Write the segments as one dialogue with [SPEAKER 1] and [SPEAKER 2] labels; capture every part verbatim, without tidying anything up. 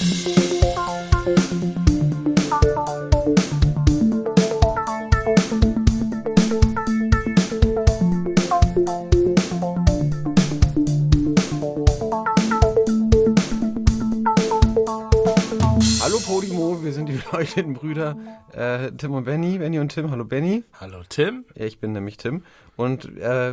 [SPEAKER 1] Hallo Podimo, wir sind die beleuchteten Brüder äh, Tim und Benny. Benny und Tim, hallo Benny.
[SPEAKER 2] Hallo Tim.
[SPEAKER 1] Ja, ich bin nämlich Tim. Und äh,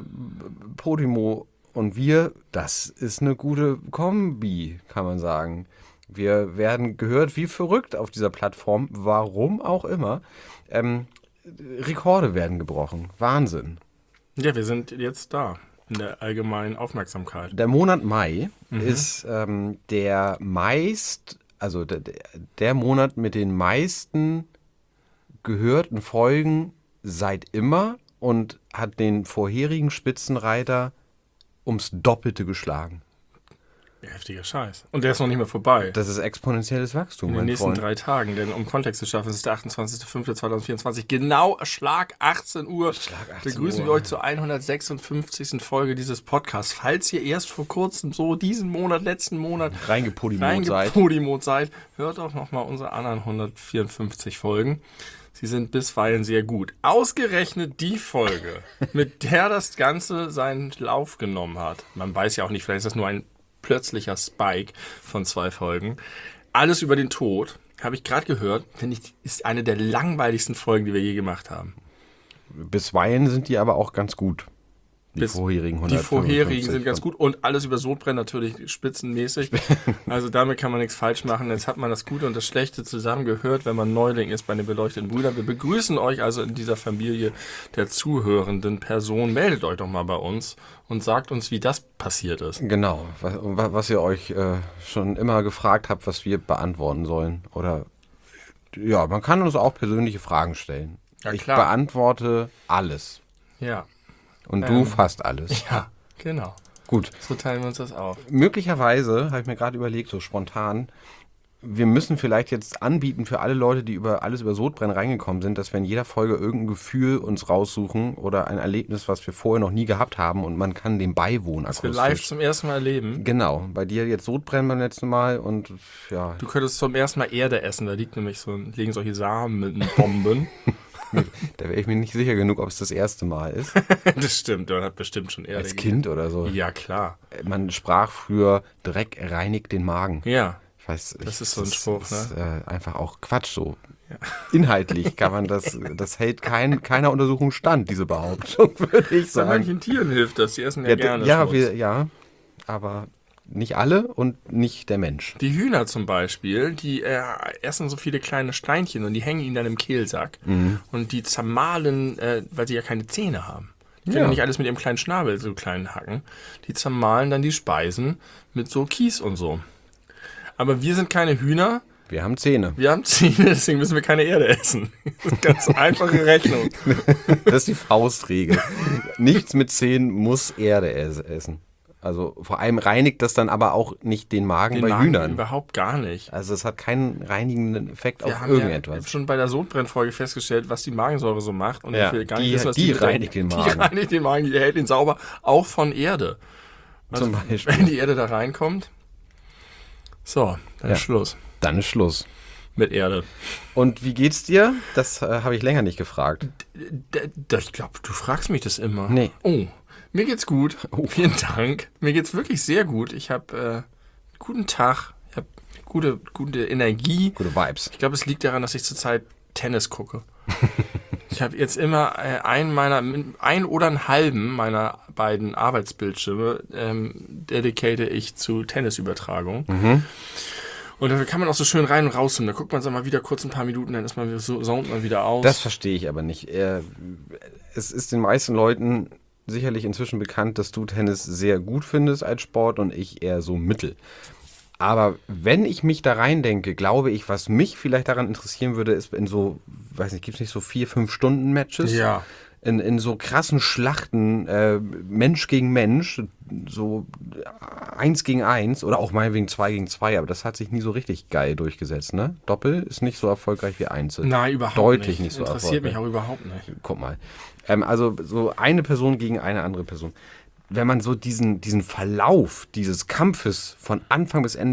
[SPEAKER 1] Podimo und wir, das ist eine gute Kombi, kann man sagen. Wir werden gehört wie verrückt auf dieser Plattform, warum auch immer. Ähm, Rekorde werden gebrochen, Wahnsinn.
[SPEAKER 2] Ja, wir sind jetzt da in der allgemeinen Aufmerksamkeit.
[SPEAKER 1] Der Monat Mai
[SPEAKER 2] Mhm.
[SPEAKER 1] ist ähm, der meist... Also der, der Monat mit den meisten gehörten Folgen seit immer und hat den vorherigen Spitzenreiter ums Doppelte geschlagen.
[SPEAKER 2] Heftiger Scheiß. Und der ist noch nicht mehr vorbei.
[SPEAKER 1] Das ist exponentielles Wachstum,
[SPEAKER 2] in den
[SPEAKER 1] mein
[SPEAKER 2] nächsten
[SPEAKER 1] Freund.
[SPEAKER 2] drei Tagen. Denn um Kontext zu schaffen, es ist der achtundzwanzigster fünfter zweitausendvierundzwanzig. Genau Schlag achtzehn Uhr.
[SPEAKER 1] Schlag achtzehn
[SPEAKER 2] Begrüßen
[SPEAKER 1] Uhr.
[SPEAKER 2] wir euch zur hundertsechsundfünfzigsten Folge dieses Podcasts. Falls ihr erst vor kurzem so diesen Monat, letzten Monat
[SPEAKER 1] Reingepodimot seid.
[SPEAKER 2] Reingepodimot seid, hört auch nochmal unsere anderen hundertvierundfünfzig Folgen. Sie sind bisweilen sehr gut. Ausgerechnet die Folge, mit der das Ganze seinen Lauf genommen hat. Man weiß ja auch nicht, vielleicht ist das nur ein plötzlicher Spike von zwei Folgen. Alles über den Tod, habe ich gerade gehört, finde ich, ist eine der langweiligsten Folgen, die wir je gemacht haben.
[SPEAKER 1] Bisweilen sind die aber auch ganz gut. Die
[SPEAKER 2] Bis-
[SPEAKER 1] vorherigen
[SPEAKER 2] Die
[SPEAKER 1] hundertfünfundfünfzig.
[SPEAKER 2] vorherigen sind ganz gut und alles über Sodbrennen natürlich spitzenmäßig. Also damit kann man nichts falsch machen. Jetzt hat man das Gute und das Schlechte zusammengehört, wenn man Neuling ist bei den beleuchteten Brüdern. Wir begrüßen euch also in dieser Familie der zuhörenden Person. Meldet euch doch mal bei uns und sagt uns, wie das passiert ist.
[SPEAKER 1] Genau, was, was ihr euch äh, schon immer gefragt habt, was wir beantworten sollen. Oder ja, man kann uns auch persönliche Fragen stellen.
[SPEAKER 2] Ja,
[SPEAKER 1] ich
[SPEAKER 2] klar.
[SPEAKER 1] beantworte alles.
[SPEAKER 2] Ja,
[SPEAKER 1] Und
[SPEAKER 2] Ähm,
[SPEAKER 1] du fast alles.
[SPEAKER 2] ja, genau.
[SPEAKER 1] Gut.
[SPEAKER 2] So teilen wir uns das auf.
[SPEAKER 1] Möglicherweise, habe ich mir gerade überlegt, so spontan, wir müssen vielleicht jetzt anbieten für alle Leute, die über alles über Sodbrennen reingekommen sind, dass wir in jeder Folge irgendein Gefühl uns raussuchen oder ein Erlebnis, was wir vorher noch nie gehabt haben und man kann dem beiwohnen
[SPEAKER 2] Was wir
[SPEAKER 1] akustisch.
[SPEAKER 2] live zum ersten Mal erleben.
[SPEAKER 1] Genau, bei dir jetzt Sodbrennen beim letzten Mal und ja,
[SPEAKER 2] Du könntest zum ersten Mal Erde essen. Da liegt nämlich so, liegen solche Samenbomben.
[SPEAKER 1] da wäre ich mir nicht sicher genug, ob es das erste Mal ist.
[SPEAKER 2] Das stimmt, man hat bestimmt schon Erde
[SPEAKER 1] Als
[SPEAKER 2] gegessen.
[SPEAKER 1] Kind oder so.
[SPEAKER 2] Ja, klar.
[SPEAKER 1] Man sprach früher, Dreck reinigt den Magen.
[SPEAKER 2] Ja.
[SPEAKER 1] Ich weiß,
[SPEAKER 2] Das
[SPEAKER 1] ich,
[SPEAKER 2] ist so ein Spruch, ne?
[SPEAKER 1] ist, äh, einfach auch Quatsch so. Inhaltlich kann man das, das hält kein, keiner Untersuchung stand, diese Behauptung, würde ich
[SPEAKER 2] Bei
[SPEAKER 1] sagen.
[SPEAKER 2] manchen Tieren hilft das, die essen ja,
[SPEAKER 1] Ja,
[SPEAKER 2] gerne
[SPEAKER 1] d- ja,
[SPEAKER 2] Schmutz.
[SPEAKER 1] wir, ja, aber nicht alle und nicht der Mensch.
[SPEAKER 2] Die Hühner zum Beispiel, die äh, essen so viele kleine Steinchen und die hängen ihnen dann im Kehlsack.
[SPEAKER 1] Mhm.
[SPEAKER 2] Und die zermahlen, äh, weil sie ja keine Zähne haben. Die können
[SPEAKER 1] Ja.
[SPEAKER 2] ja nicht alles mit ihrem kleinen Schnabel so klein hacken. Die zermahlen dann die Speisen mit so Kies und so. Aber wir sind keine Hühner,
[SPEAKER 1] Wir haben Zähne.
[SPEAKER 2] wir haben Zähne, deswegen müssen wir keine Erde essen. Das ist eine ganz einfache Rechnung.
[SPEAKER 1] Das ist die Faustregel. Nichts mit Zähnen muss Erde es- essen. Also vor allem reinigt das dann aber auch nicht den Magen
[SPEAKER 2] Den
[SPEAKER 1] bei
[SPEAKER 2] Magen
[SPEAKER 1] Hühnern.
[SPEAKER 2] überhaupt gar nicht.
[SPEAKER 1] Also es hat keinen reinigenden Effekt
[SPEAKER 2] Wir
[SPEAKER 1] auf
[SPEAKER 2] haben ja
[SPEAKER 1] irgendetwas.
[SPEAKER 2] schon bei der Sodbrennfolge festgestellt, was die Magensäure so macht. Und
[SPEAKER 1] Ja,
[SPEAKER 2] ich will gar
[SPEAKER 1] die-
[SPEAKER 2] nicht wissen, was
[SPEAKER 1] die
[SPEAKER 2] mit der-
[SPEAKER 1] reinigt den
[SPEAKER 2] Die
[SPEAKER 1] Magen.
[SPEAKER 2] reinigt den Magen, die hält ihn sauber, auch von Erde. Also,
[SPEAKER 1] Zum Beispiel.
[SPEAKER 2] wenn die Erde da reinkommt, so, dann
[SPEAKER 1] Ja.
[SPEAKER 2] ist Schluss
[SPEAKER 1] Dann ist Schluss.
[SPEAKER 2] mit Erde.
[SPEAKER 1] Und wie geht's dir? Das äh, habe ich länger nicht gefragt.
[SPEAKER 2] D d ich glaube, du fragst mich das immer.
[SPEAKER 1] Nee.
[SPEAKER 2] Oh, mir geht's gut. Vielen Dank. Mir geht's wirklich sehr gut. Ich habe äh, einen guten Tag. Ich habe gute, gute Energie.
[SPEAKER 1] Gute Vibes.
[SPEAKER 2] Ich glaube, es liegt daran, dass ich zurzeit Tennis gucke. Ich habe jetzt immer äh, einen meiner, ein oder einen halben meiner beiden Arbeitsbildschirme ähm, dedicate ich zu Tennisübertragung. Und da kann man auch so schön rein und raus. Da guckt man so mal wieder kurz ein paar Minuten, dann ist man wieder so, zoomt man wieder aus.
[SPEAKER 1] Das verstehe ich aber nicht. Äh, Es ist den meisten Leuten sicherlich inzwischen bekannt, dass du Tennis sehr gut findest als Sport und ich eher so mittel. Aber wenn ich mich da reindenke, glaube ich, was mich vielleicht daran interessieren würde, ist in so, weiß nicht, gibt es nicht so vier, fünf Stunden Matches?
[SPEAKER 2] Ja.
[SPEAKER 1] In, in so krassen Schlachten, äh, Mensch gegen Mensch, so eins gegen eins oder auch meinetwegen zwei gegen zwei, aber das hat sich nie so richtig geil durchgesetzt, ne? Doppel ist nicht so erfolgreich wie Einzel.
[SPEAKER 2] Nein, überhaupt
[SPEAKER 1] Deutlich
[SPEAKER 2] nicht.
[SPEAKER 1] nicht so
[SPEAKER 2] Interessiert mich
[SPEAKER 1] erfolgreich.
[SPEAKER 2] auch überhaupt nicht.
[SPEAKER 1] Guck mal. Ähm, also so eine Person gegen eine andere Person. Wenn man so diesen, diesen Verlauf dieses Kampfes von Anfang bis Ende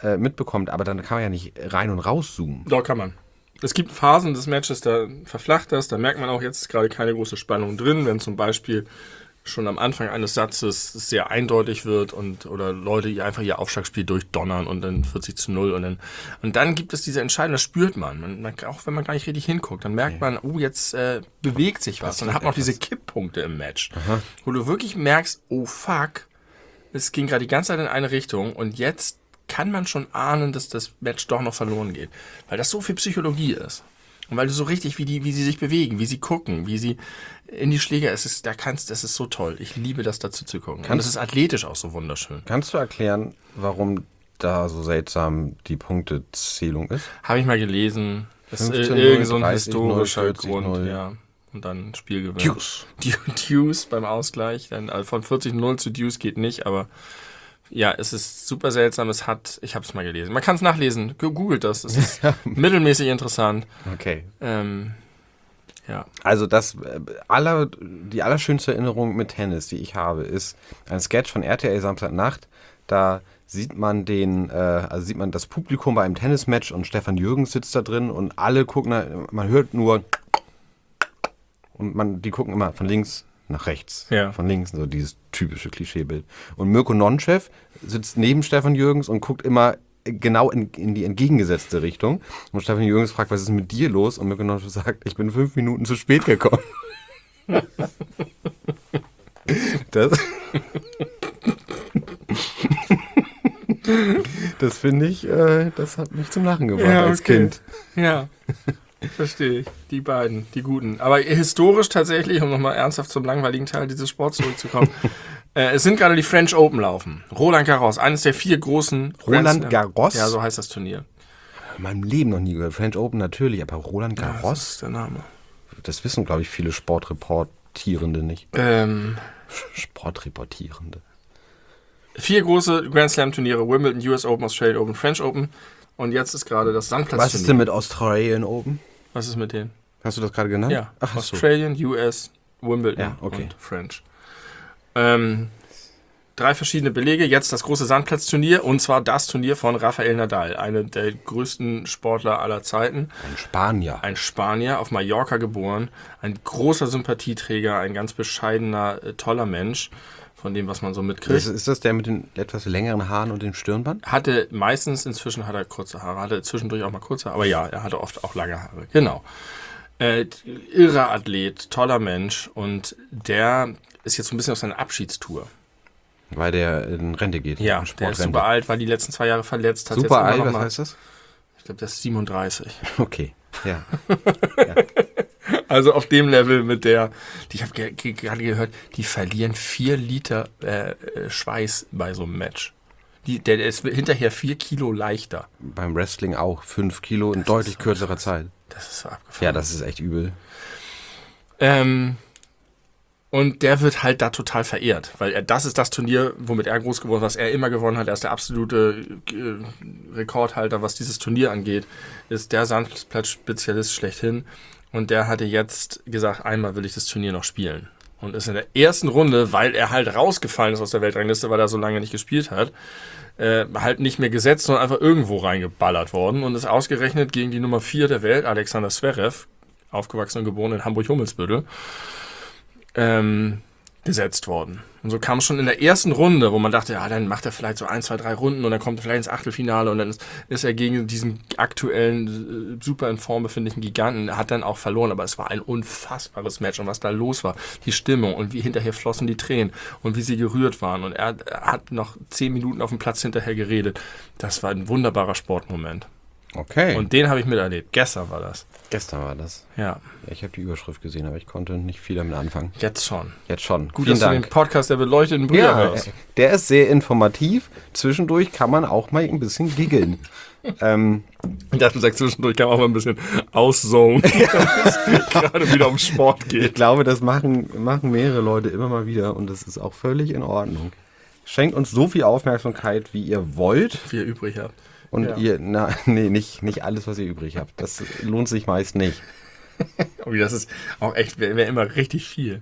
[SPEAKER 1] äh, mitbekommt, aber dann kann man ja nicht rein und raus zoomen.
[SPEAKER 2] Doch, kann man. Es gibt Phasen des Matches, da verflacht das, da merkt man auch, jetzt ist gerade keine große Spannung drin, wenn zum Beispiel schon am Anfang eines Satzes es sehr eindeutig wird und oder Leute, die einfach ihr Aufschlagspiel durchdonnern und dann vierzig zu null und dann und dann gibt es diese Entscheidung, das spürt man. man, man auch wenn man gar nicht richtig hinguckt, dann merkt man, oh, jetzt äh, bewegt sich was. Und dann hat man auch diese Kipppunkte im Match, Aha. wo du wirklich merkst, oh fuck, es ging gerade die ganze Zeit in eine Richtung und jetzt kann man schon ahnen, dass das Match doch noch verloren geht. Weil das so viel Psychologie ist. Und weil du so richtig, wie die, wie sie sich bewegen, wie sie gucken, wie sie in die Schläger, es ist, da kannst, das ist so toll. Ich liebe das, dazu zu gucken. Kannst, und es ist athletisch auch so wunderschön.
[SPEAKER 1] Kannst du erklären, warum da so seltsam die Punktezählung ist?
[SPEAKER 2] Habe ich mal gelesen. Das ist irgend so ein historischer Grund, ja. Und dann Spielgewinn.
[SPEAKER 1] Deuce.
[SPEAKER 2] Deuce beim Ausgleich. Dann, also von vierzig zu null zu Deuce geht nicht, aber ja, es ist super seltsam. Es hat, ich habe es mal gelesen. Man kann es nachlesen. Googelt das. Es ist mittelmäßig interessant.
[SPEAKER 1] Okay.
[SPEAKER 2] Ähm, ja.
[SPEAKER 1] Also das äh, aller, die allerschönste Erinnerung mit Tennis, die ich habe, ist ein Sketch von R T L Samstagnacht. Da sieht man den, äh, also sieht man das Publikum bei einem Tennismatch und Stefan Jürgens sitzt da drin und alle gucken, man hört nur und man, die gucken immer von links nach rechts,
[SPEAKER 2] ja.
[SPEAKER 1] von links, so dieses typische Klischeebild. Und Mirko Nonchev sitzt neben Stefan Jürgens und guckt immer genau in, in die entgegengesetzte Richtung. Und Stefan Jürgens fragt, was ist mit dir los? Und Mirko Nonchev sagt, ich bin fünf Minuten zu spät gekommen. das das finde ich, äh, das hat mich zum Lachen gebracht
[SPEAKER 2] ja, okay.
[SPEAKER 1] als Kind.
[SPEAKER 2] Ja. Verstehe ich. Die beiden, die Guten. Aber historisch tatsächlich, um nochmal ernsthaft zum langweiligen Teil dieses Sports zurückzukommen, äh, es sind gerade die French Open laufen. Roland Garros, eines der vier großen...
[SPEAKER 1] Roland Garros?
[SPEAKER 2] Ja, so heißt das Turnier.
[SPEAKER 1] In meinem Leben noch nie gehört. French Open natürlich, aber Roland Garros?
[SPEAKER 2] Ja, das ist der Name.
[SPEAKER 1] Das wissen, glaube ich, viele Sportreportierende nicht.
[SPEAKER 2] Ähm,
[SPEAKER 1] Sportreportierende.
[SPEAKER 2] Vier große Grand Slam Turniere, Wimbledon, U S Open, Australian Open, French Open. Und jetzt ist gerade das Sandplatz.
[SPEAKER 1] Was ist denn mit Australian Open?
[SPEAKER 2] Was ist mit denen?
[SPEAKER 1] Hast du das gerade genannt?
[SPEAKER 2] Ja,
[SPEAKER 1] Ach,
[SPEAKER 2] Australian, so. U S, Wimbledon
[SPEAKER 1] ja, okay.
[SPEAKER 2] und French. Ähm, drei verschiedene Belege. Jetzt das große Sandplatzturnier und zwar das Turnier von Rafael Nadal, einer der größten Sportler aller Zeiten.
[SPEAKER 1] Ein Spanier.
[SPEAKER 2] Ein Spanier, auf Mallorca geboren. Ein großer Sympathieträger, ein ganz bescheidener, toller Mensch. Von dem, was man so mitkriegt.
[SPEAKER 1] Ist, ist das der mit den etwas längeren Haaren und dem Stirnband?
[SPEAKER 2] Hatte meistens, inzwischen hat er kurze Haare, hatte zwischendurch auch mal kurze Haare, aber ja, er hatte oft auch lange Haare, genau. Äh, irrer Athlet, toller Mensch und der ist jetzt so ein bisschen auf seiner Abschiedstour.
[SPEAKER 1] Weil der in Rente geht.
[SPEAKER 2] Ja, der ist super alt, war die letzten zwei Jahre verletzt. Hat
[SPEAKER 1] super
[SPEAKER 2] jetzt
[SPEAKER 1] alt, was
[SPEAKER 2] mal,
[SPEAKER 1] heißt das?
[SPEAKER 2] Ich glaube, der ist siebenunddreißig.
[SPEAKER 1] Okay, ja.
[SPEAKER 2] ja. Also auf dem Level mit der, die, ich habe ge- ge- gerade gehört, die verlieren vier Liter äh, Schweiß bei so einem Match. Die, der, der ist hinterher vier Kilo leichter.
[SPEAKER 1] Beim Wrestling auch fünf Kilo in das deutlich so kürzerer krass. Zeit.
[SPEAKER 2] Das ist so abgefahren.
[SPEAKER 1] Ja, das ist echt übel.
[SPEAKER 2] Ähm, und der wird halt da total verehrt, weil er, das ist das Turnier, womit er groß geworden ist, was er immer gewonnen hat. Er ist der absolute äh, Rekordhalter, was dieses Turnier angeht. Ist der Sandplatzspezialist schlechthin. Und der hatte jetzt gesagt, einmal will ich das Turnier noch spielen. Und ist in der ersten Runde, weil er halt rausgefallen ist aus der Weltrangliste, weil er so lange nicht gespielt hat, äh, halt nicht mehr gesetzt, sondern einfach irgendwo reingeballert worden. Und ist ausgerechnet gegen die Nummer vier der Welt, Alexander Zverev, aufgewachsen und geboren in Hamburg-Hummelsbüttel, ähm, gesetzt worden. Und so kam es schon in der ersten Runde, wo man dachte, ja, dann macht er vielleicht so ein, zwei, drei Runden und dann kommt er vielleicht ins Achtelfinale und dann ist, ist er gegen diesen aktuellen, super in Form befindlichen Giganten, hat dann auch verloren, aber es war ein unfassbares Match und was da los war, die Stimmung und wie hinterher flossen die Tränen und wie sie gerührt waren und er, er hat noch zehn Minuten auf dem Platz hinterher geredet. Das war ein wunderbarer Sportmoment.
[SPEAKER 1] Okay.
[SPEAKER 2] Und den habe ich miterlebt. Gestern war das.
[SPEAKER 1] Gestern war das.
[SPEAKER 2] Ja.
[SPEAKER 1] Ja, ich habe die Überschrift gesehen, aber ich konnte nicht viel damit anfangen.
[SPEAKER 2] Jetzt schon.
[SPEAKER 1] Jetzt schon.
[SPEAKER 2] Gut,
[SPEAKER 1] Vielen
[SPEAKER 2] dass
[SPEAKER 1] Dank.
[SPEAKER 2] du den Podcast der beleuchteten Brüder
[SPEAKER 1] Ja,
[SPEAKER 2] hörst.
[SPEAKER 1] der ist sehr informativ. Zwischendurch kann man auch mal ein bisschen giggeln. ähm,
[SPEAKER 2] Ich dachte, du sagst zwischendurch kann man auch mal ein bisschen auszonen, wenn es gerade wieder um Sport geht.
[SPEAKER 1] Ich glaube, das machen, machen mehrere Leute immer mal wieder und das ist auch völlig in Ordnung. Schenkt uns so viel Aufmerksamkeit, wie ihr wollt.
[SPEAKER 2] Wie ihr übrig habt.
[SPEAKER 1] Und
[SPEAKER 2] Ja.
[SPEAKER 1] ihr, na, nee, nicht, nicht alles, was ihr übrig habt. Das lohnt sich meist nicht.
[SPEAKER 2] Oh, das ist auch echt, wäre wär immer richtig viel.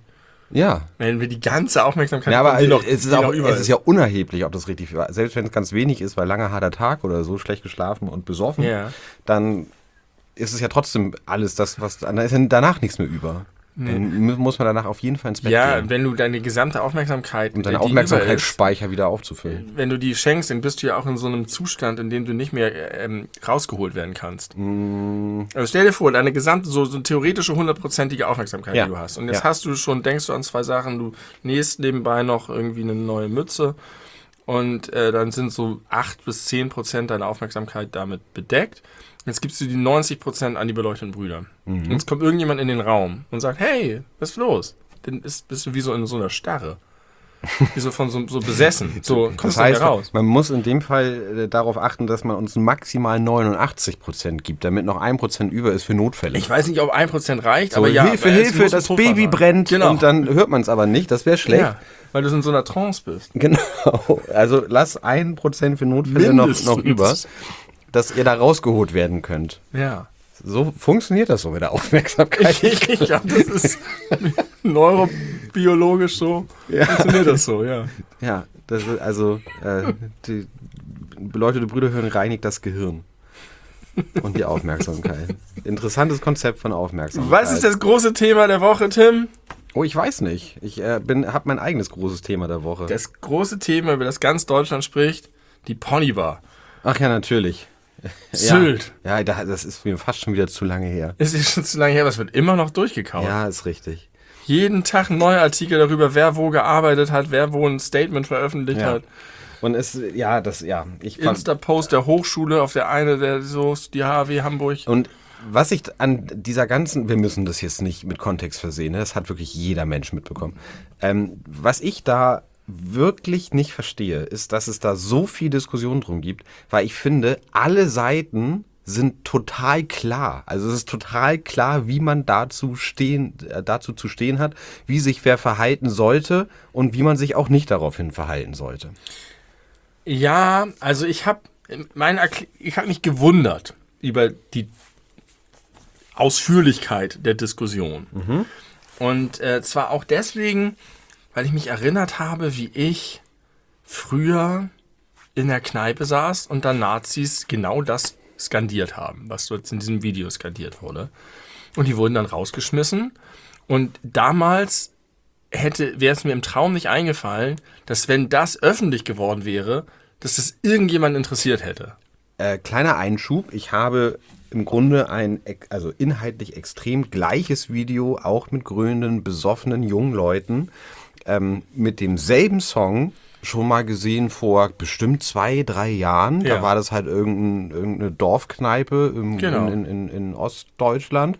[SPEAKER 1] Ja.
[SPEAKER 2] Wenn wir die ganze Aufmerksamkeit
[SPEAKER 1] Ja, aber
[SPEAKER 2] bekommen, die noch,
[SPEAKER 1] es, ist
[SPEAKER 2] die
[SPEAKER 1] auch,
[SPEAKER 2] noch über
[SPEAKER 1] es ist ja unerheblich, ob das richtig war. Selbst wenn es ganz wenig ist, weil langer harter Tag oder so, schlecht geschlafen und besoffen,
[SPEAKER 2] Ja.
[SPEAKER 1] dann ist es ja trotzdem alles das, was dann ist ja danach nichts mehr über. Dann mu- muss man danach auf jeden Fall ins Bett
[SPEAKER 2] Ja,
[SPEAKER 1] gehen.
[SPEAKER 2] wenn du deine gesamte Aufmerksamkeit,
[SPEAKER 1] Und deinen
[SPEAKER 2] die über ist,
[SPEAKER 1] Aufmerksamkeitsspeicher wieder aufzufüllen.
[SPEAKER 2] wenn du die schenkst, dann bist du ja auch in so einem Zustand, in dem du nicht mehr ähm, rausgeholt werden kannst.
[SPEAKER 1] Mm,
[SPEAKER 2] Also stell dir vor, deine gesamte, so, so theoretische hundertprozentige Aufmerksamkeit,
[SPEAKER 1] Ja.
[SPEAKER 2] die du hast. Und jetzt
[SPEAKER 1] Ja.
[SPEAKER 2] hast du schon, denkst du an zwei Sachen, du nähst nebenbei noch irgendwie eine neue Mütze und äh, dann sind so acht bis zehn Prozent deiner Aufmerksamkeit damit bedeckt. Jetzt gibst du die neunzig Prozent an die beleuchteten Brüder.
[SPEAKER 1] Mhm.
[SPEAKER 2] Und jetzt kommt irgendjemand in den Raum und sagt, hey, was ist los? Dann ist, bist du wie so in so einer Starre. Wie so von so, so besessen. So kommst
[SPEAKER 1] Das
[SPEAKER 2] du nicht
[SPEAKER 1] heißt,
[SPEAKER 2] mehr raus.
[SPEAKER 1] man muss in dem Fall äh, darauf achten, dass man uns maximal neunundachtzig Prozent gibt, damit noch ein Prozent über ist für Notfälle.
[SPEAKER 2] Ich weiß nicht, ob ein Prozent reicht,
[SPEAKER 1] so,
[SPEAKER 2] aber ja.
[SPEAKER 1] Hilfe,
[SPEAKER 2] es
[SPEAKER 1] Hilfe,
[SPEAKER 2] muss ein
[SPEAKER 1] das
[SPEAKER 2] Puffer
[SPEAKER 1] Baby
[SPEAKER 2] sein.
[SPEAKER 1] brennt
[SPEAKER 2] Genau.
[SPEAKER 1] und dann hört man es aber nicht, das wäre schlecht.
[SPEAKER 2] Ja, weil du so in so einer Trance bist.
[SPEAKER 1] Genau, also lass ein Prozent für Notfälle noch,
[SPEAKER 2] Mindestens.
[SPEAKER 1] noch über, dass ihr da rausgeholt werden könnt.
[SPEAKER 2] Ja.
[SPEAKER 1] So funktioniert das so mit der Aufmerksamkeit.
[SPEAKER 2] Ich, ich glaube, das ist neurobiologisch so.
[SPEAKER 1] Ja.
[SPEAKER 2] Funktioniert das so, ja.
[SPEAKER 1] Ja, das ist also äh, die beleuchtete Brüder hören reinigt das Gehirn und die Aufmerksamkeit. Interessantes Konzept von Aufmerksamkeit.
[SPEAKER 2] Was ist das große Thema der Woche, Tim?
[SPEAKER 1] Oh, ich weiß nicht. Ich äh, bin, habe mein eigenes großes Thema der Woche.
[SPEAKER 2] Das große Thema, über das ganz Deutschland spricht, die Ponybar.
[SPEAKER 1] Ach ja, natürlich.
[SPEAKER 2] Sylt.
[SPEAKER 1] Ja, ja da, das ist mir fast schon wieder zu lange her.
[SPEAKER 2] Es ist schon zu lange her, aber es wird immer noch durchgekaut.
[SPEAKER 1] Ja, ist richtig.
[SPEAKER 2] Jeden Tag ein neuer Artikel darüber, wer wo gearbeitet hat, wer wo ein Statement veröffentlicht
[SPEAKER 1] Ja.
[SPEAKER 2] hat.
[SPEAKER 1] Und es, ja, das, ja. Ich fand,
[SPEAKER 2] Insta-Post der Hochschule auf der eine, der so, die H W Hamburg.
[SPEAKER 1] und was ich an dieser ganzen, wir müssen das jetzt nicht mit Kontext versehen, ne? Das hat wirklich jeder Mensch mitbekommen. Ähm, was ich da wirklich nicht verstehe, ist, dass es da so viel Diskussion drum gibt, weil ich finde, alle Seiten sind total klar. Also es ist total klar, wie man dazu stehen, äh, dazu zu stehen hat, wie sich wer verhalten sollte und wie man sich auch nicht daraufhin verhalten sollte.
[SPEAKER 2] Ja, also ich habe mein, Erkl- ich habe mich gewundert über die Ausführlichkeit der Diskussion. Und äh, zwar auch deswegen, weil ich mich erinnert habe, wie ich früher in der Kneipe saß und dann Nazis genau das skandiert haben, was jetzt in diesem Video skandiert wurde. Und die wurden dann rausgeschmissen. Und damals hätte, wäre es mir im Traum nicht eingefallen, dass wenn das öffentlich geworden wäre, dass das irgendjemand interessiert hätte.
[SPEAKER 1] Äh, kleiner Einschub, ich habe im Grunde ein, ex- also inhaltlich extrem gleiches Video, auch mit grünenden, besoffenen jungen Leuten, ähm, mit demselben Song schon mal gesehen vor bestimmt zwei, drei Jahren.
[SPEAKER 2] Ja.
[SPEAKER 1] Da war das halt irgendein, irgendeine Dorfkneipe im,
[SPEAKER 2] Genau.
[SPEAKER 1] in, in, in Ostdeutschland.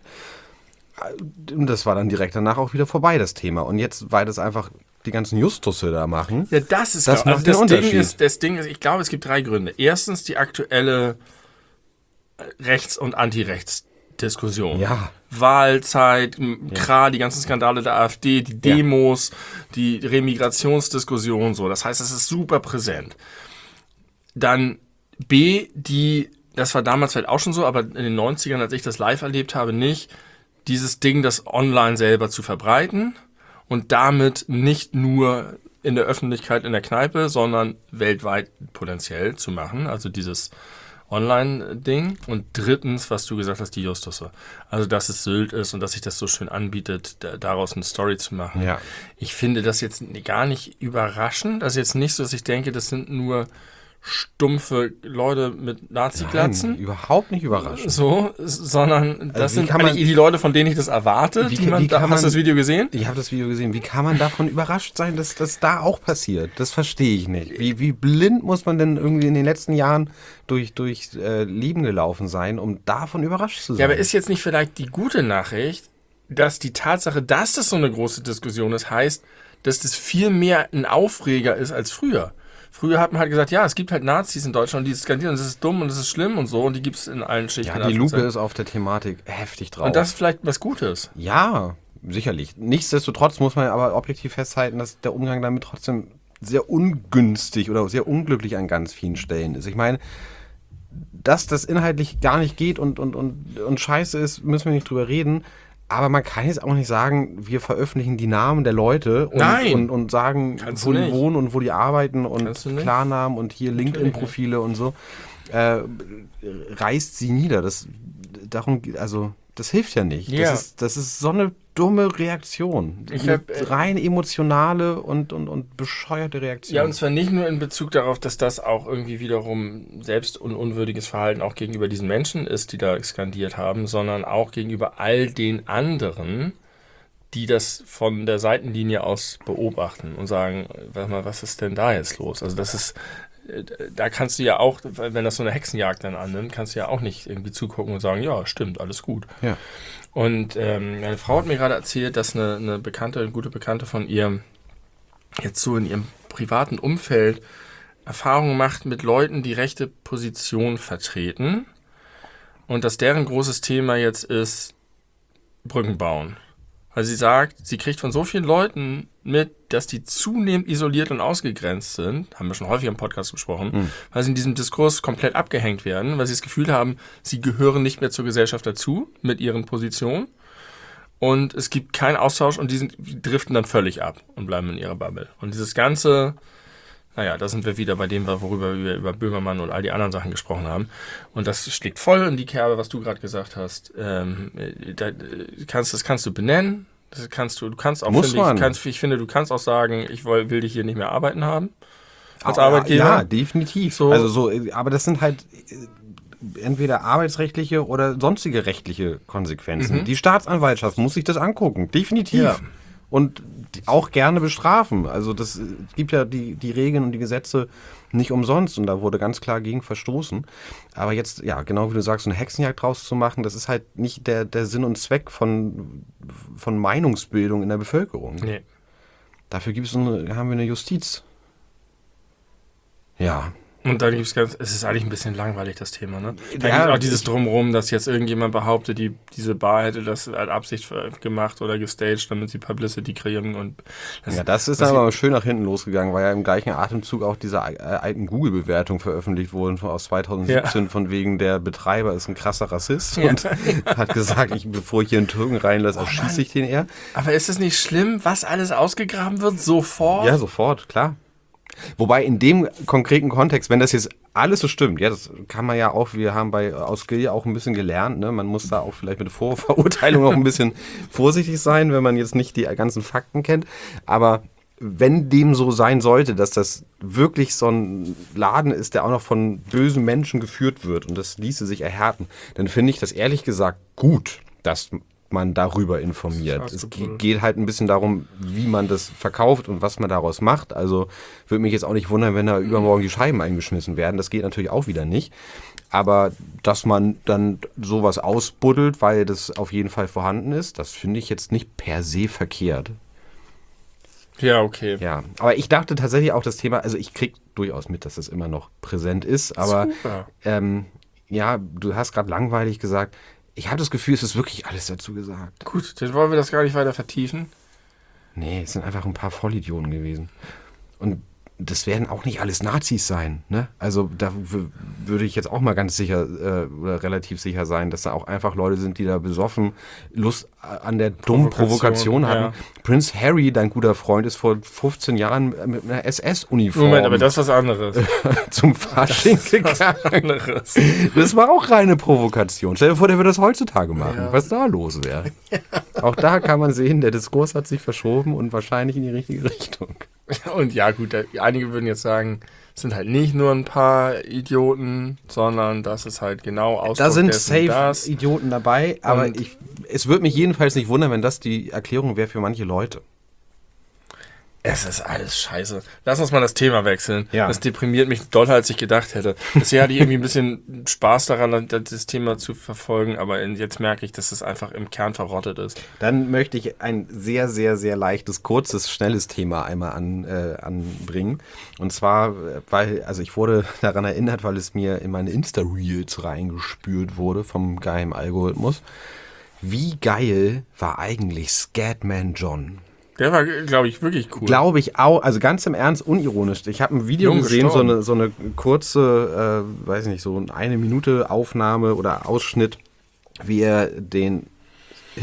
[SPEAKER 1] Und das war dann direkt danach auch wieder vorbei, das Thema. Und jetzt, weil das einfach die ganzen Justusse da machen.
[SPEAKER 2] Ja, das ist
[SPEAKER 1] Das
[SPEAKER 2] glaub-
[SPEAKER 1] macht
[SPEAKER 2] also
[SPEAKER 1] den
[SPEAKER 2] das Ding
[SPEAKER 1] Unterschied.
[SPEAKER 2] ist, das Ding ist, ich glaube, es gibt drei Gründe. Erstens die aktuelle Rechts- und Anti-Rechts-Diskussion.
[SPEAKER 1] Ja.
[SPEAKER 2] Wahlzeit, m, Kra, die ganzen Skandale der AfD, die Demos, die Remigrationsdiskussion, so. Das heißt, es ist super präsent. Dann B, die, das war damals vielleicht auch schon so, aber in den neunzigern, als ich das live erlebt habe, nicht, dieses Ding, das online selber zu verbreiten und damit nicht nur in der Öffentlichkeit in der Kneipe, sondern weltweit potenziell zu machen. Also dieses Online-Ding. Und drittens, was du gesagt hast, die Justusse. Also, dass es Sylt ist und dass sich das so schön anbietet, da, daraus eine Story zu machen.
[SPEAKER 1] Ja.
[SPEAKER 2] Ich finde das jetzt gar nicht überraschend. Also jetzt nicht so, dass ich denke, das sind nur stumpfe Leute mit Nazi-Glatzen.
[SPEAKER 1] Nein, überhaupt nicht überraschend.
[SPEAKER 2] So, sondern das
[SPEAKER 1] wie
[SPEAKER 2] sind
[SPEAKER 1] kann man-
[SPEAKER 2] eigentlich die Leute, von denen ich das erwarte.
[SPEAKER 1] Wie
[SPEAKER 2] die
[SPEAKER 1] kann-
[SPEAKER 2] man,
[SPEAKER 1] wie
[SPEAKER 2] da,
[SPEAKER 1] kann
[SPEAKER 2] hast du
[SPEAKER 1] man-
[SPEAKER 2] das Video gesehen?
[SPEAKER 1] Ich habe das Video gesehen. Wie kann man davon überrascht sein, dass das da auch passiert? Das verstehe ich nicht. Wie, wie blind muss man denn irgendwie in den letzten Jahren durch, durch äh, Leben gelaufen sein, um davon überrascht zu sein?
[SPEAKER 2] Ja, aber ist jetzt nicht vielleicht die gute Nachricht, dass die Tatsache, dass das so eine große Diskussion ist, heißt, dass das viel mehr ein Aufreger ist als früher. Früher hat man halt gesagt, ja, es gibt halt Nazis in Deutschland, die skandieren, das ist dumm und das ist schlimm und so, und die gibt es in allen Schichten.
[SPEAKER 1] ja, die Lupe ist auf der Thematik heftig drauf.
[SPEAKER 2] Und das ist vielleicht was Gutes.
[SPEAKER 1] Ja, sicherlich. Nichtsdestotrotz muss man aber objektiv festhalten, dass der Umgang damit trotzdem sehr ungünstig oder sehr unglücklich an ganz vielen Stellen ist. Ich meine, dass das inhaltlich gar nicht geht und, und, und, und scheiße ist, müssen wir nicht drüber reden. Aber man kann jetzt auch nicht sagen, wir veröffentlichen die Namen der Leute und,
[SPEAKER 2] Nein.
[SPEAKER 1] und, und sagen,
[SPEAKER 2] Kannst
[SPEAKER 1] wo
[SPEAKER 2] du
[SPEAKER 1] die
[SPEAKER 2] nicht.
[SPEAKER 1] wohnen und wo die arbeiten und
[SPEAKER 2] Kannst du nicht.
[SPEAKER 1] Klarnamen und hier LinkedIn-Profile und so. Äh, reißt sie nieder. Das, darum, also, das hilft ja nicht.
[SPEAKER 2] Ja.
[SPEAKER 1] Das, ist, das ist so eine dumme Reaktion.
[SPEAKER 2] Ich
[SPEAKER 1] Eine
[SPEAKER 2] hab, äh,
[SPEAKER 1] rein emotionale und, und, und bescheuerte Reaktion.
[SPEAKER 2] Ja, und zwar nicht nur in Bezug darauf, dass das auch irgendwie wiederum selbst- und unwürdiges Verhalten auch gegenüber diesen Menschen ist, die da skandiert haben, sondern auch gegenüber all den anderen, die das von der Seitenlinie aus beobachten und sagen, warte mal, was ist denn da jetzt los? Also das ist, äh, da kannst du ja auch, wenn das so eine Hexenjagd dann annimmt, kannst du ja auch nicht irgendwie zugucken und sagen, ja, stimmt, alles gut.
[SPEAKER 1] Ja.
[SPEAKER 2] Und ähm, meine Frau hat mir gerade erzählt, dass eine, eine Bekannte, eine gute Bekannte von ihr jetzt so in ihrem privaten Umfeld Erfahrungen macht mit Leuten, die rechte Position vertreten und dass deren großes Thema jetzt ist Brücken bauen. Weil sie sagt, sie kriegt von so vielen Leuten mit, dass die zunehmend isoliert und ausgegrenzt sind, haben wir schon häufig im Podcast besprochen,
[SPEAKER 1] Mhm.
[SPEAKER 2] weil sie in diesem Diskurs komplett abgehängt werden, weil sie das Gefühl haben, sie gehören nicht mehr zur Gesellschaft dazu mit ihren Positionen und es gibt keinen Austausch und die, sind, die driften dann völlig ab und bleiben in ihrer Bubble. Und dieses Ganze, naja, da sind wir wieder bei dem, worüber wir über Böhmermann und all die anderen Sachen gesprochen haben. Und das schlägt voll in die Kerbe, was du gerade gesagt hast. Ähm, da, kannst, das kannst du benennen. Das kannst du, du kannst auch,
[SPEAKER 1] Muss
[SPEAKER 2] finde
[SPEAKER 1] man.
[SPEAKER 2] ich, kannst, ich finde, du kannst auch sagen, ich will, will dich hier nicht mehr arbeiten haben. Als
[SPEAKER 1] Ah,
[SPEAKER 2] Arbeitgeber.
[SPEAKER 1] Ja, definitiv.
[SPEAKER 2] So.
[SPEAKER 1] Also so, aber das sind halt äh, entweder arbeitsrechtliche oder sonstige rechtliche Konsequenzen.
[SPEAKER 2] Mhm.
[SPEAKER 1] Die Staatsanwaltschaft muss sich das angucken, definitiv.
[SPEAKER 2] Ja.
[SPEAKER 1] Und die- auch gerne bestrafen. Also das äh, gibt ja die, die Regeln und die Gesetze nicht umsonst und da wurde ganz klar gegen verstoßen. Aber jetzt, ja, genau wie du sagst, so eine Hexenjagd draus zu machen, das ist halt nicht der, der Sinn und Zweck von, von Meinungsbildung in der Bevölkerung.
[SPEAKER 2] Nee.
[SPEAKER 1] Dafür gibt's eine, haben wir eine Justiz. Ja.
[SPEAKER 2] Und da gibt's ganz, es ist eigentlich ein bisschen langweilig, das Thema, ne? Da
[SPEAKER 1] Ja,
[SPEAKER 2] gibt auch dieses
[SPEAKER 1] ich-
[SPEAKER 2] Drumherum, dass jetzt irgendjemand behauptet, die, diese Bar hätte das als Absicht gemacht oder gestaged, damit sie Publicity kreieren und das,
[SPEAKER 1] Ja, das ist
[SPEAKER 2] was
[SPEAKER 1] dann
[SPEAKER 2] sie-
[SPEAKER 1] aber schön nach hinten losgegangen, weil ja im gleichen Atemzug auch diese äh, alten Google-Bewertungen veröffentlicht wurden von, aus zwanzig siebzehn, von wegen der Betreiber ist ein krasser Rassist
[SPEAKER 2] Ja.
[SPEAKER 1] und hat gesagt, ich, bevor ich hier einen Türken reinlasse, erschieße ich den eher.
[SPEAKER 2] Aber ist es nicht schlimm, was alles ausgegraben wird, sofort?
[SPEAKER 1] Ja, sofort, klar. Wobei in dem konkreten Kontext, wenn das jetzt alles so stimmt, ja, das kann man ja auch, wir haben bei Auskill auch ein bisschen gelernt, ne? Man muss da auch vielleicht mit Vorverurteilung auch ein bisschen vorsichtig sein, wenn man jetzt nicht die ganzen Fakten kennt, aber wenn dem so sein sollte, dass das wirklich so ein Laden ist, der auch noch von bösen Menschen geführt wird und das ließe sich erhärten, dann finde ich das ehrlich gesagt gut, dass man darüber informiert.
[SPEAKER 2] Das ist
[SPEAKER 1] Es
[SPEAKER 2] absolut.
[SPEAKER 1] geht halt ein bisschen darum, wie man das verkauft und was man daraus macht. Also würde mich jetzt auch nicht wundern, wenn da übermorgen die Scheiben eingeschmissen werden. Das geht natürlich auch wieder nicht. Aber dass man dann sowas ausbuddelt, weil das auf jeden Fall vorhanden ist, das finde ich jetzt nicht per se verkehrt.
[SPEAKER 2] Ja, okay.
[SPEAKER 1] Ja, aber ich dachte tatsächlich auch das Thema, also ich krieg durchaus mit, dass das immer noch präsent ist, aber
[SPEAKER 2] Super.
[SPEAKER 1] ähm, ja, du hast gerade langweilig gesagt, ich habe das Gefühl, es ist wirklich alles dazu gesagt.
[SPEAKER 2] Gut, dann wollen wir das gar nicht weiter vertiefen.
[SPEAKER 1] Nee, es sind einfach ein paar Vollidioten gewesen. Und das werden auch nicht alles Nazis sein, ne? Also da w- würde ich jetzt auch mal ganz sicher äh, oder relativ sicher sein, dass da auch einfach Leute sind, die da besoffen Lust an der dummen
[SPEAKER 2] Provokation,
[SPEAKER 1] Provokation hatten.
[SPEAKER 2] ja.
[SPEAKER 1] Prince Harry, dein guter Freund, ist vor fünfzehn Jahren mit einer S S-Uniform
[SPEAKER 2] Moment, aber das ist was anderes.
[SPEAKER 1] zum Fasching gegangen.
[SPEAKER 2] anderes.
[SPEAKER 1] Das war auch reine Provokation. Stell dir vor, der würde das heutzutage machen.
[SPEAKER 2] Ja.
[SPEAKER 1] Was da los wäre. Auch da kann man sehen, der Diskurs hat sich verschoben und wahrscheinlich in die richtige Richtung.
[SPEAKER 2] Und ja, gut, da, einige würden jetzt sagen, es sind halt nicht nur ein paar Idioten, sondern das ist halt genau Ausdruck
[SPEAKER 1] Da sind
[SPEAKER 2] dessen,
[SPEAKER 1] safe
[SPEAKER 2] das.
[SPEAKER 1] Idioten dabei, aber
[SPEAKER 2] Und-
[SPEAKER 1] ich, es würde mich jedenfalls nicht wundern, wenn das die Erklärung wäre für manche Leute.
[SPEAKER 2] Es ist alles scheiße. Lass uns mal das Thema wechseln.
[SPEAKER 1] Ja.
[SPEAKER 2] Das deprimiert mich doller, als ich gedacht hätte. Bisher hatte ich irgendwie ein bisschen Spaß daran, das Thema zu verfolgen, aber jetzt merke ich, dass es einfach im Kern verrottet ist.
[SPEAKER 1] Dann möchte ich ein sehr, sehr, sehr leichtes, kurzes, schnelles Thema einmal an, äh, anbringen. Und zwar, äh, weil, also ich wurde daran erinnert, weil es mir in meine Insta-Reels reingespült wurde vom geheimen Algorithmus. Wie geil war eigentlich Scatman John?
[SPEAKER 2] Der war, glaube ich, wirklich cool.
[SPEAKER 1] Glaube ich auch, also ganz im Ernst, unironisch. Ich habe ein Video
[SPEAKER 2] Jung
[SPEAKER 1] gesehen, so
[SPEAKER 2] gestorben.
[SPEAKER 1] eine, so eine kurze, äh, weiß nicht, so eine Minute Aufnahme oder Ausschnitt, wie er den Hit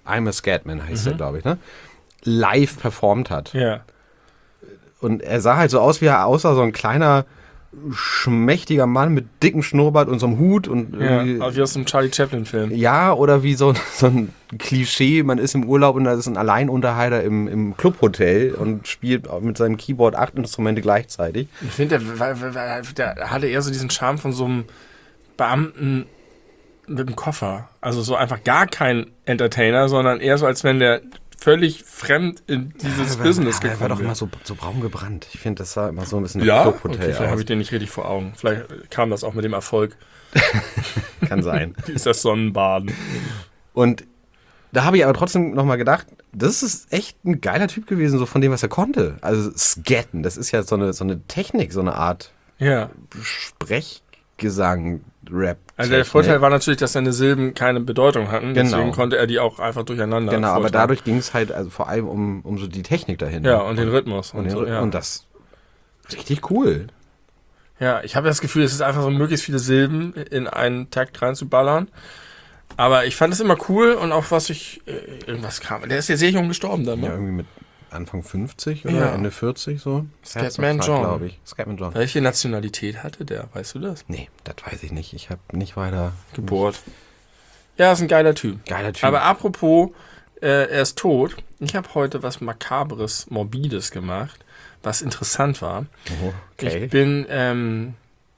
[SPEAKER 1] I'm a Scatman heißt mhm. er, glaube ich, ne? Live performt hat.
[SPEAKER 2] Ja.
[SPEAKER 1] Und er sah halt so aus, wie er aussah, so ein kleiner, schmächtiger Mann mit dicken Schnurrbart und so einem Hut. Und
[SPEAKER 2] ja, wie aus einem Charlie Chaplin-Film.
[SPEAKER 1] Ja, oder wie so, so ein Klischee, man ist im Urlaub und da ist ein Alleinunterhalter im, im Clubhotel und spielt mit seinem Keyboard acht Instrumente gleichzeitig.
[SPEAKER 2] Ich finde, der, der hatte eher so diesen Charme von so einem Beamten mit dem Koffer. Also so einfach gar kein Entertainer, sondern eher so, als wenn der völlig fremd in dieses ja, Business gekommen wäre.
[SPEAKER 1] Er war doch immer so, so braun gebrannt. Ich finde, das sah immer so ein bisschen
[SPEAKER 2] ja?
[SPEAKER 1] nach Clubhotel
[SPEAKER 2] okay, vielleicht habe ich den nicht richtig vor Augen. Vielleicht kam das auch mit dem Erfolg.
[SPEAKER 1] Kann sein.
[SPEAKER 2] Dieses Sonnenbaden.
[SPEAKER 1] Und da habe ich aber trotzdem nochmal gedacht, das ist echt ein geiler Typ gewesen, so von dem, was er konnte. Also Scatten, das ist ja so eine, so eine Technik, so eine Art
[SPEAKER 2] ja.
[SPEAKER 1] Sprechgesang, Rap.
[SPEAKER 2] Also der Vorteil war natürlich, dass seine Silben keine Bedeutung hatten. Genau. Deswegen konnte er die auch einfach durcheinander.
[SPEAKER 1] Genau, aber dadurch ging es halt also vor allem um, um so die Technik dahinter.
[SPEAKER 2] Ja, und den Rhythmus.
[SPEAKER 1] Und,
[SPEAKER 2] und,
[SPEAKER 1] den
[SPEAKER 2] so,
[SPEAKER 1] Rhythmus.
[SPEAKER 2] Ja.
[SPEAKER 1] Und das richtig cool.
[SPEAKER 2] Ja, ich habe das Gefühl, es ist einfach so möglichst viele Silben in einen Takt reinzuballern. Aber ich fand es immer cool und auch was ich, äh, irgendwas kam. Der ist ja sehr jung gestorben dann, ne?
[SPEAKER 1] Ja, irgendwie mit Anfang fünfzig oder
[SPEAKER 2] ja.
[SPEAKER 1] Ende vierzig so.
[SPEAKER 2] Scatman John.
[SPEAKER 1] glaube ich. Scatman John.
[SPEAKER 2] Welche Nationalität hatte der? Weißt du das?
[SPEAKER 1] Nee, das weiß ich nicht. Ich habe nicht weiter
[SPEAKER 2] gebohrt. Ja, ist ein geiler Typ.
[SPEAKER 1] Geiler Typ.
[SPEAKER 2] Aber apropos, äh, er ist tot. Ich habe heute was Makabres, Morbides gemacht, was interessant war.
[SPEAKER 1] Oh, okay.
[SPEAKER 2] Ich bin ähm,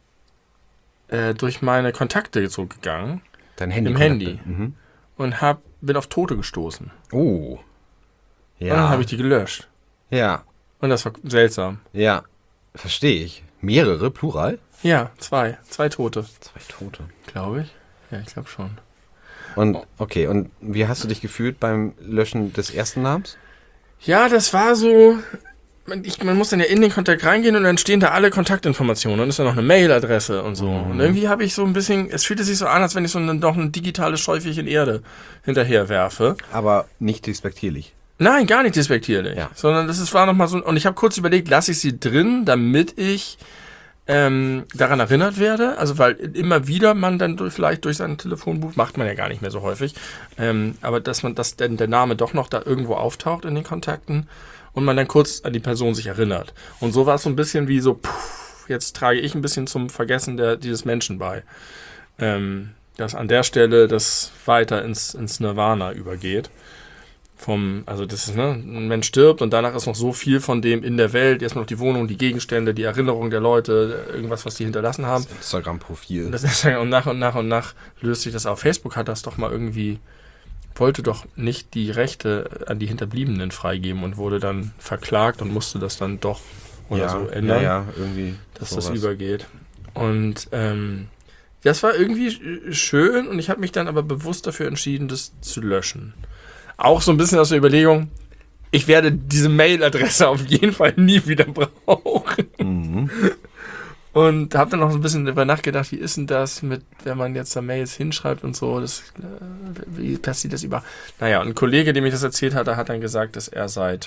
[SPEAKER 2] äh, durch meine Kontakte zurückgegangen.
[SPEAKER 1] Dein Handy?
[SPEAKER 2] Im Handy. Mhm. Und hab, bin auf Tote gestoßen.
[SPEAKER 1] Oh. Ja.
[SPEAKER 2] Und dann habe ich die gelöscht.
[SPEAKER 1] Ja.
[SPEAKER 2] Und das war seltsam.
[SPEAKER 1] Ja, verstehe ich. Mehrere, Plural?
[SPEAKER 2] Ja, zwei. Zwei Tote.
[SPEAKER 1] Zwei Tote.
[SPEAKER 2] Glaube ich. Ja, ich glaube schon.
[SPEAKER 1] Und, okay, und wie hast du dich gefühlt beim Löschen des ersten Namens?
[SPEAKER 2] Ja, das war so... Man, ich, man muss dann ja in den Kontakt reingehen und dann stehen da alle Kontaktinformationen und ist dann noch eine Mailadresse und so. Mhm. Und irgendwie habe ich so ein bisschen... Es fühlte sich so an, als wenn ich so eine, noch ein digitales Schäufchen Erde hinterher werfe.
[SPEAKER 1] Aber nicht despektierlich.
[SPEAKER 2] Nein, gar nicht despektierlich.
[SPEAKER 1] Ja.
[SPEAKER 2] Sondern das ist, war nochmal so... Und ich habe kurz überlegt, lasse ich sie drin, damit ich ähm, daran erinnert werde. Also weil immer wieder man dann durch, vielleicht durch sein Telefonbuch, macht man ja gar nicht mehr so häufig, ähm, aber dass man, dass denn der Name doch noch da irgendwo auftaucht in den Kontakten und man dann kurz an die Person sich erinnert. Und so war es so ein bisschen wie so, puh, jetzt trage ich ein bisschen zum Vergessen der, dieses Menschen bei. Ähm, dass an der Stelle das weiter ins, ins Nirvana übergeht. Vom, also das ist, ne, ein Mensch stirbt und danach ist noch so viel von dem in der Welt, erstmal noch die Wohnung, die Gegenstände, die Erinnerung der Leute, irgendwas, was die hinterlassen haben.
[SPEAKER 1] Das Instagram-Profil.
[SPEAKER 2] Das ist, und nach und nach und nach löst sich das auf. Facebook hat das doch mal irgendwie, wollte doch nicht die Rechte an die Hinterbliebenen freigeben und wurde dann verklagt und musste das dann doch oder
[SPEAKER 1] ja,
[SPEAKER 2] so ändern,
[SPEAKER 1] ja, ja, irgendwie
[SPEAKER 2] dass
[SPEAKER 1] sowas.
[SPEAKER 2] das übergeht. Und ähm, das war irgendwie schön und ich habe mich dann aber bewusst dafür entschieden, das zu löschen. Auch so ein bisschen aus der Überlegung, ich werde diese Mailadresse auf jeden Fall nie wieder brauchen.
[SPEAKER 1] Mhm.
[SPEAKER 2] Und habe dann noch so ein bisschen darüber nachgedacht, wie ist denn das mit, wenn man jetzt da Mails hinschreibt und so, das, wie passiert das über... Naja, und ein Kollege, dem ich das erzählt hatte, hat dann gesagt, dass er seit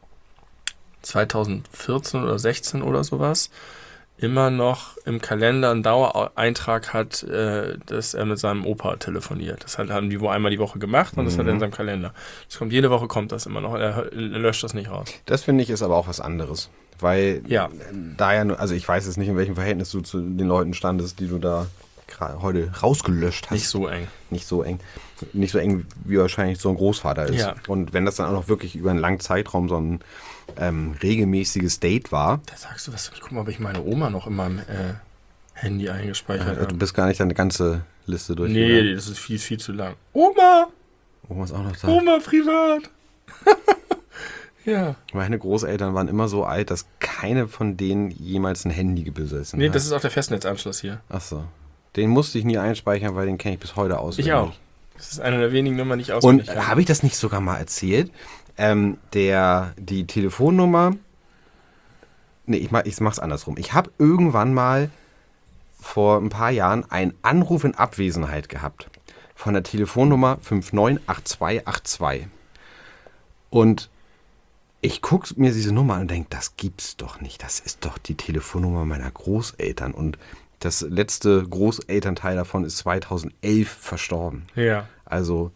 [SPEAKER 2] zweitausendvierzehn oder sechzehn oder sowas immer noch im Kalender einen Dauereintrag hat, äh, dass er mit seinem Opa telefoniert. Das hat, haben die wohl einmal die Woche gemacht und das mhm. hat er in seinem Kalender. Das kommt, jede Woche kommt das immer noch. Er, er löscht das nicht raus.
[SPEAKER 1] Das finde ich ist aber auch was anderes. Weil
[SPEAKER 2] ja.
[SPEAKER 1] da ja, also ich weiß jetzt nicht, in welchem Verhältnis du zu den Leuten standest, die du da heute rausgelöscht hast.
[SPEAKER 2] Nicht so eng.
[SPEAKER 1] Nicht so eng. Nicht so eng, wie wahrscheinlich so ein Großvater ist.
[SPEAKER 2] Ja.
[SPEAKER 1] Und wenn das dann auch noch wirklich über einen langen Zeitraum so ein ähm, regelmäßiges Date war.
[SPEAKER 2] Da sagst du was, ich guck mal, ob ich meine Oma noch in meinem äh, Handy eingespeichert
[SPEAKER 1] äh,
[SPEAKER 2] habe.
[SPEAKER 1] Du bist gar nicht deine ganze Liste durch.
[SPEAKER 2] Nee, das ist viel, viel zu lang. Oma!
[SPEAKER 1] Oma ist auch noch da.
[SPEAKER 2] Oma privat! Ja.
[SPEAKER 1] Meine Großeltern waren immer so alt, dass keine von denen jemals ein Handy besessen
[SPEAKER 2] Nee,
[SPEAKER 1] hat.
[SPEAKER 2] das ist auch der Festnetzanschluss hier.
[SPEAKER 1] Ach so. Den musste ich nie einspeichern, weil den kenne ich bis heute auswendig.
[SPEAKER 2] Ich auch. Das ist eine der wenigen Nummern, die ich auswendig
[SPEAKER 1] Und habe ich das nicht sogar mal erzählt? Ähm, der, die Telefonnummer, nee, ich, mach, ich mach's andersrum. Ich habe irgendwann mal vor ein paar Jahren einen Anruf in Abwesenheit gehabt von der Telefonnummer fünf neun acht zwei acht zwei. Und ich gucke mir diese Nummer an und denke, das gibt's doch nicht. Das ist doch die Telefonnummer meiner Großeltern. Und das letzte Großelternteil davon ist zweitausendelf verstorben.
[SPEAKER 2] Ja.
[SPEAKER 1] Also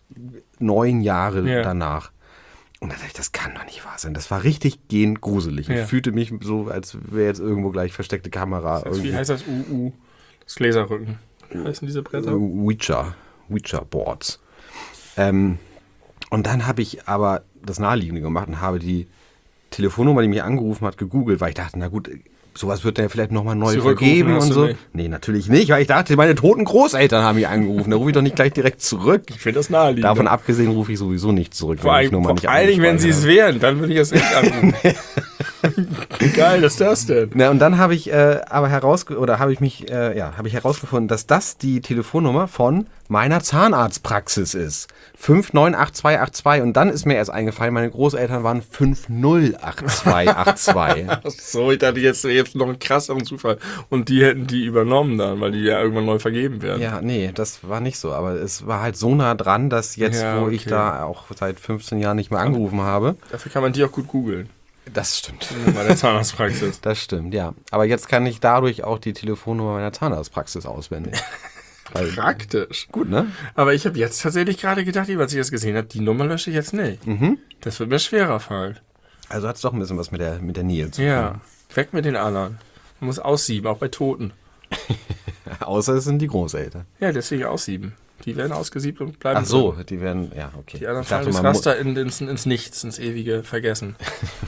[SPEAKER 1] neun Jahre
[SPEAKER 2] Ja.
[SPEAKER 1] danach. Und da dachte ich, das kann doch nicht wahr sein. Das war richtig gehend gruselig.
[SPEAKER 2] Ja.
[SPEAKER 1] Ich fühlte mich so, als wäre jetzt irgendwo gleich versteckte Kamera.
[SPEAKER 2] Das, wie heißt das? U U. Das Gläserrücken. Wie heißen diese Bretter?
[SPEAKER 1] Ouija. Ouija-Boards. Ähm, und dann habe ich aber das Naheliegende gemacht und habe die Telefonnummer, die mich angerufen hat, gegoogelt, weil ich dachte, na gut, sowas wird der vielleicht nochmal neu
[SPEAKER 2] Zurückrufen
[SPEAKER 1] vergeben
[SPEAKER 2] hast
[SPEAKER 1] und
[SPEAKER 2] du
[SPEAKER 1] so.
[SPEAKER 2] nicht.
[SPEAKER 1] Nee, natürlich nicht, weil ich dachte, meine toten Großeltern haben mich angerufen. Da rufe ich doch nicht gleich direkt zurück.
[SPEAKER 2] Ich finde das naheliegend.
[SPEAKER 1] Davon abgesehen rufe ich sowieso nicht zurück,
[SPEAKER 2] Vor
[SPEAKER 1] wenn
[SPEAKER 2] allem,
[SPEAKER 1] ich Nummer
[SPEAKER 2] vor
[SPEAKER 1] nicht
[SPEAKER 2] allen Dingen, wenn sie es
[SPEAKER 1] abgespeichert
[SPEAKER 2] wären, dann würde ich es echt anrufen. Wie geil ist das denn?
[SPEAKER 1] Na, und dann habe ich äh, aber herausge oder habe ich mich äh, ja, habe ich herausgefunden, dass das die Telefonnummer von meiner Zahnarztpraxis ist. fünf neun acht zwei acht zwei und dann ist mir erst eingefallen, meine Großeltern waren fünf null acht zwei acht zwei.
[SPEAKER 2] Ach so, ich dachte jetzt, jetzt noch einen krasseren Zufall. Und die hätten die übernommen dann, weil die ja irgendwann neu vergeben werden.
[SPEAKER 1] Ja, nee, das war nicht so, aber es war halt so nah dran, dass jetzt,
[SPEAKER 2] Ja,
[SPEAKER 1] wo
[SPEAKER 2] okay.
[SPEAKER 1] ich da auch seit fünfzehn Jahren nicht mehr angerufen habe.
[SPEAKER 2] Dafür kann man die auch gut googeln.
[SPEAKER 1] Das stimmt.
[SPEAKER 2] Bei der Zahnarztpraxis.
[SPEAKER 1] Das stimmt, ja. Aber jetzt kann ich dadurch auch die Telefonnummer meiner Zahnarztpraxis auswendig. Weil,
[SPEAKER 2] Praktisch.
[SPEAKER 1] gut, ne?
[SPEAKER 2] Aber ich habe jetzt tatsächlich gerade gedacht, als ich das gesehen habe, die Nummer lösche ich jetzt nicht.
[SPEAKER 1] Mhm.
[SPEAKER 2] Das wird mir schwerer fallen.
[SPEAKER 1] Also hat es doch ein bisschen was mit der, mit der Nähe zu tun.
[SPEAKER 2] Ja, weg mit den anderen. Man muss aussieben, auch bei Toten.
[SPEAKER 1] Außer es sind die Großeltern.
[SPEAKER 2] Ja, deswegen aussieben. Die werden ausgesiebt und bleiben
[SPEAKER 1] Ach so,
[SPEAKER 2] drin.
[SPEAKER 1] die werden, ja, okay.
[SPEAKER 2] Die anderen
[SPEAKER 1] Ich
[SPEAKER 2] fallen
[SPEAKER 1] dachte,
[SPEAKER 2] das
[SPEAKER 1] man mu-
[SPEAKER 2] Raster in, ins, ins Nichts, ins ewige Vergessen.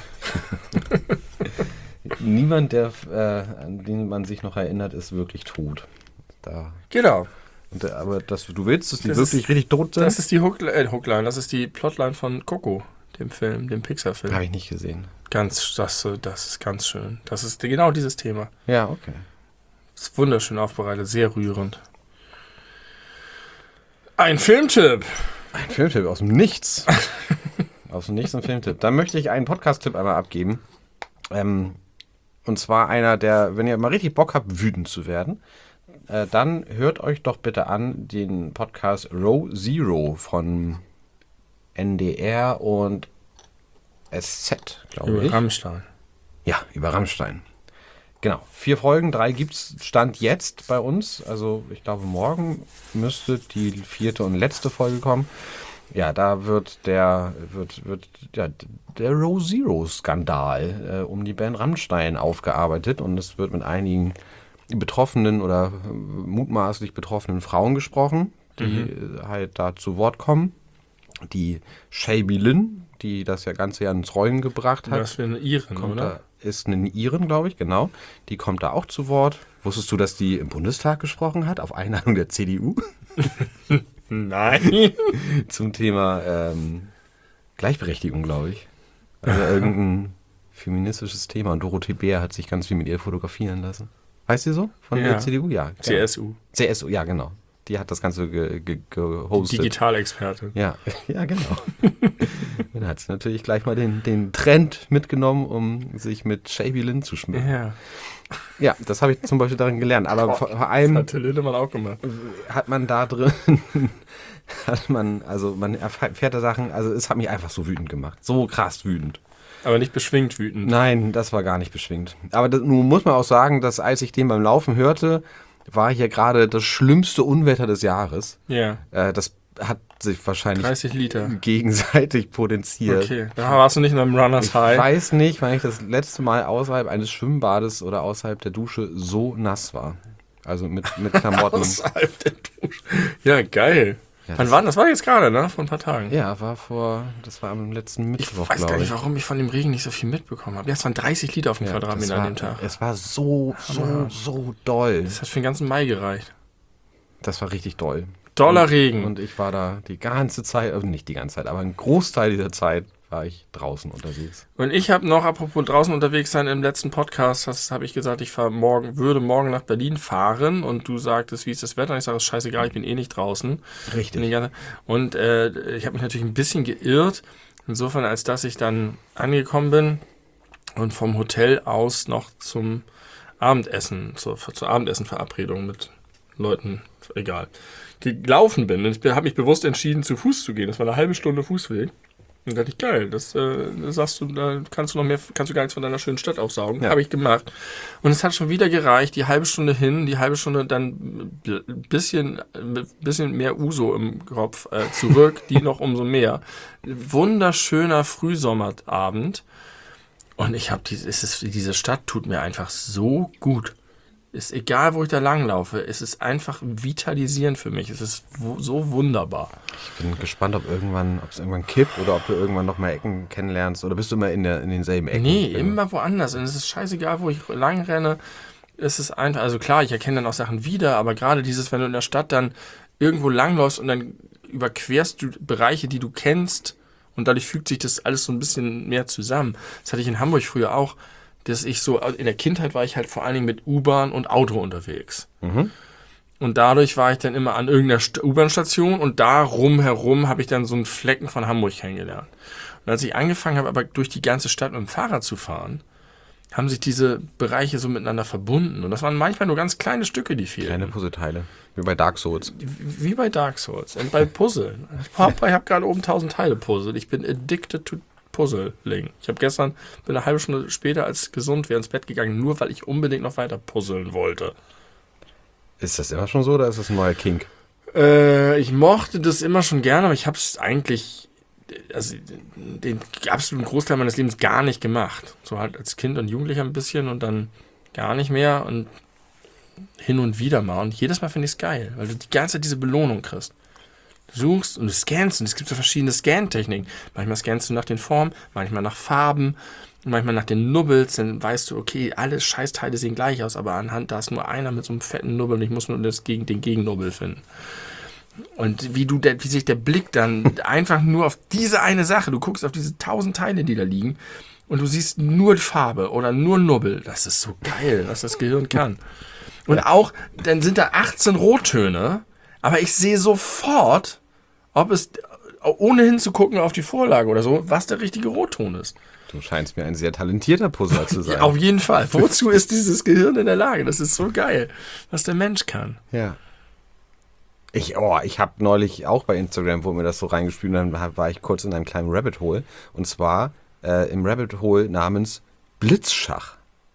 [SPEAKER 1] Niemand, der, äh, an den man sich noch erinnert, ist wirklich tot. Da,
[SPEAKER 2] Genau.
[SPEAKER 1] und, äh, aber das, du willst, dass die
[SPEAKER 2] Das
[SPEAKER 1] wirklich
[SPEAKER 2] ist-
[SPEAKER 1] richtig tot sind?
[SPEAKER 2] Das ist die Hookline, äh, Hookline, das ist die Plotline von Coco, dem Film, dem Pixar-Film.
[SPEAKER 1] Habe ich nicht gesehen.
[SPEAKER 2] Ganz, das, das ist ganz schön. Das ist genau dieses Thema.
[SPEAKER 1] Ja, okay.
[SPEAKER 2] Das ist wunderschön aufbereitet, sehr rührend. Ein Filmtipp.
[SPEAKER 1] Ein Filmtipp aus dem Nichts. Aus dem Nichts ein Filmtipp. Dann möchte ich einen Podcast-Tipp einmal abgeben. Ähm, und zwar einer, der, wenn ihr mal richtig Bock habt, wütend zu werden, äh, dann hört euch doch bitte an den Podcast Row Zero von N D R und S Z, glaube
[SPEAKER 2] Über
[SPEAKER 1] ich.
[SPEAKER 2] Rammstein.
[SPEAKER 1] Ja, über Rammstein. Genau. Vier Folgen, drei gibt's Stand jetzt bei uns. Also ich glaube, morgen müsste die vierte und letzte Folge kommen. Ja, da wird der wird wird ja, der Row Zero Skandal äh, um die Band Rammstein aufgearbeitet und es wird mit einigen betroffenen oder äh, mutmaßlich betroffenen Frauen gesprochen, die
[SPEAKER 2] Mhm.
[SPEAKER 1] äh, halt da zu Wort kommen. Die Shaby Lynn, die das ja ganze Jahr ins Rollen gebracht hat.
[SPEAKER 2] Das wäre eine Iren,
[SPEAKER 1] Kommt
[SPEAKER 2] oder?
[SPEAKER 1] da, ist eine Iren, glaube ich, genau. Die kommt da auch zu Wort. Wusstest du, dass die im Bundestag gesprochen hat, auf Einladung der C D U,
[SPEAKER 2] Nein.
[SPEAKER 1] zum Thema ähm, Gleichberechtigung, glaube ich. Also irgendein feministisches Thema. Und Dorothee Bär hat sich ganz viel mit ihr fotografieren lassen. Heißt sie so? Von
[SPEAKER 2] Ja.
[SPEAKER 1] der C D U? Ja.
[SPEAKER 2] C S U.
[SPEAKER 1] C S U, ja, genau. Die hat das Ganze ge ge gehostet.
[SPEAKER 2] Digitalexperte.
[SPEAKER 1] Ja, ja, genau. Und da hat sie natürlich gleich mal den, den Trend mitgenommen, um sich mit Shaby Lynn zu schmücken.
[SPEAKER 2] Ja.
[SPEAKER 1] Ja, das habe ich zum Beispiel darin gelernt. Aber vor, vor allem
[SPEAKER 2] Hat Till Lindemann auch gemacht.
[SPEAKER 1] hat man da drin, hat man, also man erfährt da Sachen, also es hat mich einfach so wütend gemacht. So krass wütend.
[SPEAKER 2] Aber nicht beschwingt wütend.
[SPEAKER 1] Nein, das war gar nicht beschwingt. Aber das, nun muss man auch sagen, dass als ich den beim Laufen hörte, war hier gerade das schlimmste Unwetter des Jahres.
[SPEAKER 2] Ja.
[SPEAKER 1] Äh, das hat sich wahrscheinlich
[SPEAKER 2] dreißig Liter.
[SPEAKER 1] gegenseitig potenziert.
[SPEAKER 2] Okay. Da warst du nicht in einem Runners
[SPEAKER 1] Ich
[SPEAKER 2] High.
[SPEAKER 1] weiß nicht, wann ich das letzte Mal außerhalb eines Schwimmbades oder außerhalb der Dusche so nass war. Also mit, mit Klamotten.
[SPEAKER 2] Außerhalb der Dusche. Ja, geil.
[SPEAKER 1] Ja,
[SPEAKER 2] Wann
[SPEAKER 1] das-
[SPEAKER 2] war das? war jetzt gerade, ne? Vor ein paar Tagen.
[SPEAKER 1] Ja, war vor, das war am letzten
[SPEAKER 2] Ich
[SPEAKER 1] Mittwoch,
[SPEAKER 2] weiß gar
[SPEAKER 1] glaube
[SPEAKER 2] nicht,
[SPEAKER 1] ich.
[SPEAKER 2] warum ich von dem Regen nicht so viel mitbekommen habe. Ja, es waren dreißig Liter auf dem
[SPEAKER 1] Ja,
[SPEAKER 2] Quadratmeter
[SPEAKER 1] das war,
[SPEAKER 2] an dem Tag.
[SPEAKER 1] es war so, so, so doll.
[SPEAKER 2] Das hat für den ganzen Mai gereicht.
[SPEAKER 1] Das war richtig doll.
[SPEAKER 2] Doller
[SPEAKER 1] und,
[SPEAKER 2] Regen.
[SPEAKER 1] Und ich war da die ganze Zeit, also nicht die ganze Zeit, aber einen Großteil dieser Zeit war ich draußen unterwegs.
[SPEAKER 2] Und ich habe noch, apropos draußen unterwegs sein, im letzten Podcast das habe ich gesagt, ich fahr morgen, würde morgen nach Berlin fahren und du sagtest, wie ist das Wetter? Und ich sage, es ist scheißegal, ich bin eh nicht draußen.
[SPEAKER 1] Richtig.
[SPEAKER 2] Bin die ganze- Und äh, ich habe mich natürlich ein bisschen geirrt, insofern, als dass ich dann angekommen bin und vom Hotel aus noch zum Abendessen, zur, zur Abendessenverabredung mit Leuten, egal, gelaufen bin. Und ich habe mich bewusst entschieden, zu Fuß zu gehen. Das war eine halbe Stunde Fußweg. Und dachte ich, geil, das äh, sagst du, da kannst du noch mehr, kannst du gar nichts von deiner schönen Stadt aufsaugen.
[SPEAKER 1] Ja.
[SPEAKER 2] Habe ich gemacht. Und es hat schon wieder gereicht, die halbe Stunde hin, die halbe Stunde dann ein bisschen, bisschen mehr Uso im Kopf äh, zurück, die noch umso mehr. Wunderschöner Frühsommerabend. Und ich habe diese, es ist, diese Stadt tut mir einfach so gut. Ist egal, wo ich da langlaufe, es ist einfach vitalisierend für mich. Es ist wo, so wunderbar.
[SPEAKER 1] Ich bin gespannt, ob irgendwann, ob es irgendwann kippt oder ob du irgendwann noch mehr Ecken kennenlernst. Oder bist du immer in, der, in denselben Ecken?
[SPEAKER 2] Nee, immer woanders. Und es ist scheißegal, wo ich lang renne. Es ist einfach, also klar, ich erkenne dann auch Sachen wieder, aber gerade dieses, wenn du in der Stadt dann irgendwo langläufst und dann überquerst du Bereiche, die du kennst, und dadurch fügt sich das alles so ein bisschen mehr zusammen. Das hatte ich in Hamburg früher auch, dass ich so, in der Kindheit war ich halt vor allen Dingen mit U-Bahn und Auto unterwegs.
[SPEAKER 1] Mhm.
[SPEAKER 2] Und dadurch war ich dann immer an irgendeiner St- U-Bahn-Station und da rumherum habe ich dann so einen Flecken von Hamburg kennengelernt. Und als ich angefangen habe, aber durch die ganze Stadt mit dem Fahrrad zu fahren, haben sich diese Bereiche so miteinander verbunden. Und das waren manchmal nur ganz kleine Stücke, die fehlten.
[SPEAKER 1] Kleine Puzzleteile. Wie bei Dark Souls.
[SPEAKER 2] Wie bei Dark Souls. Und bei Puzzeln. Papa, ich habe gerade oben tausend Teile puzzelt. Ich bin addicted to Puzzling. Ich habe gestern, bin eine halbe Stunde später als gesund wäre ins Bett gegangen, nur weil ich unbedingt noch weiter puzzeln wollte.
[SPEAKER 1] Ist das immer schon so oder ist das ein neuer Kink?
[SPEAKER 2] Äh, ich mochte das immer schon gerne, aber ich habe es eigentlich, also den absoluten Großteil meines Lebens gar nicht gemacht. So halt als Kind und Jugendlicher ein bisschen und dann gar nicht mehr und hin und wieder mal. Und jedes Mal finde ich es geil, weil du die ganze Zeit diese Belohnung kriegst. Du suchst und du scannst und es gibt so verschiedene Scan-Techniken. Manchmal scannst du nach den Formen, manchmal nach Farben, manchmal nach den Nubbels, dann weißt du, okay, alle Scheißteile sehen gleich aus, aber anhand da ist nur einer mit so einem fetten Nubbel und ich muss nur das gegen, den Gegennubbel finden. Und wie du der, wie sich der Blick dann einfach nur auf diese eine Sache, du guckst auf diese tausend Teile, die da liegen und du siehst nur die Farbe oder nur Nubbel. Das ist so geil, was das Gehirn kann. Und auch, dann sind da achtzehn Rottöne, aber ich sehe sofort, ob es, ohne hinzugucken auf die Vorlage oder so, was der richtige Rotton ist.
[SPEAKER 1] Du scheinst mir ein sehr talentierter Puzzler zu sein.
[SPEAKER 2] Ja, auf jeden Fall. Wozu ist dieses Gehirn in der Lage? Das ist so geil, was der Mensch kann.
[SPEAKER 1] Ja. Ich, oh, ich habe neulich auch bei Instagram, wo mir das so reingespielt und dann war ich kurz in einem kleinen Rabbit Hole. Und zwar äh, im Rabbit Hole namens Blitzschach.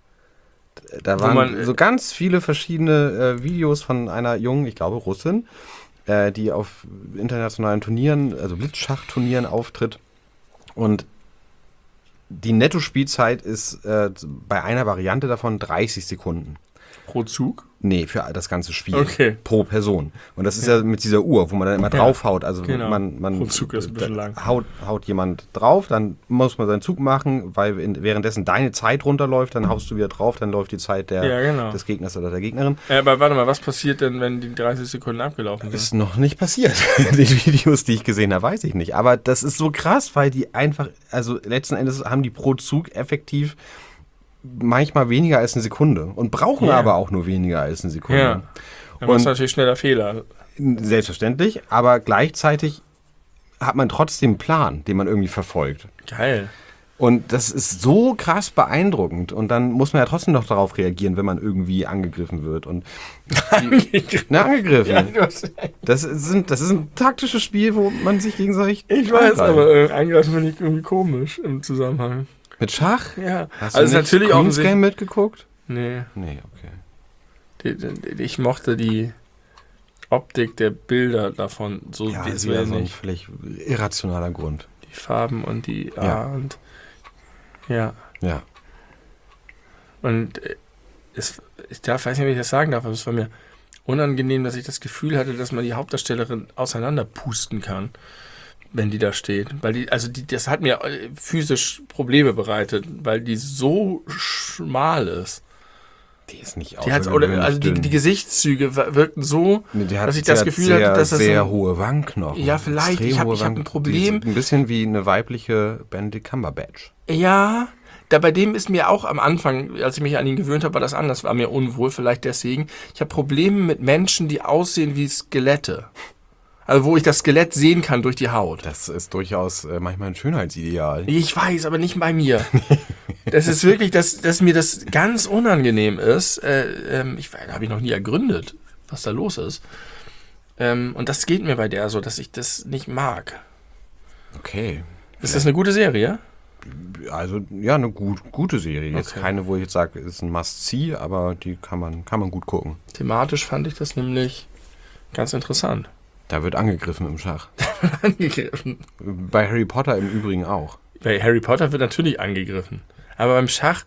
[SPEAKER 1] Da waren
[SPEAKER 2] man,
[SPEAKER 1] so ganz viele verschiedene äh, Videos von einer jungen, ich glaube Russin, äh, die auf internationalen Turnieren, also Blitzschachturnieren auftritt. Und die Netto-Spielzeit ist äh, bei einer Variante davon dreißig Sekunden.
[SPEAKER 2] Pro Zug?
[SPEAKER 1] Nee, für das ganze Spiel.
[SPEAKER 2] Okay.
[SPEAKER 1] Pro Person. Und das ist ja, ja mit dieser Uhr, wo man dann immer
[SPEAKER 2] ja.
[SPEAKER 1] draufhaut. Also
[SPEAKER 2] genau.
[SPEAKER 1] man, man
[SPEAKER 2] Pro Zug ist ein bisschen lang.
[SPEAKER 1] Haut, haut jemand drauf, dann muss man seinen Zug machen, weil in, währenddessen deine Zeit runterläuft, dann haust du wieder drauf, dann läuft die Zeit der,
[SPEAKER 2] ja, genau.
[SPEAKER 1] des Gegners oder der Gegnerin.
[SPEAKER 2] Ja, aber warte mal, was passiert denn, wenn die dreißig Sekunden abgelaufen sind?
[SPEAKER 1] Ist noch nicht passiert. Die Videos, die ich gesehen habe, weiß ich nicht. Aber das ist so krass, weil die einfach, also letzten Endes haben die pro Zug effektiv manchmal weniger als eine Sekunde und brauchen
[SPEAKER 2] ja.
[SPEAKER 1] aber auch nur weniger als eine Sekunde.
[SPEAKER 2] Ja. Dann ist natürlich schneller Fehler.
[SPEAKER 1] Selbstverständlich, aber gleichzeitig hat man trotzdem einen Plan, den man irgendwie verfolgt.
[SPEAKER 2] Geil.
[SPEAKER 1] Und das ist so krass beeindruckend. Und dann muss man ja trotzdem noch darauf reagieren, wenn man irgendwie angegriffen wird. Und
[SPEAKER 2] angegriffen.
[SPEAKER 1] Na, angegriffen.
[SPEAKER 2] Ja, du hast
[SPEAKER 1] das, sind, das ist ein taktisches Spiel, wo man sich gegenseitig.
[SPEAKER 2] Ich weiß, aber äh, angreifen finde ich irgendwie komisch im Zusammenhang.
[SPEAKER 1] Mit Schach?
[SPEAKER 2] Ja.
[SPEAKER 1] Hast
[SPEAKER 2] also
[SPEAKER 1] du nicht
[SPEAKER 2] natürlich auch
[SPEAKER 1] Queen's Game mitgeguckt?
[SPEAKER 2] Nee.
[SPEAKER 1] Nee, okay.
[SPEAKER 2] Die, die, ich mochte die Optik der Bilder davon so
[SPEAKER 1] Ja, das
[SPEAKER 2] visuell
[SPEAKER 1] wäre so ein
[SPEAKER 2] nicht.
[SPEAKER 1] völlig irrationaler Grund.
[SPEAKER 2] Die Farben und die
[SPEAKER 1] Ja.
[SPEAKER 2] ah, und ja.
[SPEAKER 1] Ja.
[SPEAKER 2] Und äh, es, ich darf, weiß nicht, wie ich das sagen darf, aber es war mir unangenehm, dass ich das Gefühl hatte, dass man die Hauptdarstellerin auseinanderpusten kann, wenn die da steht. Weil die, also die, das hat mir physisch Probleme bereitet, weil die so schmal ist.
[SPEAKER 1] Die ist nicht
[SPEAKER 2] Die hat, oder, also die, die Gesichtszüge wirkten so,
[SPEAKER 1] die hat,
[SPEAKER 2] dass ich das Gefühl
[SPEAKER 1] sehr,
[SPEAKER 2] hatte, dass das
[SPEAKER 1] sehr
[SPEAKER 2] so,
[SPEAKER 1] hohe Wangenknochen.
[SPEAKER 2] Ja, vielleicht.
[SPEAKER 1] Extrem
[SPEAKER 2] Ich habe
[SPEAKER 1] hohe
[SPEAKER 2] ich hab ein
[SPEAKER 1] Wangen-
[SPEAKER 2] Problem.
[SPEAKER 1] Die ist ein bisschen wie eine weibliche Benedict Cumberbatch.
[SPEAKER 2] Ja, da bei dem ist mir auch am Anfang, als ich mich an ihn gewöhnt habe, war das anders, war mir unwohl, vielleicht deswegen. Ich habe Probleme mit Menschen, die aussehen wie Skelette. Also wo ich das Skelett sehen kann durch die Haut.
[SPEAKER 1] Das ist durchaus äh, manchmal ein Schönheitsideal.
[SPEAKER 2] Ich weiß, aber nicht bei mir. Das ist wirklich, dass, dass mir das ganz unangenehm ist. Äh, ähm, ich habe ich noch nie ergründet, was da los ist. Ähm, und das geht mir bei der so, dass ich das nicht mag.
[SPEAKER 1] Okay.
[SPEAKER 2] Ist das eine gute Serie?
[SPEAKER 1] Also, ja, eine gut, gute Serie. Jetzt
[SPEAKER 2] Okay.
[SPEAKER 1] keine, wo ich jetzt sage, ist ein Must-See, aber die kann man, kann man gut gucken.
[SPEAKER 2] Thematisch fand ich das nämlich ganz interessant.
[SPEAKER 1] Da wird angegriffen im Schach.
[SPEAKER 2] Angegriffen.
[SPEAKER 1] Bei Harry Potter im Übrigen auch.
[SPEAKER 2] Bei Harry Potter wird natürlich angegriffen. Aber beim Schach,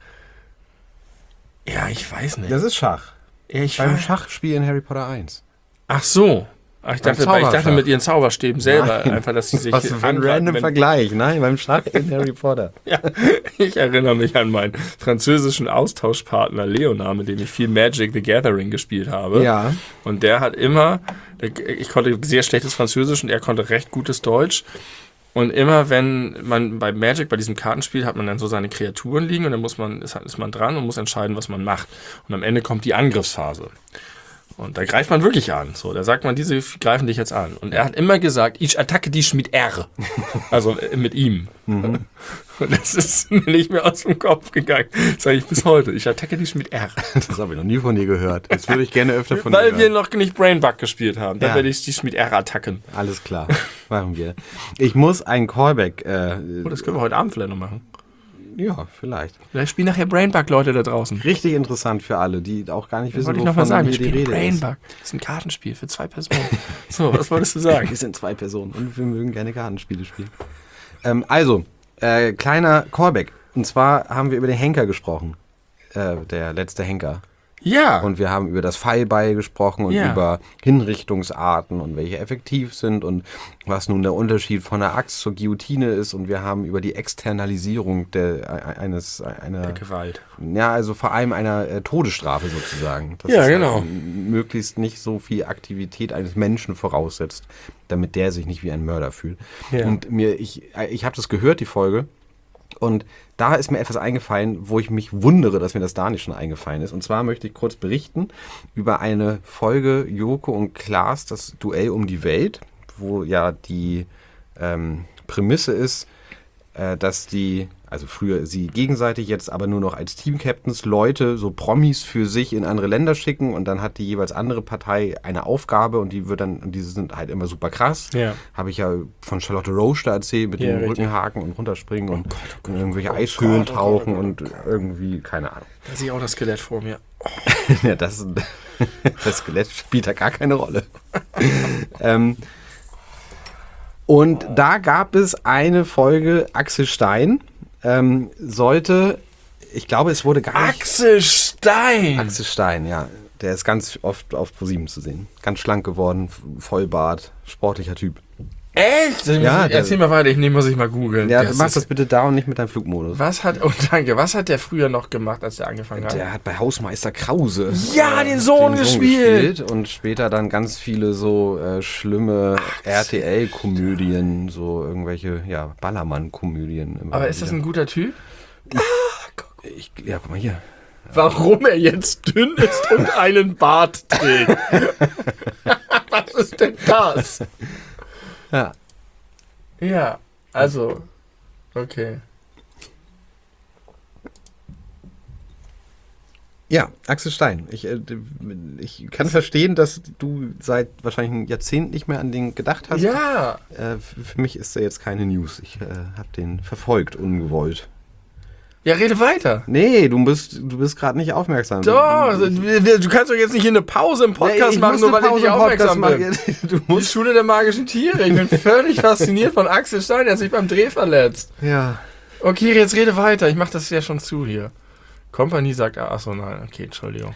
[SPEAKER 2] ja, ich weiß nicht.
[SPEAKER 1] Das ist Schach.
[SPEAKER 2] Ja, ich
[SPEAKER 1] Beim
[SPEAKER 2] weiß.
[SPEAKER 1] Schachspiel in Harry Potter eins.
[SPEAKER 2] Ach so. Ach, ich,
[SPEAKER 1] Beim
[SPEAKER 2] dachte, ich dachte
[SPEAKER 1] Zauberschach.
[SPEAKER 2] mit ihren Zauberstäben selber,
[SPEAKER 1] Nein.
[SPEAKER 2] einfach, dass sie sich
[SPEAKER 1] Was für ein
[SPEAKER 2] angreifen,
[SPEAKER 1] random
[SPEAKER 2] wenn-
[SPEAKER 1] Vergleich. Nein, beim Schach in Harry Potter.
[SPEAKER 2] Ja, ich erinnere mich an meinen französischen Austauschpartner Leonard, mit dem ich viel Magic the Gathering gespielt habe.
[SPEAKER 1] Ja.
[SPEAKER 2] Und der hat immer, ich konnte sehr schlechtes Französisch und er konnte recht gutes Deutsch. Und immer wenn man bei Magic, bei diesem Kartenspiel, hat man dann so seine Kreaturen liegen und dann muss man, ist, ist man dran und muss entscheiden, was man macht. Und am Ende kommt die Angriffsphase. Und da greift man wirklich an. So, da sagt man, diese greifen dich jetzt an. Und er hat immer gesagt, ich attacke dich mit R. Also äh, mit ihm.
[SPEAKER 1] Mhm.
[SPEAKER 2] Und das ist mir nicht mehr aus dem Kopf gegangen. Das sage ich bis heute. Ich attacke dich mit R.
[SPEAKER 1] Das habe ich noch nie von dir gehört. Das würde ich gerne öfter von
[SPEAKER 2] Weil
[SPEAKER 1] dir
[SPEAKER 2] wir
[SPEAKER 1] hören.
[SPEAKER 2] noch nicht Brainbug gespielt haben. Dann
[SPEAKER 1] Ja.
[SPEAKER 2] werde ich dich mit R attacken.
[SPEAKER 1] Alles klar, machen wir. Ich muss ein Callback, äh,
[SPEAKER 2] Oh, das können wir heute Abend vielleicht noch machen.
[SPEAKER 1] ja, vielleicht.
[SPEAKER 2] Vielleicht spielen nachher Brainbug Leute da draußen.
[SPEAKER 1] Richtig interessant für alle, die auch gar nicht
[SPEAKER 2] Das
[SPEAKER 1] wissen,
[SPEAKER 2] wollte ich noch mal
[SPEAKER 1] wovon
[SPEAKER 2] sagen. Wir
[SPEAKER 1] hier die
[SPEAKER 2] spielen
[SPEAKER 1] Rede ist.
[SPEAKER 2] Brainbug. Das ist ein Kartenspiel für zwei Personen. So, was wolltest du sagen?
[SPEAKER 1] Wir sind zwei Personen und wir mögen gerne Kartenspiele spielen. Ähm, also, äh, kleiner Callback. Und zwar haben wir über den Henker gesprochen. Äh, der letzte Henker.
[SPEAKER 2] Ja.
[SPEAKER 1] Und wir haben über das Pfeilbeil gesprochen und
[SPEAKER 2] Ja.
[SPEAKER 1] über Hinrichtungsarten und welche effektiv sind und was nun der Unterschied von der Axt zur Guillotine ist. Und wir haben über die Externalisierung der, eines, einer,
[SPEAKER 2] Gewalt.
[SPEAKER 1] ja, also vor allem einer äh, Todesstrafe sozusagen. Dass
[SPEAKER 2] Ja,
[SPEAKER 1] es
[SPEAKER 2] genau.
[SPEAKER 1] halt möglichst nicht so viel Aktivität eines Menschen voraussetzt, damit der sich nicht wie ein Mörder fühlt.
[SPEAKER 2] Ja.
[SPEAKER 1] Und mir, ich, ich habe das gehört, die Folge. Und da ist mir etwas eingefallen, wo ich mich wundere, dass mir das da nicht schon eingefallen ist. Und zwar möchte ich kurz berichten über eine Folge Joko und Klaas, das Duell um die Welt, wo ja die ähm, Prämisse ist, äh, dass die, also früher sie gegenseitig, jetzt aber nur noch als Team-Captains Leute, so Promis für sich in andere Länder schicken und dann hat die jeweils andere Partei eine Aufgabe und die wird dann, und diese sind halt immer super krass.
[SPEAKER 2] Ja.
[SPEAKER 1] Habe ich ja von Charlotte Roche da erzählt, mit
[SPEAKER 2] Ja,
[SPEAKER 1] dem
[SPEAKER 2] richtig.
[SPEAKER 1] Rückenhaken und runterspringen und in irgendwelche
[SPEAKER 2] oh
[SPEAKER 1] Eishöhlen
[SPEAKER 2] Gott, oh Gott,
[SPEAKER 1] tauchen
[SPEAKER 2] oh Gott,
[SPEAKER 1] und
[SPEAKER 2] oh Gott.
[SPEAKER 1] irgendwie, keine Ahnung.
[SPEAKER 2] Da sehe ich auch das Skelett vor mir.
[SPEAKER 1] Ja, das, das Skelett spielt da gar keine Rolle. ähm, und da gab es eine Folge, Axel Stein ähm, sollte, ich glaube, es wurde gar nicht...
[SPEAKER 2] Axel Stein!
[SPEAKER 1] Axel Stein, ja. Der ist ganz oft auf ProSieben zu sehen. Ganz schlank geworden, Vollbart, sportlicher Typ.
[SPEAKER 2] Echt?
[SPEAKER 1] Ja, der-
[SPEAKER 2] Erzähl mal weiter, ich nehme, muss ich mal googeln.
[SPEAKER 1] Ja,
[SPEAKER 2] Das
[SPEAKER 1] mach
[SPEAKER 2] ist-
[SPEAKER 1] das bitte da und nicht mit deinem Flugmodus.
[SPEAKER 2] Was hat, oh danke, was hat der früher noch gemacht, als der angefangen hat?
[SPEAKER 1] Der hat bei Hausmeister Krause
[SPEAKER 2] Ja, den Sohn gespielt.
[SPEAKER 1] und später dann ganz viele so äh, schlimme R T L-Komödien, so irgendwelche, ja, Ballermann-Komödien. immer
[SPEAKER 2] Aber ist das
[SPEAKER 1] wieder.
[SPEAKER 2] ein guter Typ?
[SPEAKER 1] Ich, ja, guck mal hier.
[SPEAKER 2] Warum er jetzt dünn ist und einen Bart trägt. Was ist denn das?
[SPEAKER 1] Ja.
[SPEAKER 2] Ja, also, okay.
[SPEAKER 1] Ja, Axel Stein. Ich, äh, ich kann verstehen, dass du seit wahrscheinlich einem Jahrzehnt nicht mehr an den gedacht hast.
[SPEAKER 2] Ja,
[SPEAKER 1] Äh, f- für mich ist er jetzt keine News. Ich äh, habe den verfolgt, ungewollt.
[SPEAKER 2] ja, rede weiter.
[SPEAKER 1] Nee, du bist, du bist gerade nicht aufmerksam.
[SPEAKER 2] Doch, also, wir- wir- du kannst doch jetzt nicht hier eine Pause im Podcast
[SPEAKER 1] Nee, ich
[SPEAKER 2] machen,
[SPEAKER 1] muss
[SPEAKER 2] nur
[SPEAKER 1] eine
[SPEAKER 2] weil ich
[SPEAKER 1] Pause
[SPEAKER 2] nicht
[SPEAKER 1] im Podcast
[SPEAKER 2] aufmerksam bin.
[SPEAKER 1] machen. Du
[SPEAKER 2] Die
[SPEAKER 1] musst.
[SPEAKER 2] Schule der magischen Tiere. Ich bin völlig fasziniert von Axel Stein. Er hat sich beim Dreh verletzt.
[SPEAKER 1] Ja.
[SPEAKER 2] Okay, jetzt rede weiter. Ich mach das ja schon zu hier. Kompanie sagt, ah, achso, nein, okay, Entschuldigung.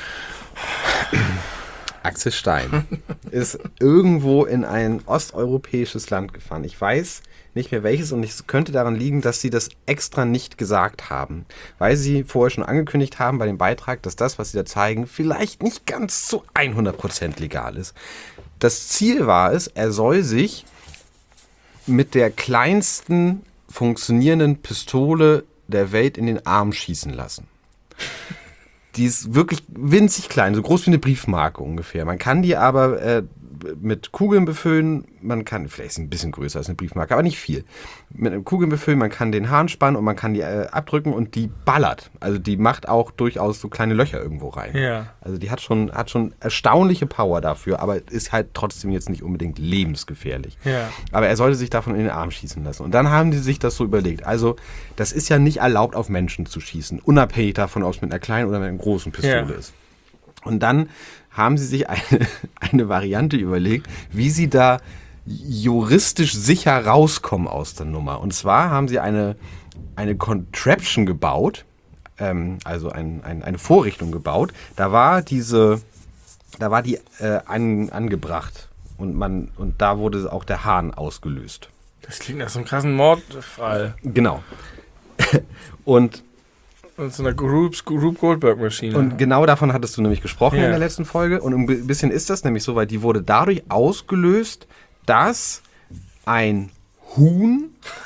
[SPEAKER 1] Axel Stein ist irgendwo in ein osteuropäisches Land gefahren. Ich weiß nicht mehr welches und es könnte daran liegen, dass sie das extra nicht gesagt haben, weil sie vorher schon angekündigt haben bei dem Beitrag, dass das, was sie da zeigen, vielleicht nicht ganz zu hundert Prozent legal ist. Das Ziel war es, er soll sich mit der kleinsten funktionierenden Pistole der Welt in den Arm schießen lassen. Die ist wirklich winzig klein, so groß wie eine Briefmarke ungefähr. Man kann die aber äh, mit Kugeln befüllen. Man kann, vielleicht ist es ein bisschen größer als eine Briefmarke, aber nicht viel. Mit Kugeln befüllen, man kann den Hahn spannen und man kann die äh, abdrücken und die ballert. Also die macht auch durchaus so kleine Löcher irgendwo rein.
[SPEAKER 2] Ja.
[SPEAKER 1] Also die hat schon, hat schon erstaunliche Power dafür, aber ist halt trotzdem jetzt nicht unbedingt lebensgefährlich.
[SPEAKER 2] Ja.
[SPEAKER 1] Aber er sollte sich davon in den Arm schießen lassen. Und dann haben die sich das so überlegt. Also das ist ja nicht erlaubt, auf Menschen zu schießen, unabhängig davon, ob es mit einer kleinen oder mit einer großen Pistole
[SPEAKER 2] Ja.
[SPEAKER 1] ist. Und dann haben sie sich eine, eine Variante überlegt, wie sie da juristisch sicher rauskommen aus der Nummer. Und zwar haben sie eine, eine Contraption gebaut, ähm, also ein, ein, eine Vorrichtung gebaut. Da war diese, da war die äh, an, angebracht und man und da wurde auch der Hahn ausgelöst.
[SPEAKER 2] Das klingt nach so einem krassen Mordfall.
[SPEAKER 1] Genau. Und
[SPEAKER 2] Und so einer Group, Group Goldberg-Maschine.
[SPEAKER 1] Und genau davon hattest du nämlich gesprochen
[SPEAKER 2] Ja.
[SPEAKER 1] in der letzten Folge. Und ein bisschen ist das nämlich so, weil die wurde dadurch ausgelöst, dass ein Huhn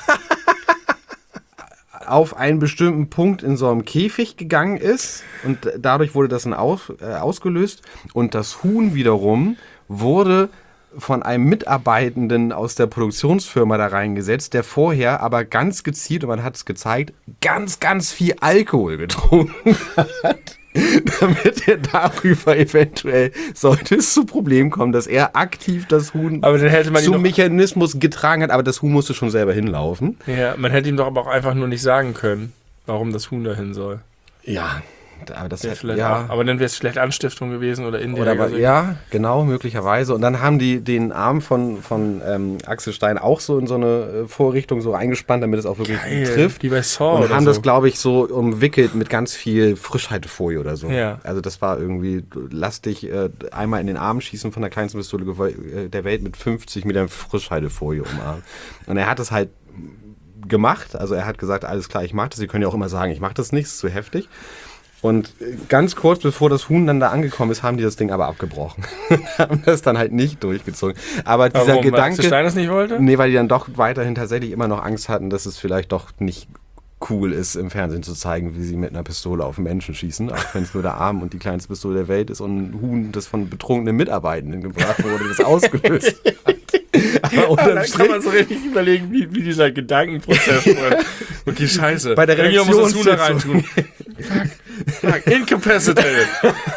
[SPEAKER 1] auf einen bestimmten Punkt in so einem Käfig gegangen ist. Und dadurch wurde das dann aus, äh, ausgelöst. Und das Huhn wiederum wurde von einem Mitarbeitenden aus der Produktionsfirma da reingesetzt, der vorher aber ganz gezielt, und man hat es gezeigt, ganz, ganz viel Alkohol getrunken hat, damit er darüber eventuell, sollte es zu Problemen kommen, dass er aktiv das Huhn
[SPEAKER 2] Aber dann hätte man ihn
[SPEAKER 1] zum
[SPEAKER 2] doch-
[SPEAKER 1] Mechanismus getragen hat, aber das Huhn musste schon selber hinlaufen.
[SPEAKER 2] Ja, man hätte ihm doch aber auch einfach nur nicht sagen können, warum das Huhn dahin soll.
[SPEAKER 1] Ja, aber das
[SPEAKER 2] Wäre
[SPEAKER 1] hat,
[SPEAKER 2] vielleicht
[SPEAKER 1] ja.
[SPEAKER 2] auch, aber dann wäre es vielleicht Anstiftung gewesen oder indirekt.
[SPEAKER 1] Oder aber,
[SPEAKER 2] also-
[SPEAKER 1] ja, genau, möglicherweise. Und dann haben die den Arm von, von ähm, Axel Stein auch so in so eine äh, Vorrichtung so eingespannt, damit es auch wirklich
[SPEAKER 2] Geil,
[SPEAKER 1] trifft.
[SPEAKER 2] wie bei Saw
[SPEAKER 1] Und
[SPEAKER 2] oder
[SPEAKER 1] haben
[SPEAKER 2] so.
[SPEAKER 1] das, glaube ich, so umwickelt mit ganz viel Frischhaltefolie oder so.
[SPEAKER 2] Ja.
[SPEAKER 1] Also das war irgendwie, lass dich äh, einmal in den Arm schießen von der kleinsten Pistole gew- äh, der Welt mit fünfzig Metern Frischhaltefolie umarmen. Und er hat es halt gemacht. Also er hat gesagt, alles klar, ich mach das. Sie können ja auch immer sagen, ich mach das nicht, ist zu heftig. Und ganz kurz bevor das Huhn dann da angekommen ist, haben die das Ding aber abgebrochen. haben das dann halt nicht durchgezogen. Aber dieser
[SPEAKER 2] Warum, weil
[SPEAKER 1] Gedanke...
[SPEAKER 2] Axel Stein das nicht wollte?
[SPEAKER 1] Nee, weil die dann doch weiterhin tatsächlich immer noch Angst hatten, dass es vielleicht doch nicht cool ist, im Fernsehen zu zeigen, wie sie mit einer Pistole auf Menschen schießen, auch wenn es nur der Arm und die kleinste Pistole der Welt ist und ein Huhn, das von betrunkenen Mitarbeitenden gebracht wurde, das ausgelöst hat. Aber unterm
[SPEAKER 2] Dann kann
[SPEAKER 1] Strich,
[SPEAKER 2] man so richtig überlegen, wie, wie dieser Gedankenprozess wird. Okay, scheiße.
[SPEAKER 1] Bei der
[SPEAKER 2] Irgendjemand muss das Huhn da
[SPEAKER 1] Redaktionssitzung.
[SPEAKER 2] reintun. Fuck, fuck, incapacitated.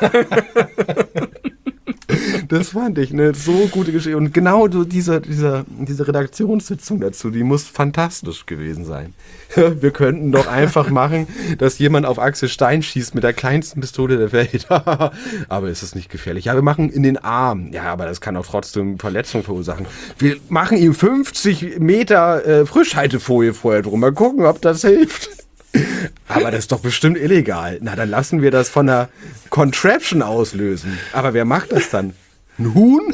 [SPEAKER 1] das fand ich eine so gute Geschichte. Und genau so diese, diese, diese Redaktionssitzung dazu, die muss fantastisch gewesen sein. Wir könnten doch einfach machen, dass jemand auf Axel Stein schießt mit der kleinsten Pistole der Welt. Aber ist es nicht gefährlich? Ja, wir machen in den Arm. Ja, aber das kann auch trotzdem Verletzungen verursachen. Wir machen ihm fünfzig Meter äh, Frischhaltefolie vorher drum. Mal gucken, ob das hilft. Aber das ist doch bestimmt illegal. Na, dann lassen wir das von der Contraption auslösen. Aber wer macht das dann? Ein Huhn?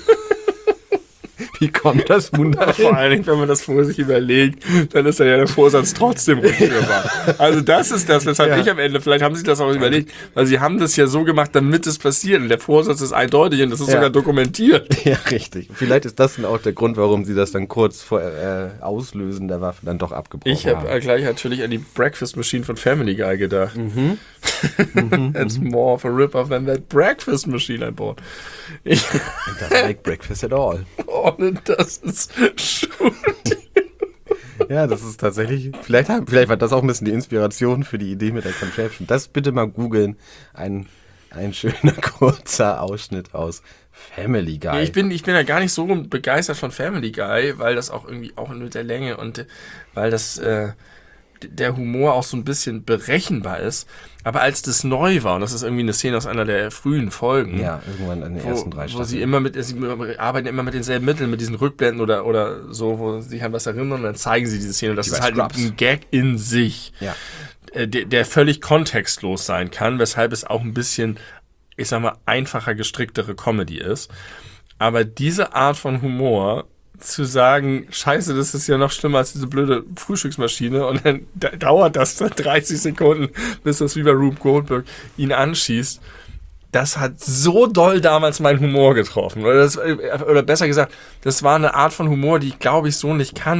[SPEAKER 1] Wie kommt das Huhn da
[SPEAKER 2] Vor allen Dingen, wenn man das vor sich überlegt, dann ist ja der Vorsatz trotzdem rückführbar. Also das ist das, weshalb
[SPEAKER 1] Ja.
[SPEAKER 2] ich am Ende, vielleicht haben sie das auch überlegt, weil sie haben das ja so gemacht, damit es passiert. Und der Vorsatz ist eindeutig und das ist
[SPEAKER 1] Ja.
[SPEAKER 2] sogar dokumentiert.
[SPEAKER 1] Ja, richtig. Vielleicht ist das dann auch der Grund, warum sie das dann kurz vor äh, Auslösen der Waffe dann doch abgebrochen
[SPEAKER 2] Ich habe
[SPEAKER 1] haben.
[SPEAKER 2] gleich natürlich an die Breakfast Machine von Family Guy gedacht. Mhm. It's more of a rip-off than that Breakfast Machine I bought. Ich,
[SPEAKER 1] It doesn't make breakfast at all.
[SPEAKER 2] ohne das ist schon...
[SPEAKER 1] Ja, das ist tatsächlich, vielleicht, haben, vielleicht war das auch ein bisschen die Inspiration für die Idee mit der Contraption. Das bitte mal googeln. Ein, ein schöner kurzer Ausschnitt aus Family Guy.
[SPEAKER 2] Ich bin, ich bin ja gar nicht so begeistert von Family Guy, weil das auch irgendwie auch mit der Länge und äh, weil das äh, d- der Humor auch so ein bisschen berechenbar ist. Aber als das neu war, und das ist irgendwie eine Szene aus einer der frühen Folgen,
[SPEAKER 1] ja, irgendwann in den
[SPEAKER 2] wo,
[SPEAKER 1] ersten drei
[SPEAKER 2] wo
[SPEAKER 1] Staffeln.
[SPEAKER 2] sie immer mit, sie arbeiten immer mit denselben Mitteln, mit diesen Rückblenden oder, oder so, wo sie sich an was erinnern und dann zeigen sie diese Szene. Und das
[SPEAKER 1] Die
[SPEAKER 2] ist
[SPEAKER 1] bei
[SPEAKER 2] halt
[SPEAKER 1] Scrubs.
[SPEAKER 2] ein Gag in sich,
[SPEAKER 1] Ja.
[SPEAKER 2] äh, der, der völlig kontextlos sein kann, weshalb es auch ein bisschen, ich sag mal, einfacher gestricktere Comedy ist. Aber diese Art von Humor, zu sagen, scheiße, das ist ja noch schlimmer als diese blöde Frühstücksmaschine und dann da, dauert das dann dreißig Sekunden, bis das wie bei Rube Goldberg ihn anschießt. Das hat so doll damals meinen Humor getroffen. Oder, das, oder besser gesagt, das war eine Art von Humor, die ich glaube ich so nicht kannte.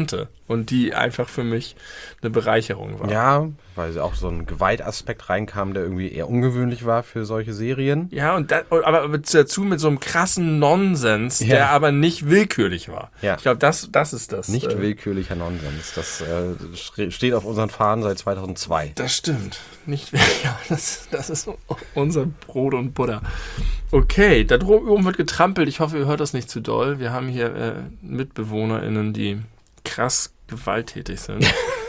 [SPEAKER 2] und die einfach für mich eine Bereicherung war.
[SPEAKER 1] Ja, weil auch so ein Gewaltaspekt reinkam, der irgendwie eher ungewöhnlich war für solche Serien.
[SPEAKER 2] Ja, und da, aber dazu mit so einem krassen Nonsens,
[SPEAKER 1] Ja.
[SPEAKER 2] der aber nicht willkürlich war.
[SPEAKER 1] Ja.
[SPEAKER 2] Ich glaube, das, das ist das.
[SPEAKER 1] Nicht
[SPEAKER 2] äh,
[SPEAKER 1] willkürlicher Nonsens. Das äh, steht auf unseren Fahnen seit zweitausendzwei.
[SPEAKER 2] Das stimmt. Nicht ja, das, das ist unser Brot und Butter. Okay, da oben wird getrampelt. Ich hoffe, ihr hört das nicht zu doll. Wir haben hier äh, MitbewohnerInnen, die krass gewalttätig sind.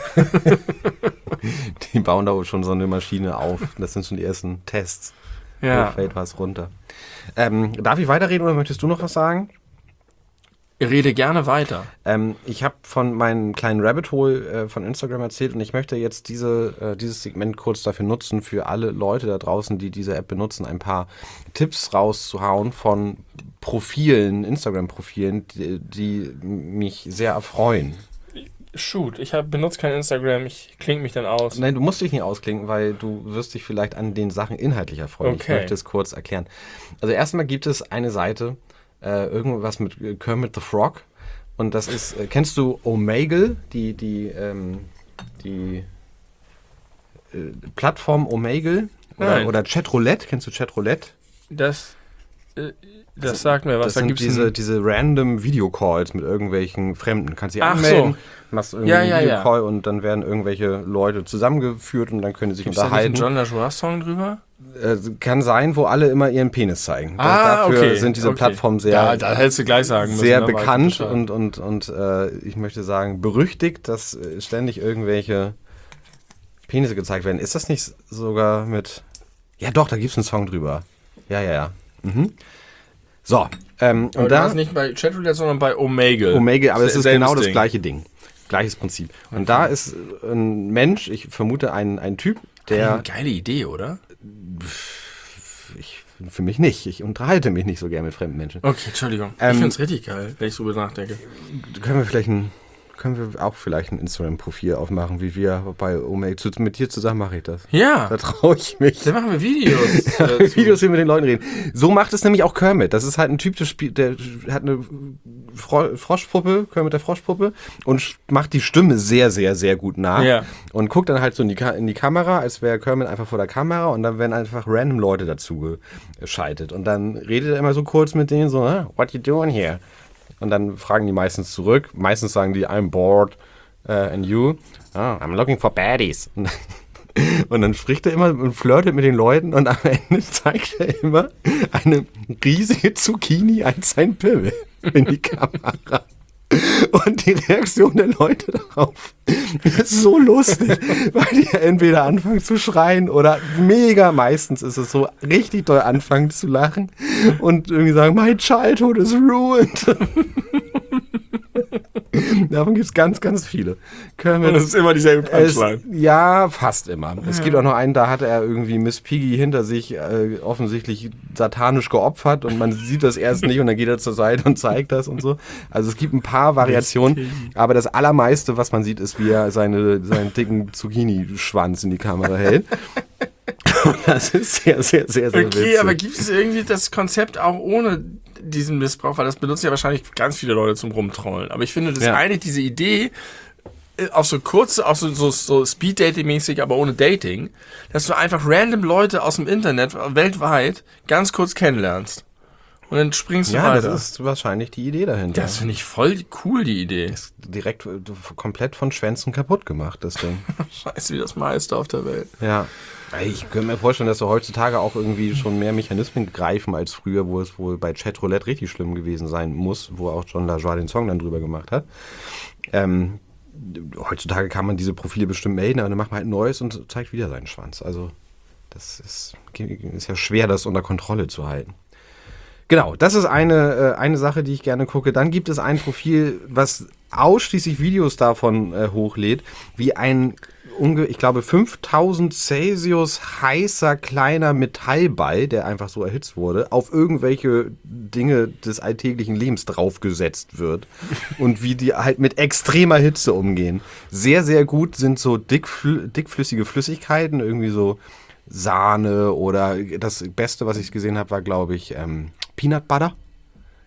[SPEAKER 1] Die bauen da schon so eine Maschine auf. Das sind schon die ersten Tests.
[SPEAKER 2] Ja.
[SPEAKER 1] Da fällt was runter. Ähm, darf ich weiterreden oder möchtest du noch was sagen?
[SPEAKER 2] Ich rede gerne weiter.
[SPEAKER 1] Ähm, ich habe von meinem kleinen Rabbit Hole äh, von Instagram erzählt und ich möchte jetzt diese, äh, dieses Segment kurz dafür nutzen, für alle Leute da draußen, die diese App benutzen, ein paar Tipps rauszuhauen von Profilen, Instagram-Profilen, die, die mich sehr erfreuen.
[SPEAKER 2] Shoot, ich hab, benutze kein Instagram, ich klinge mich dann aus.
[SPEAKER 1] Nein, du musst dich nicht ausklinken, weil du wirst dich vielleicht an den Sachen inhaltlich erfreuen. Ich
[SPEAKER 2] Okay.
[SPEAKER 1] möchte es kurz erklären. Also erstmal gibt es eine Seite, äh, irgendwas mit Kermit the Frog. Und das ist, äh, kennst du Omegle, die, die, ähm, die äh, Plattform Omegle? Oder,
[SPEAKER 2] Nein.
[SPEAKER 1] oder Chatroulette, kennst du Chatroulette?
[SPEAKER 2] Das, äh, das sagt mir was.
[SPEAKER 1] Das
[SPEAKER 2] Da
[SPEAKER 1] sind
[SPEAKER 2] gibt's
[SPEAKER 1] diese,
[SPEAKER 2] ein-
[SPEAKER 1] diese random Videocalls mit irgendwelchen Fremden. Kannst dich
[SPEAKER 2] Ach
[SPEAKER 1] anmelden,
[SPEAKER 2] so.
[SPEAKER 1] machst irgendwie
[SPEAKER 2] Ja,
[SPEAKER 1] einen
[SPEAKER 2] ja, ja.
[SPEAKER 1] Videocall und dann werden irgendwelche Leute zusammengeführt und dann können sie sich
[SPEAKER 2] Gibt's da nicht
[SPEAKER 1] unterhalten.
[SPEAKER 2] einen John LaJoie-Song drüber?
[SPEAKER 1] Äh, kann sein, wo alle immer ihren Penis zeigen. Das-
[SPEAKER 2] Ah,
[SPEAKER 1] Dafür
[SPEAKER 2] okay.
[SPEAKER 1] sind diese
[SPEAKER 2] okay.
[SPEAKER 1] Plattformen sehr,
[SPEAKER 2] Da, da hättest du gleich sagen müssen.
[SPEAKER 1] sehr
[SPEAKER 2] da weiß ich
[SPEAKER 1] bekannt
[SPEAKER 2] Bescheid.
[SPEAKER 1] und, und, und äh, ich möchte sagen, berüchtigt, dass äh, ständig irgendwelche Penisse gezeigt werden. Ist das nicht sogar mit... Ja doch, da gibt es einen Song drüber. Ja, ja, ja. Mhm. So, ähm,
[SPEAKER 2] Aber
[SPEAKER 1] und
[SPEAKER 2] du
[SPEAKER 1] da...
[SPEAKER 2] warst nicht bei Chatroulette, sondern bei Omegle.
[SPEAKER 1] Omegle, aber es ist
[SPEAKER 2] Selbes
[SPEAKER 1] genau das
[SPEAKER 2] Ding.
[SPEAKER 1] gleiche Ding. Gleiches Prinzip. Und da ist ein Mensch, ich vermute ein, ein Typ, der...
[SPEAKER 2] Eine geile Idee, oder?
[SPEAKER 1] Ich, für mich nicht. Ich unterhalte mich nicht so gern mit fremden Menschen.
[SPEAKER 2] Okay, Entschuldigung.
[SPEAKER 1] Ähm,
[SPEAKER 2] ich finde es richtig geil, wenn ich drüber nachdenke.
[SPEAKER 1] Können wir vielleicht ein, können wir auch vielleicht ein Instagram-Profil aufmachen, wie wir bei Omegle. Zu- Mit dir zusammen mache ich das.
[SPEAKER 2] Ja,
[SPEAKER 1] Da traue ich mich.
[SPEAKER 2] dann machen wir Videos. äh, zu-
[SPEAKER 1] Videos, hier mit den Leuten reden. So macht es nämlich auch Kermit. Das ist halt ein Typ, der, spielt, der hat eine Fro Froschpuppe, Kermit der Froschpuppe, und sch- macht die Stimme sehr, sehr, sehr gut nach.
[SPEAKER 2] Ja.
[SPEAKER 1] Und guckt dann halt so in die, Ka in die Kamera, als wäre Kermit einfach vor der Kamera, und dann werden einfach random Leute dazu geschaltet. Und dann redet er immer so kurz mit denen, so, "Huh, what you doing here?" Und dann fragen die meistens zurück. Meistens sagen die, I'm bored, uh, and you? Oh, I'm looking for baddies. Und dann, und dann spricht er immer und flirtet mit den Leuten und am Ende zeigt er immer eine riesige Zucchini als sein Pimmel in die Kamera. Und die Reaktion der Leute darauf ist so lustig, weil die entweder anfangen zu schreien oder mega, meistens ist es so, richtig doll anfangen zu lachen und irgendwie sagen, my childhood is ruined. Davon gibt es ganz, ganz viele. Kermit
[SPEAKER 2] Und es ist immer dieselbe
[SPEAKER 1] es,
[SPEAKER 2] Punchline.
[SPEAKER 1] ja, fast immer. Es gibt auch noch einen, da hatte er irgendwie Miss Piggy hinter sich äh, offensichtlich satanisch geopfert und man sieht das erst nicht und dann geht er zur Seite und zeigt das und so. Also es gibt ein paar Variationen, aber das Allermeiste, was man sieht, ist, wie er seine, seinen dicken Zucchini-Schwanz in die Kamera hält. Und das ist sehr, sehr, sehr, sehr
[SPEAKER 2] Okay,
[SPEAKER 1] witzig.
[SPEAKER 2] aber gibt es irgendwie das Konzept auch ohne diesen Missbrauch? Weil das benutzen ja wahrscheinlich ganz viele Leute zum Rumtrollen. Aber ich finde, das
[SPEAKER 1] Ja.
[SPEAKER 2] eigentlich diese Idee, äh, auf so kurze, auch so, so, so Speed-Dating-mäßig, aber ohne Dating, dass du einfach random Leute aus dem Internet äh, weltweit ganz kurz kennenlernst. Und dann springst du
[SPEAKER 1] ja,
[SPEAKER 2] weiter.
[SPEAKER 1] das ist wahrscheinlich die Idee dahinter.
[SPEAKER 2] Das finde ich voll cool, die Idee.
[SPEAKER 1] Direkt äh, komplett von Schwänzen kaputt gemacht, das Ding.
[SPEAKER 2] Scheiße, wie das meiste auf der Welt.
[SPEAKER 1] Ja. Ich könnte mir vorstellen, dass so heutzutage auch irgendwie schon mehr Mechanismen greifen als früher, wo es wohl bei Chatroulette richtig schlimm gewesen sein muss, wo auch John LaJoie den Song dann drüber gemacht hat. Ähm, heutzutage kann man diese Profile bestimmt melden, aber dann macht man halt ein neues und zeigt wieder seinen Schwanz. Also das ist, ist ja schwer, das unter Kontrolle zu halten. Genau, das ist eine, äh, eine Sache, die ich gerne gucke. Dann gibt es ein Profil, was ausschließlich Videos davon äh, hochlädt, wie ein, unge ich glaube, fünftausend Celsius heißer kleiner Metallball, der einfach so erhitzt wurde, auf irgendwelche Dinge des alltäglichen Lebens draufgesetzt wird und wie die halt mit extremer Hitze umgehen. Sehr, sehr gut sind so dickfl dickflüssige Flüssigkeiten, irgendwie so Sahne oder das Beste, was ich gesehen habe, war, glaube ich, ähm, Peanut Butter.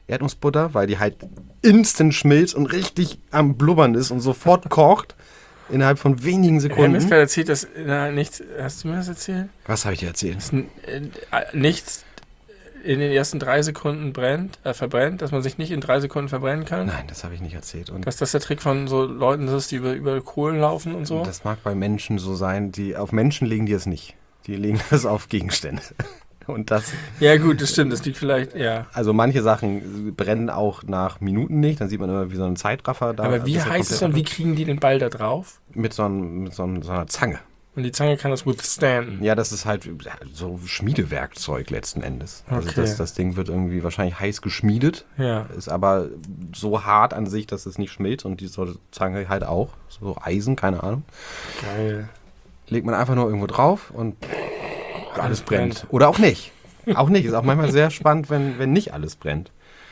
[SPEAKER 1] Erdnussbutter, weil die halt instant schmilzt und richtig am Blubbern ist und sofort kocht. Innerhalb von wenigen
[SPEAKER 2] Er hat mir
[SPEAKER 1] Sekunden.
[SPEAKER 2] gerade erzählt, dass na, nichts. Hast du mir das erzählt?
[SPEAKER 1] Was habe ich dir erzählt?
[SPEAKER 2] Dass n- äh, nichts in den ersten drei Sekunden brennt, äh, verbrennt, dass man sich nicht in drei Sekunden verbrennen kann.
[SPEAKER 1] Nein, das habe ich nicht erzählt. Und
[SPEAKER 2] Dass das der Trick von so Leuten ist, die über, über Kohlen laufen und so.
[SPEAKER 1] das mag bei Menschen so sein. Die, auf Menschen legen die es nicht. Die legen das auf Gegenstände. Und das,
[SPEAKER 2] Ja gut, das stimmt. Das liegt vielleicht, ja.
[SPEAKER 1] also manche Sachen brennen auch nach Minuten nicht. Dann sieht man immer wie so einen Zeitraffer da.
[SPEAKER 2] Aber wie
[SPEAKER 1] bis er
[SPEAKER 2] heißt es
[SPEAKER 1] komplett
[SPEAKER 2] dann, wie kriegen die den Ball da drauf?
[SPEAKER 1] Mit so, einem, mit so, einem, so einer Zange.
[SPEAKER 2] Und die Zange kann das withstanden.
[SPEAKER 1] Ja, das ist halt so Schmiedewerkzeug letzten Endes. Also
[SPEAKER 2] Okay.
[SPEAKER 1] das, das Ding wird irgendwie wahrscheinlich heiß geschmiedet,
[SPEAKER 2] Ja.
[SPEAKER 1] ist aber so hart an sich, dass es nicht schmilzt und die so Zange halt auch. So Eisen, keine Ahnung.
[SPEAKER 2] Geil.
[SPEAKER 1] Legt man einfach nur irgendwo drauf und alles
[SPEAKER 2] Alles
[SPEAKER 1] brennt.
[SPEAKER 2] brennt.
[SPEAKER 1] Oder auch nicht. Auch nicht. Ist auch manchmal sehr spannend, wenn, wenn nicht alles brennt.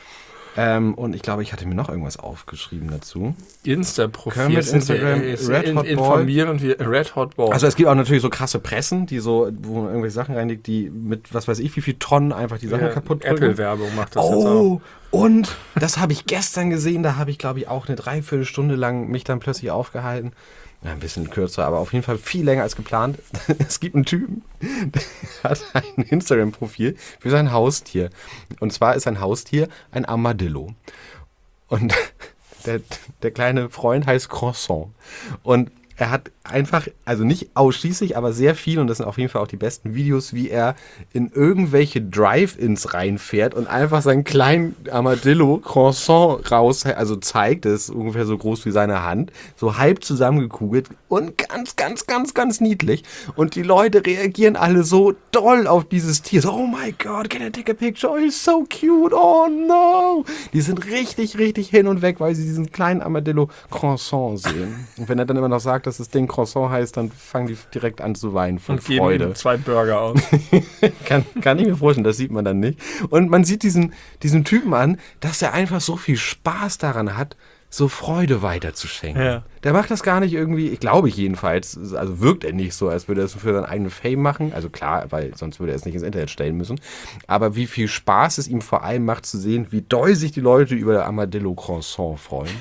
[SPEAKER 1] Ähm, und ich glaube, ich hatte mir noch irgendwas aufgeschrieben dazu.
[SPEAKER 2] Insta-Profil.
[SPEAKER 1] Können wir
[SPEAKER 2] sind
[SPEAKER 1] Instagram
[SPEAKER 2] wir,
[SPEAKER 1] Red
[SPEAKER 2] in,
[SPEAKER 1] Hot Ball?
[SPEAKER 2] informieren wir Red Hot Ball.
[SPEAKER 1] Also es gibt auch natürlich so krasse Pressen, die so, wo man irgendwelche Sachen reinlegt, die mit was weiß ich wie viel Tonnen einfach die Sachen
[SPEAKER 2] Ja,
[SPEAKER 1] kaputt drücken.
[SPEAKER 2] Apple-Werbung macht das jetzt auch.
[SPEAKER 1] Oh, und das habe ich gestern gesehen, da habe ich glaube ich auch eine Dreiviertelstunde lang mich dann plötzlich aufgehalten. Ja, ein bisschen kürzer, aber auf jeden Fall viel länger als geplant. Es gibt einen Typen, der hat ein Instagram-Profil für sein Haustier. Und zwar ist sein Haustier ein Armadillo. Und der, der kleine Freund heißt Croissant. Und er hat einfach, also nicht ausschließlich, aber sehr viel, und das sind auf jeden Fall auch die besten Videos, wie er in irgendwelche Drive-Ins reinfährt und einfach seinen kleinen Armadillo Croissant raus, also zeigt, das ist ungefähr so groß wie seine Hand, so halb zusammengekugelt und ganz, ganz, ganz, ganz niedlich. Und die Leute reagieren alle so doll auf dieses Tier. So, oh my God, can I take a picture? Oh, he's so cute. Oh no. Die sind richtig, richtig hin und weg, weil sie diesen kleinen Armadillo Croissant sehen. Und wenn er dann immer noch sagt, dass das Ding Croissant heißt, dann fangen die direkt an zu weinen von
[SPEAKER 2] Und geben
[SPEAKER 1] Freude.
[SPEAKER 2] ihm zwei Burger aus.
[SPEAKER 1] kann, kann ich mir vorstellen, das sieht man dann nicht. Und man sieht diesen, diesen Typen an, dass er einfach so viel Spaß daran hat, so Freude weiterzuschenken.
[SPEAKER 2] Ja.
[SPEAKER 1] Der macht das gar nicht irgendwie, ich glaube ich jedenfalls, also wirkt er nicht so, als würde er es für seinen eigenen Fame machen. Also klar, weil sonst würde er es nicht ins Internet stellen müssen. Aber wie viel Spaß es ihm vor allem macht zu sehen, wie doll sich die Leute über der Armadillo Croissant freuen.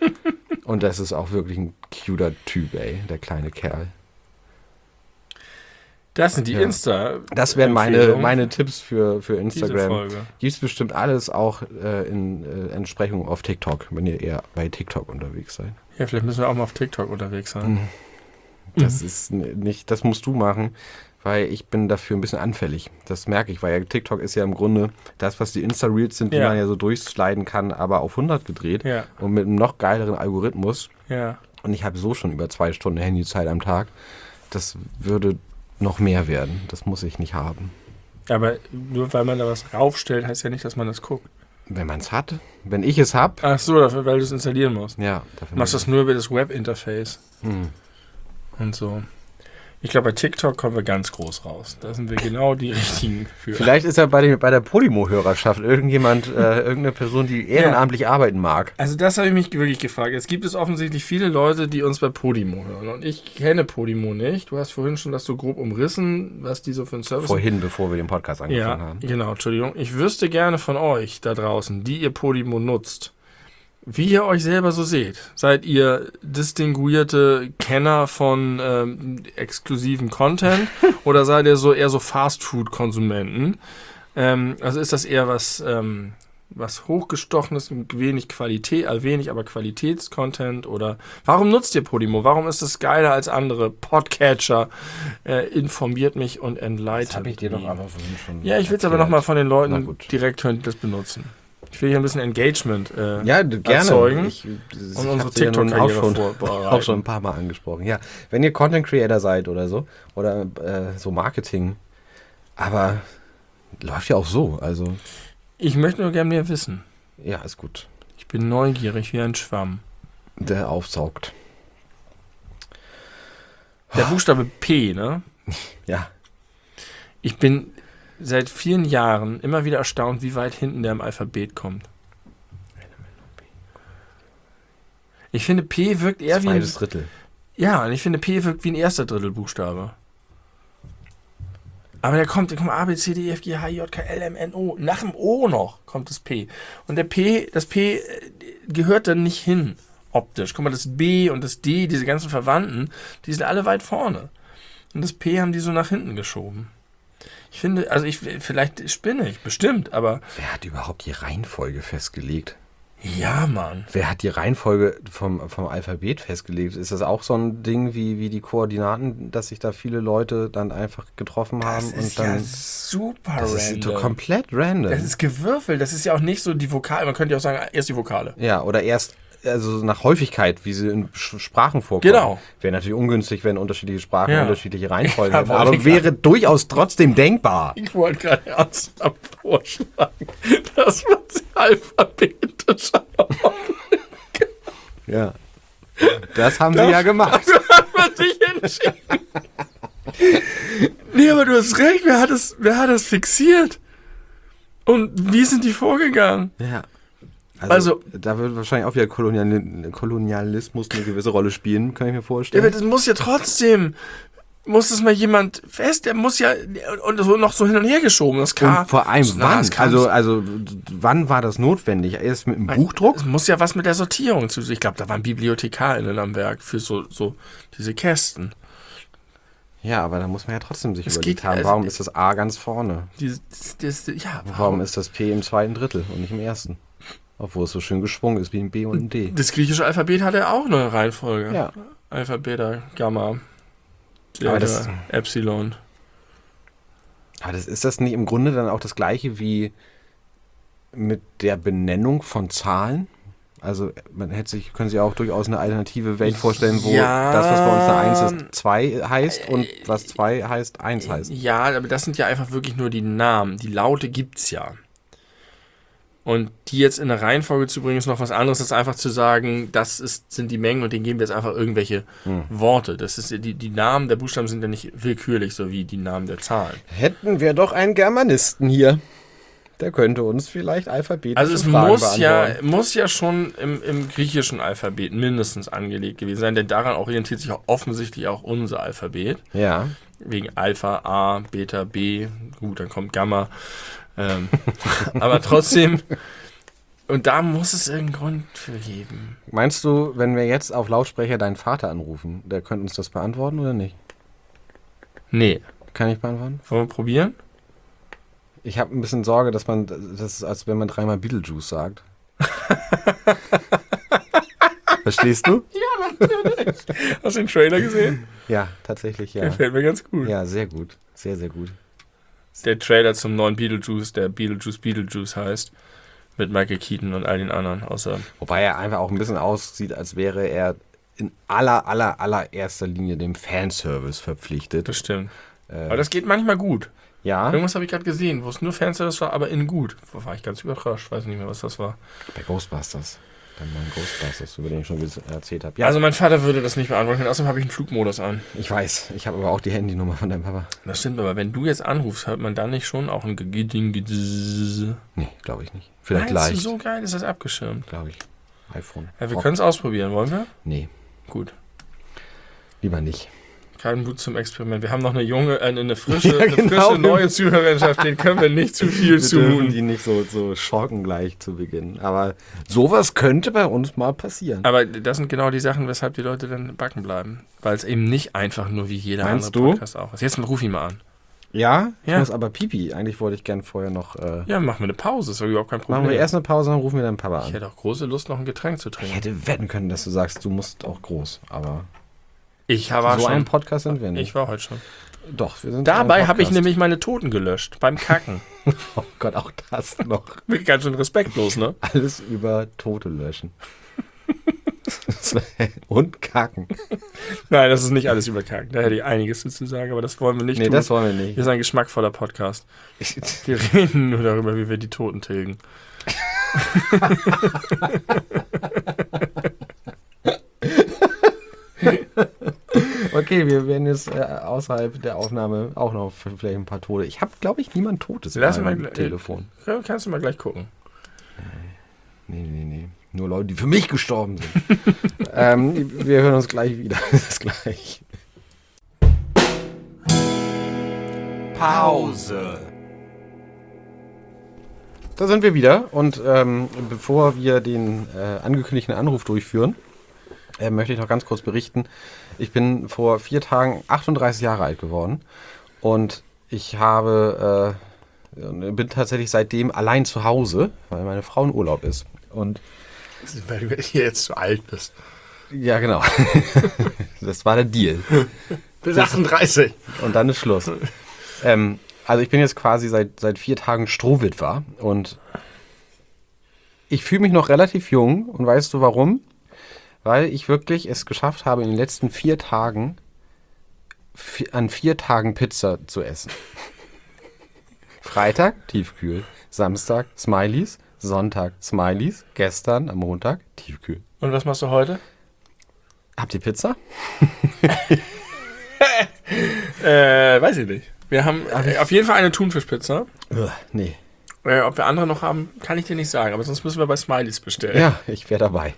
[SPEAKER 1] Und das ist auch wirklich ein cuter Typ, ey, der kleine Kerl.
[SPEAKER 2] Das sind die
[SPEAKER 1] Ja.
[SPEAKER 2] Insta.
[SPEAKER 1] Das wären meine,
[SPEAKER 2] Empfehlungen.
[SPEAKER 1] meine Tipps für, für
[SPEAKER 2] Diese
[SPEAKER 1] Instagram.
[SPEAKER 2] Folge.
[SPEAKER 1] Gibt es bestimmt alles auch äh, in äh, Entsprechung auf TikTok, wenn ihr eher bei TikTok unterwegs seid.
[SPEAKER 2] Ja, vielleicht müssen wir auch mal auf TikTok unterwegs sein.
[SPEAKER 1] Das ist n- nicht, das musst du machen, weil ich bin dafür ein bisschen anfällig. Das merke ich, weil ja TikTok ist ja im Grunde das, was die Insta-Reels sind, die
[SPEAKER 2] Ja.
[SPEAKER 1] man ja so durchsliden kann, aber auf hundert gedreht
[SPEAKER 2] Ja,
[SPEAKER 1] und mit einem noch geileren Algorithmus.
[SPEAKER 2] ja.
[SPEAKER 1] Und ich habe so schon über zwei Stunden Handyzeit am Tag. Das würde noch mehr werden. Das muss ich nicht haben.
[SPEAKER 2] Aber nur weil man da was raufstellt, heißt ja nicht, dass man das guckt.
[SPEAKER 1] Wenn man es hat, wenn ich es habe,
[SPEAKER 2] Ach so, dafür, weil du es installieren musst.
[SPEAKER 1] ja. Dafür
[SPEAKER 2] Du machst das nur über das Web-Interface
[SPEAKER 1] Hm.
[SPEAKER 2] und so. Ich glaube, bei TikTok kommen wir ganz groß raus. Da sind wir genau die richtigen für.
[SPEAKER 1] Vielleicht ist ja bei, den, bei der Podimo-Hörerschaft irgendjemand, äh, irgendeine Person, die ehrenamtlich arbeiten mag.
[SPEAKER 2] Also das habe ich mich wirklich gefragt. Es gibt es offensichtlich viele Leute, die uns bei Podimo hören. Und ich kenne Podimo nicht. Du hast vorhin schon das so grob umrissen, was die so für ein Service
[SPEAKER 1] Vorhin, bevor wir den Podcast angefangen
[SPEAKER 2] Ja,
[SPEAKER 1] haben.
[SPEAKER 2] genau, Entschuldigung. Ich wüsste gerne von euch da draußen, die ihr Podimo nutzt, wie ihr euch selber so seht. Seid ihr distinguierte Kenner von ähm, exklusiven Content oder seid ihr so eher so Fast-Food-Konsumenten? Ähm, also ist das eher was, ähm, was hochgestochenes, wenig Qualität, also wenig, aber Qualitätscontent oder warum nutzt ihr Podimo? Warum ist es geiler als andere Podcatcher? Äh, informiert mich und entleitet mich.
[SPEAKER 1] vorhin schon.
[SPEAKER 2] Ja, ich will es aber nochmal von den
[SPEAKER 1] Na
[SPEAKER 2] Leuten
[SPEAKER 1] gut.
[SPEAKER 2] direkt hören, die das benutzen. Ich will hier ein bisschen Engagement äh,
[SPEAKER 1] Ja, d- gerne.
[SPEAKER 2] erzeugen
[SPEAKER 1] Ich, ich
[SPEAKER 2] und unsere
[SPEAKER 1] hab sie ja nun auch
[SPEAKER 2] TikTok-Karriere
[SPEAKER 1] schon,
[SPEAKER 2] vorbereiten.
[SPEAKER 1] auch schon ein paar Mal angesprochen. Ja, wenn ihr Content Creator seid oder so, oder äh, so Marketing, aber läuft ja auch so. Also,
[SPEAKER 2] Ich möchte nur gerne mehr wissen.
[SPEAKER 1] ja, ist gut.
[SPEAKER 2] Ich bin neugierig wie ein Schwamm.
[SPEAKER 1] Der aufsaugt.
[SPEAKER 2] Der Buchstabe P, ne?
[SPEAKER 1] Ja.
[SPEAKER 2] Ich bin seit vielen Jahren immer wieder erstaunt, wie weit hinten der im Alphabet kommt. Ich finde, P wirkt eher wie ein...
[SPEAKER 1] Zweites Drittel.
[SPEAKER 2] Ja, und ich finde, P wirkt wie ein erster Drittelbuchstabe. Aber der kommt, der kommt A, B, C, D, E, F, G, H, I, J, K, L, M, N, O. Nach dem O noch kommt das P. Und der P, das P gehört dann nicht hin, optisch. Guck mal, das B und das D, diese ganzen Verwandten, die sind alle weit vorne. Und das P haben die so nach hinten geschoben. Ich finde, also ich, vielleicht spinne ich, bestimmt, aber...
[SPEAKER 1] Wer hat überhaupt die Reihenfolge festgelegt?
[SPEAKER 2] Ja, Mann.
[SPEAKER 1] Wer hat die Reihenfolge vom, vom Alphabet festgelegt? Ist das auch so ein Ding wie, wie die Koordinaten, dass sich da viele Leute dann einfach getroffen haben?
[SPEAKER 2] Das ist
[SPEAKER 1] und dann,
[SPEAKER 2] ja super
[SPEAKER 1] das
[SPEAKER 2] random.
[SPEAKER 1] ist so komplett random.
[SPEAKER 2] Das ist gewürfelt. Das ist ja auch nicht so die Vokale. Man könnte ja auch sagen, erst die Vokale.
[SPEAKER 1] Ja, oder erst also nach Häufigkeit, wie sie in Sch- Sprachen vorkommen.
[SPEAKER 2] Genau.
[SPEAKER 1] Wäre natürlich ungünstig, wenn unterschiedliche Sprachen
[SPEAKER 2] Ja.
[SPEAKER 1] unterschiedliche Reihenfolgen
[SPEAKER 2] Ja,
[SPEAKER 1] hätten,
[SPEAKER 2] wollte
[SPEAKER 1] aber
[SPEAKER 2] ich
[SPEAKER 1] wäre durchaus trotzdem denkbar.
[SPEAKER 2] Ich wollte gerade ernsthaft vorschlagen, dass man sie alphabetisch
[SPEAKER 1] Ja. Das haben sie ja gemacht.
[SPEAKER 2] hat man sich entschieden. Nee, aber du hast recht. Wer hat das, wer hat das fixiert? Und wie sind die vorgegangen?
[SPEAKER 1] Ja. Also,
[SPEAKER 2] Also-
[SPEAKER 1] da wird wahrscheinlich auch wieder Kolonial- Kolonialismus eine gewisse Rolle spielen, kann ich mir
[SPEAKER 2] Ja,
[SPEAKER 1] vorstellen.
[SPEAKER 2] aber das muss ja trotzdem, muss das mal jemand fest, der muss ja, und so noch so hin und her geschoben, das K.
[SPEAKER 1] Und vor allem
[SPEAKER 2] Na,
[SPEAKER 1] wann?
[SPEAKER 2] es kam-
[SPEAKER 1] Also, also d- wann war das notwendig? Erst mit dem Buchdruck?
[SPEAKER 2] Es muss ja was mit der Sortierung zu. Ich glaube, da waren BibliothekarInnen am Werk für so, so diese Kästen.
[SPEAKER 1] Ja, aber da muss man ja trotzdem sich
[SPEAKER 2] Es
[SPEAKER 1] überlegt
[SPEAKER 2] geht-
[SPEAKER 1] haben,
[SPEAKER 2] also-
[SPEAKER 1] warum ist das A ganz vorne?
[SPEAKER 2] Dieses, das, das, ja,
[SPEAKER 1] Warum ist das P im zweiten Drittel und nicht im ersten? Obwohl es so schön geschwungen ist wie ein B und ein D.
[SPEAKER 2] Das griechische Alphabet hat ja auch eine Reihenfolge.
[SPEAKER 1] Ja.
[SPEAKER 2] Alpha, Beta, Gamma, Delta,
[SPEAKER 1] Aber das-
[SPEAKER 2] Epsilon.
[SPEAKER 1] Aber das, ist das nicht im Grunde dann auch das gleiche wie mit der Benennung von Zahlen? Also man hätte sich, können sich auch durchaus eine alternative Welt vorstellen, wo
[SPEAKER 2] Ja.
[SPEAKER 1] das, was bei uns eine eins ist, zwei heißt und was zwei heißt, eins heißt.
[SPEAKER 2] Ja, aber das sind ja einfach wirklich nur die Namen. Die Laute gibt's ja. Und die jetzt in eine Reihenfolge zu bringen, ist noch was anderes, als einfach zu sagen, das ist, sind die Mengen und denen geben wir jetzt einfach irgendwelche
[SPEAKER 1] Hm.
[SPEAKER 2] Worte. Das ist ja die, die Namen der Buchstaben sind ja nicht willkürlich, so wie die Namen der Zahlen.
[SPEAKER 1] Hätten wir doch einen Germanisten hier. Der könnte uns vielleicht alphabetisch
[SPEAKER 2] Also es
[SPEAKER 1] Fragen
[SPEAKER 2] muss ja,
[SPEAKER 1] beantworten.
[SPEAKER 2] muss ja schon im, im griechischen Alphabet mindestens angelegt gewesen sein, denn daran orientiert sich auch offensichtlich auch unser Alphabet.
[SPEAKER 1] Ja.
[SPEAKER 2] Wegen Alpha, A, Beta, B, gut, dann kommt Gamma. Ähm, aber trotzdem, und da muss es irgendeinen Grund für geben.
[SPEAKER 1] Meinst du, wenn wir jetzt auf Lautsprecher deinen Vater anrufen, der könnte uns das beantworten oder nicht?
[SPEAKER 2] Nee.
[SPEAKER 1] Kann ich beantworten?
[SPEAKER 2] Wollen wir probieren?
[SPEAKER 1] Ich habe ein bisschen Sorge, dass man, das ist, als wenn man dreimal Beetlejuice sagt. Verstehst du?
[SPEAKER 2] Hast du den Trailer gesehen?
[SPEAKER 1] Ja, tatsächlich, ja.
[SPEAKER 2] Gefällt mir ganz gut.
[SPEAKER 1] Ja, sehr gut. Sehr, sehr gut.
[SPEAKER 2] Der Trailer zum neuen Beetlejuice, der Beetlejuice Beetlejuice heißt, mit Michael Keaton und all den anderen, außer...
[SPEAKER 1] Wobei er einfach auch ein bisschen aussieht, als wäre er in aller, aller, allererster Linie dem Fanservice verpflichtet.
[SPEAKER 2] Das stimmt.
[SPEAKER 1] Äh,
[SPEAKER 2] Aber das geht manchmal gut.
[SPEAKER 1] ja,
[SPEAKER 2] Irgendwas habe ich gerade gesehen, wo es nur Fanservice war, aber in gut. Da war ich ganz überrascht, weiß nicht mehr, was das war.
[SPEAKER 1] bei Ghostbusters. Beim neuen Ghostbusters, über den ich schon ges- erzählt habe. Ja,
[SPEAKER 2] Also mein Vater würde das nicht beantworten können, außerdem habe ich einen Flugmodus an.
[SPEAKER 1] ich weiß. Ich habe aber auch die Handynummer von deinem Papa.
[SPEAKER 2] Das stimmt, aber wenn du jetzt anrufst, hört man da nicht schon auch ein Gegiding, Gedizz?
[SPEAKER 1] Nee, glaube ich nicht. Vielleicht
[SPEAKER 2] Meinst du,
[SPEAKER 1] leicht,
[SPEAKER 2] so geil ist das abgeschirmt?
[SPEAKER 1] glaube ich. iPhone.
[SPEAKER 2] Ja, wir
[SPEAKER 1] Rock.
[SPEAKER 2] können es ausprobieren, wollen wir?
[SPEAKER 1] Nee,
[SPEAKER 2] Gut.
[SPEAKER 1] lieber nicht.
[SPEAKER 2] Kein Mut zum Experiment. Wir haben noch eine junge, äh, eine frische,
[SPEAKER 1] Ja,
[SPEAKER 2] eine
[SPEAKER 1] genau.
[SPEAKER 2] frische neue Zuhörerschaft, denen können wir nicht zu viel
[SPEAKER 1] Wir dürfen
[SPEAKER 2] zumuten.
[SPEAKER 1] die nicht so, so schocken gleich zu Beginn. Aber sowas könnte bei uns mal passieren.
[SPEAKER 2] Aber das sind genau die Sachen, weshalb die Leute dann backen bleiben. Weil es eben nicht einfach nur wie jeder
[SPEAKER 1] Meinst
[SPEAKER 2] andere
[SPEAKER 1] du?
[SPEAKER 2] Podcast auch ist. Jetzt ruf ihn mal an.
[SPEAKER 1] Ja? Ich
[SPEAKER 2] Ja.
[SPEAKER 1] muss aber pipi. Eigentlich wollte ich gern vorher noch... Äh,
[SPEAKER 2] Ja, machen wir eine Pause, ist doch überhaupt kein Problem.
[SPEAKER 1] machen wir erst eine Pause, dann rufen wir deinen Papa
[SPEAKER 2] Ich
[SPEAKER 1] an.
[SPEAKER 2] hätte auch große Lust, noch ein Getränk zu
[SPEAKER 1] Ich
[SPEAKER 2] trinken.
[SPEAKER 1] hätte wetten können, dass du sagst, du musst auch groß. Aber
[SPEAKER 2] Ich war
[SPEAKER 1] so
[SPEAKER 2] schon.
[SPEAKER 1] ein Podcast sind wir nicht.
[SPEAKER 2] Ich war heute schon.
[SPEAKER 1] Doch, wir sind
[SPEAKER 2] Dabei
[SPEAKER 1] ein
[SPEAKER 2] habe ich
[SPEAKER 1] Podcast.
[SPEAKER 2] nämlich meine Toten gelöscht. Beim Kacken.
[SPEAKER 1] Oh Gott, auch das noch.
[SPEAKER 2] Bin ganz schön respektlos, ne?
[SPEAKER 1] Alles über Tote löschen. Und kacken.
[SPEAKER 2] Nein, das ist nicht alles über Kacken. Da hätte ich einiges dazu sagen, aber das wollen wir nicht
[SPEAKER 1] Nee,
[SPEAKER 2] tun.
[SPEAKER 1] das wollen wir
[SPEAKER 2] Wir
[SPEAKER 1] nicht.
[SPEAKER 2] sind ein geschmackvoller Podcast. Wir reden nur darüber, wie wir die Toten tilgen.
[SPEAKER 1] Okay, wir werden jetzt äh, außerhalb der Aufnahme auch noch vielleicht ein paar Tote. Ich habe, glaube ich, niemand Totes
[SPEAKER 2] Lass
[SPEAKER 1] in
[SPEAKER 2] mal
[SPEAKER 1] meinem
[SPEAKER 2] gl-
[SPEAKER 1] Telefon.
[SPEAKER 2] Ja, kannst du mal gleich gucken.
[SPEAKER 1] Nee, nee, nee. Nur Leute, die für mich gestorben sind. ähm, wir hören uns gleich wieder. Bis gleich.
[SPEAKER 2] Pause.
[SPEAKER 1] Da sind wir wieder und ähm, bevor wir den äh, angekündigten Anruf durchführen, äh, möchte ich noch ganz kurz berichten. Ich bin vor vier Tagen achtunddreißig Jahre alt geworden und ich habe, äh, bin tatsächlich seitdem allein zu Hause, weil meine Frau in Urlaub ist. Und
[SPEAKER 2] weil du hier jetzt zu alt bist.
[SPEAKER 1] Ja, genau. Das war der Deal.
[SPEAKER 2] Bis achtunddreißig.
[SPEAKER 1] Und dann ist Schluss. ähm, also ich bin jetzt quasi seit, seit vier Tagen Strohwitwer und ich fühle mich noch relativ jung und weißt du warum? Weil ich wirklich es geschafft habe, in den letzten vier Tagen vi- an vier Tagen Pizza zu essen. Freitag, Tiefkühl. Samstag, Smileys. Sonntag, Smileys. Gestern, am Montag, Tiefkühl.
[SPEAKER 2] Und was machst du heute?
[SPEAKER 1] Habt ihr Pizza?
[SPEAKER 2] äh, weiß ich nicht. Wir haben äh, auf jeden Fall eine Thunfischpizza.
[SPEAKER 1] Ugh, nee.
[SPEAKER 2] Äh, ob wir andere noch haben, kann ich dir nicht sagen. Aber sonst müssen wir bei Smileys bestellen.
[SPEAKER 1] Ja, ich wäre dabei.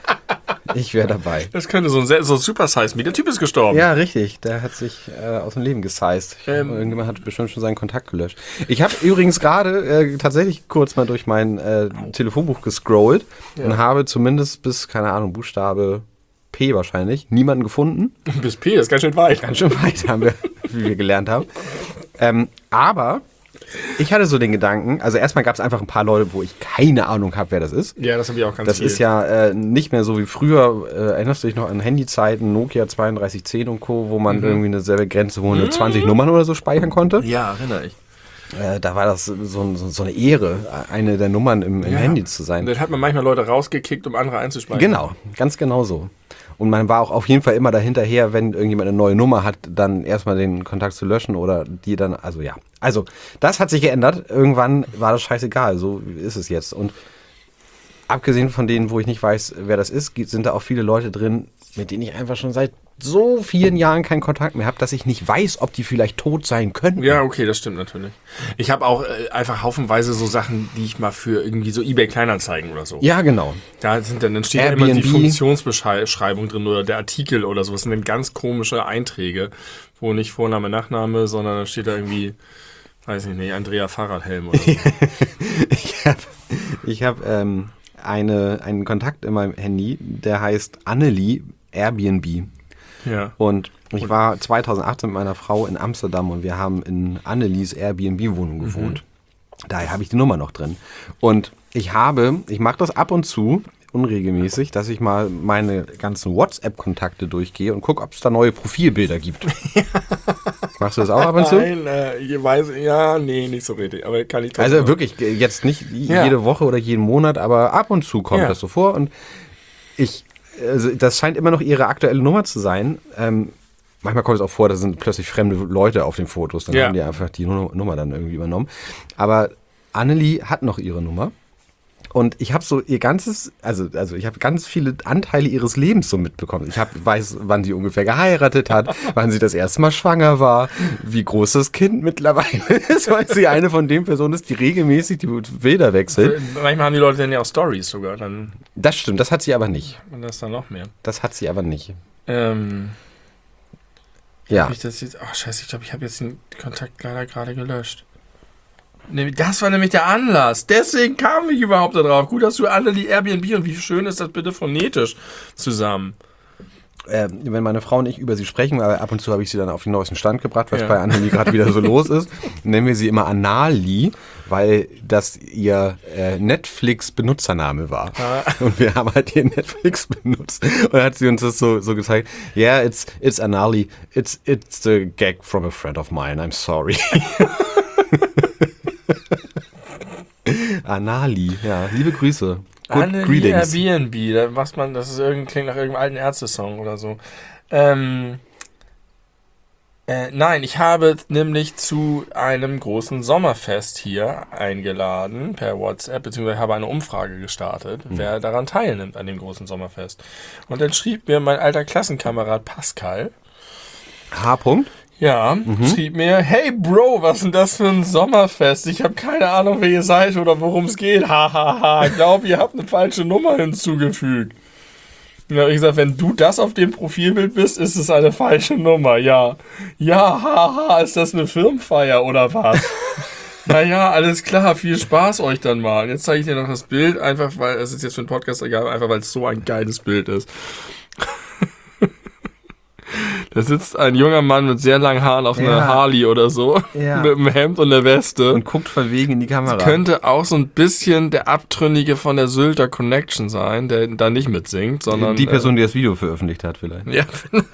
[SPEAKER 1] Ich wäre dabei.
[SPEAKER 2] Das könnte so ein, sehr- so ein Super Size Me. Der Typ ist gestorben.
[SPEAKER 1] Ja, richtig. Der hat sich äh, aus dem Leben gesized.
[SPEAKER 2] Ähm.
[SPEAKER 1] Irgendjemand hat bestimmt schon seinen Kontakt gelöscht. Ich habe übrigens gerade äh, tatsächlich kurz mal durch mein äh, Telefonbuch gescrollt
[SPEAKER 2] Ja.
[SPEAKER 1] und habe zumindest bis, keine Ahnung, Buchstabe P wahrscheinlich, niemanden gefunden.
[SPEAKER 2] Bis P, das ist ganz schön weit.
[SPEAKER 1] Ganz schön weit haben wir, wie wir gelernt haben. Ähm, aber ich hatte so den Gedanken, also erstmal gab es einfach ein paar Leute, wo ich keine Ahnung habe, wer das ist.
[SPEAKER 2] Ja, das habe ich auch ganz
[SPEAKER 1] Das
[SPEAKER 2] viel.
[SPEAKER 1] ist ja äh, nicht mehr so wie früher. Äh, erinnerst du dich noch an Handyzeiten, Nokia zweiunddreißig zehn und Co., wo man irgendwie eine selbe Grenze, wo man nur zwanzig Nummern oder so speichern konnte?
[SPEAKER 2] Ja, erinnere ich.
[SPEAKER 1] Äh, da war das so, so, so eine Ehre, eine der Nummern im, im
[SPEAKER 2] Ja.
[SPEAKER 1] Handy zu
[SPEAKER 2] Und
[SPEAKER 1] sein.
[SPEAKER 2] dann hat man manchmal Leute rausgekickt, um andere einzuspeichern.
[SPEAKER 1] Genau, ganz genau so. Und man war auch auf jeden Fall immer dahinterher, wenn irgendjemand eine neue Nummer hat, dann erstmal den Kontakt zu löschen oder die dann, also ja. Also, das hat sich geändert. Irgendwann war das scheißegal, so ist es jetzt. Und abgesehen von denen, wo ich nicht weiß, wer das ist, gibt- sind da auch viele Leute drin, mit denen ich einfach schon seit so vielen Jahren keinen Kontakt mehr habe, dass ich nicht weiß, ob die vielleicht tot sein könnten.
[SPEAKER 2] Ja, okay, das stimmt natürlich. Ich habe auch äh, einfach haufenweise so Sachen, die ich mal für irgendwie so eBay Kleinanzeigen oder so.
[SPEAKER 1] Ja, genau.
[SPEAKER 2] Da sind dann, dann steht ja immer die
[SPEAKER 1] Airbnb.
[SPEAKER 2] Funktionsbeschreibung drin oder der Artikel oder so. Das sind dann ganz komische Einträge, wo nicht Vorname, Nachname, sondern da steht da irgendwie, weiß ich nicht, Andrea Fahrradhelm oder so.
[SPEAKER 1] Ich habe ich hab, ähm, eine, einen Kontakt in meinem Handy, der heißt Annelie Airbnb.
[SPEAKER 2] Ja.
[SPEAKER 1] Und ich war zweitausendachtzehn mit meiner Frau in Amsterdam und wir haben in Annelies Airbnb-Wohnung gewohnt. Daher habe ich die Nummer noch drin. Und ich habe, ich mache das ab und zu, unregelmäßig, dass ich mal meine ganzen WhatsApp-Kontakte durchgehe und gucke, ob es da neue Profilbilder gibt. Machst du das auch ab und zu?
[SPEAKER 2] Nein, äh, ich weiß, ja, nee, nicht so richtig, aber kann ich trotzdem
[SPEAKER 1] Also
[SPEAKER 2] machen.
[SPEAKER 1] wirklich, jetzt nicht
[SPEAKER 2] Ja.
[SPEAKER 1] jede Woche oder jeden Monat, aber ab und zu kommt
[SPEAKER 2] Ja.
[SPEAKER 1] das so vor. Und ich, also das scheint immer noch ihre aktuelle Nummer zu sein. Ähm, manchmal kommt es auch vor, da sind plötzlich fremde Leute auf den Fotos. Dann
[SPEAKER 2] Ja.
[SPEAKER 1] haben die einfach die Nu- Nummer dann irgendwie übernommen. Aber Annelie hat noch ihre Nummer. Und ich habe so ihr ganzes, also, also ich habe ganz viele Anteile ihres Lebens so mitbekommen. Ich hab, weiß, wann sie ungefähr geheiratet hat, wann sie das erste Mal schwanger war, wie groß das Kind mittlerweile ist, weil sie eine von den Personen ist, die regelmäßig die Bilder wechselt.
[SPEAKER 2] Manchmal haben die Leute dann ja auch Stories sogar, dann
[SPEAKER 1] Das stimmt, das hat sie aber nicht.
[SPEAKER 2] und das dann noch mehr.
[SPEAKER 1] Das hat sie aber nicht.
[SPEAKER 2] Ähm,
[SPEAKER 1] Ja.
[SPEAKER 2] hab ich das jetzt, ach scheiße, ich glaube, ich habe jetzt den Kontakt leider gerade gelöscht. Nee, das war nämlich der Anlass. Deswegen kam ich überhaupt da drauf. Gut, dass du Annelie Airbnb und wie schön ist das bitte phonetisch zusammen.
[SPEAKER 1] Äh, wenn meine Frau und ich über sie sprechen, aber ab und zu habe ich sie dann auf den neuesten Stand gebracht, was
[SPEAKER 2] Ja.
[SPEAKER 1] bei Annelie gerade wieder so los ist, nennen wir sie immer Anali, weil das ihr äh, Netflix-Benutzername war. Und wir haben halt ihren Netflix benutzt. Und dann hat sie uns das so, so gezeigt, yeah, it's, it's Anali, it's, it's a gag from a friend of mine, I'm sorry. Anali, ja, liebe Grüße. Good
[SPEAKER 2] Annelie
[SPEAKER 1] greetings.
[SPEAKER 2] Airbnb, da macht man, das ist irgend, klingt nach irgendeinem alten Ärzte-Song oder so. Ähm, äh, nein, ich habe nämlich zu einem großen Sommerfest hier eingeladen per WhatsApp, beziehungsweise habe eine Umfrage gestartet, wer daran teilnimmt an dem großen Sommerfest. Und dann schrieb mir mein alter Klassenkamerad Pascal,
[SPEAKER 1] H. -Punkt.
[SPEAKER 2] ja, schrieb mir, hey Bro, was ist denn das für ein Sommerfest? Ich habe keine Ahnung, wer ihr seid oder worum es geht. Hahaha, ich glaube, ihr habt eine falsche Nummer hinzugefügt. Ja, hab ich gesagt, wenn du das auf dem Profilbild bist, ist es eine falsche Nummer, ja. Ja, haha, ist das eine Firmenfeier oder was? Naja, alles klar, viel Spaß euch dann mal. Und jetzt zeige ich dir noch das Bild, einfach weil, es ist jetzt für den Podcast egal, einfach weil es so ein geiles Bild ist. Da sitzt ein junger Mann mit sehr langen Haaren auf einer
[SPEAKER 1] Ja.
[SPEAKER 2] Harley oder so,
[SPEAKER 1] Ja.
[SPEAKER 2] mit einem Hemd und der Weste.
[SPEAKER 1] Und guckt verwegen in die Kamera.
[SPEAKER 2] Könnte auch so ein bisschen der Abtrünnige von der Sylter Connection sein, der da nicht mitsingt, sondern...
[SPEAKER 1] die Person, die das Video veröffentlicht hat vielleicht.
[SPEAKER 2] Äh, ja,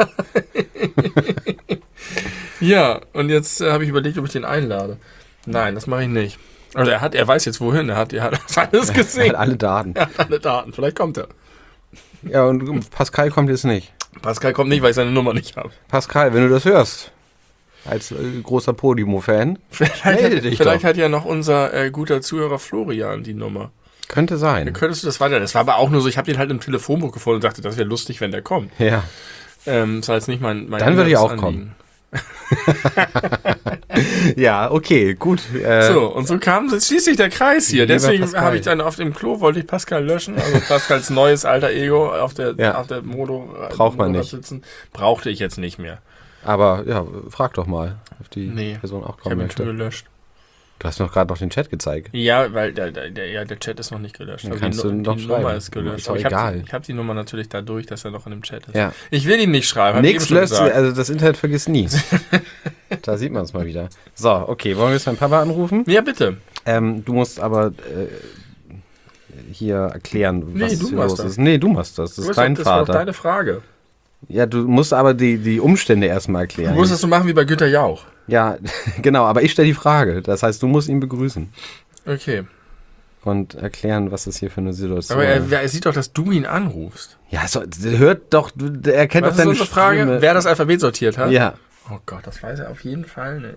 [SPEAKER 2] ja, und jetzt äh, habe ich überlegt, ob ich den einlade. Nein, das mache ich nicht. Also er hat, er weiß jetzt wohin, er hat, er hat das alles
[SPEAKER 1] Er
[SPEAKER 2] gesehen.
[SPEAKER 1] hat alle Daten.
[SPEAKER 2] Er hat alle Daten, vielleicht kommt er.
[SPEAKER 1] Ja, und Pascal kommt jetzt nicht.
[SPEAKER 2] Pascal kommt nicht, weil ich seine Nummer nicht habe.
[SPEAKER 1] Pascal, wenn du das hörst, als äh, großer Podimo-Fan,
[SPEAKER 2] Vielleicht,
[SPEAKER 1] melde
[SPEAKER 2] hat,
[SPEAKER 1] dich
[SPEAKER 2] vielleicht
[SPEAKER 1] doch.
[SPEAKER 2] hat ja noch unser äh, guter Zuhörer Florian die Nummer.
[SPEAKER 1] Könnte
[SPEAKER 2] Dann
[SPEAKER 1] sein.
[SPEAKER 2] könntest du das weiter. Das war aber auch nur so, ich habe den halt im Telefonbuch gefunden und dachte, das wäre lustig, wenn der kommt.
[SPEAKER 1] Ja.
[SPEAKER 2] Ähm, das war jetzt nicht mein, mein
[SPEAKER 1] Dann würde ich
[SPEAKER 2] inneres
[SPEAKER 1] auch
[SPEAKER 2] Anliegen.
[SPEAKER 1] Ja, okay, gut. Äh,
[SPEAKER 2] So, und so kam schließlich der Kreis hier.
[SPEAKER 1] Lieber
[SPEAKER 2] Deswegen
[SPEAKER 1] Pascal.
[SPEAKER 2] habe ich dann auf dem Klo, wollte ich Pascal löschen. Also Pascals neues alter Ego auf der,
[SPEAKER 1] Ja.
[SPEAKER 2] auf der Modo
[SPEAKER 1] Braucht man
[SPEAKER 2] Motorrad
[SPEAKER 1] nicht.
[SPEAKER 2] sitzen. Brauchte ich jetzt nicht mehr.
[SPEAKER 1] Aber ja, frag doch mal, ob die
[SPEAKER 2] Nee,
[SPEAKER 1] Person auch
[SPEAKER 2] Ich
[SPEAKER 1] kommen
[SPEAKER 2] habe ihn schon
[SPEAKER 1] möchte.
[SPEAKER 2] gelöscht.
[SPEAKER 1] Du hast noch gerade noch den Chat gezeigt.
[SPEAKER 2] Ja, weil der, der, der, ja, der Chat ist noch nicht gelöscht.
[SPEAKER 1] Dann
[SPEAKER 2] Aber
[SPEAKER 1] kannst
[SPEAKER 2] die,
[SPEAKER 1] du
[SPEAKER 2] Nu-
[SPEAKER 1] ihn doch
[SPEAKER 2] die
[SPEAKER 1] schreiben.
[SPEAKER 2] Nummer ist gelöscht.
[SPEAKER 1] Ist doch
[SPEAKER 2] Aber ich habe
[SPEAKER 1] egal.
[SPEAKER 2] die, ich hab die Nummer natürlich dadurch, dass er noch in dem Chat ist.
[SPEAKER 1] Ja.
[SPEAKER 2] Ich will ihn nicht schreiben. hab ich
[SPEAKER 1] Nix
[SPEAKER 2] eben schon
[SPEAKER 1] löscht,
[SPEAKER 2] gesagt.
[SPEAKER 1] also das Internet vergisst nie. Da sieht man es mal wieder. So, okay, wollen wir jetzt meinen Papa anrufen?
[SPEAKER 2] Ja, bitte.
[SPEAKER 1] Ähm, du musst aber äh, hier erklären,
[SPEAKER 2] Nee,
[SPEAKER 1] was
[SPEAKER 2] du
[SPEAKER 1] hier
[SPEAKER 2] machst
[SPEAKER 1] los
[SPEAKER 2] das.
[SPEAKER 1] ist. Nee, du machst das. Das
[SPEAKER 2] Du
[SPEAKER 1] ist
[SPEAKER 2] bist
[SPEAKER 1] dein
[SPEAKER 2] doch- das war doch
[SPEAKER 1] Vater.
[SPEAKER 2] deine Frage.
[SPEAKER 1] Ja, du musst aber die, die Umstände erstmal
[SPEAKER 2] Du
[SPEAKER 1] erklären.
[SPEAKER 2] musst das so machen wie bei Günter Jauch.
[SPEAKER 1] Ja, genau, aber ich stelle die Frage. Das heißt, du musst ihn begrüßen
[SPEAKER 2] Okay.
[SPEAKER 1] und erklären, was das hier für eine Situation
[SPEAKER 2] Aber er,
[SPEAKER 1] ist.
[SPEAKER 2] er sieht doch, dass du ihn anrufst.
[SPEAKER 1] Ja, so, hört doch, er kennt
[SPEAKER 2] Was
[SPEAKER 1] doch
[SPEAKER 2] ist
[SPEAKER 1] deine
[SPEAKER 2] unsere Frage?
[SPEAKER 1] Stimme.
[SPEAKER 2] Wer das Alphabet sortiert hat?
[SPEAKER 1] Ja,
[SPEAKER 2] Oh Gott, das weiß er auf jeden Fall nicht.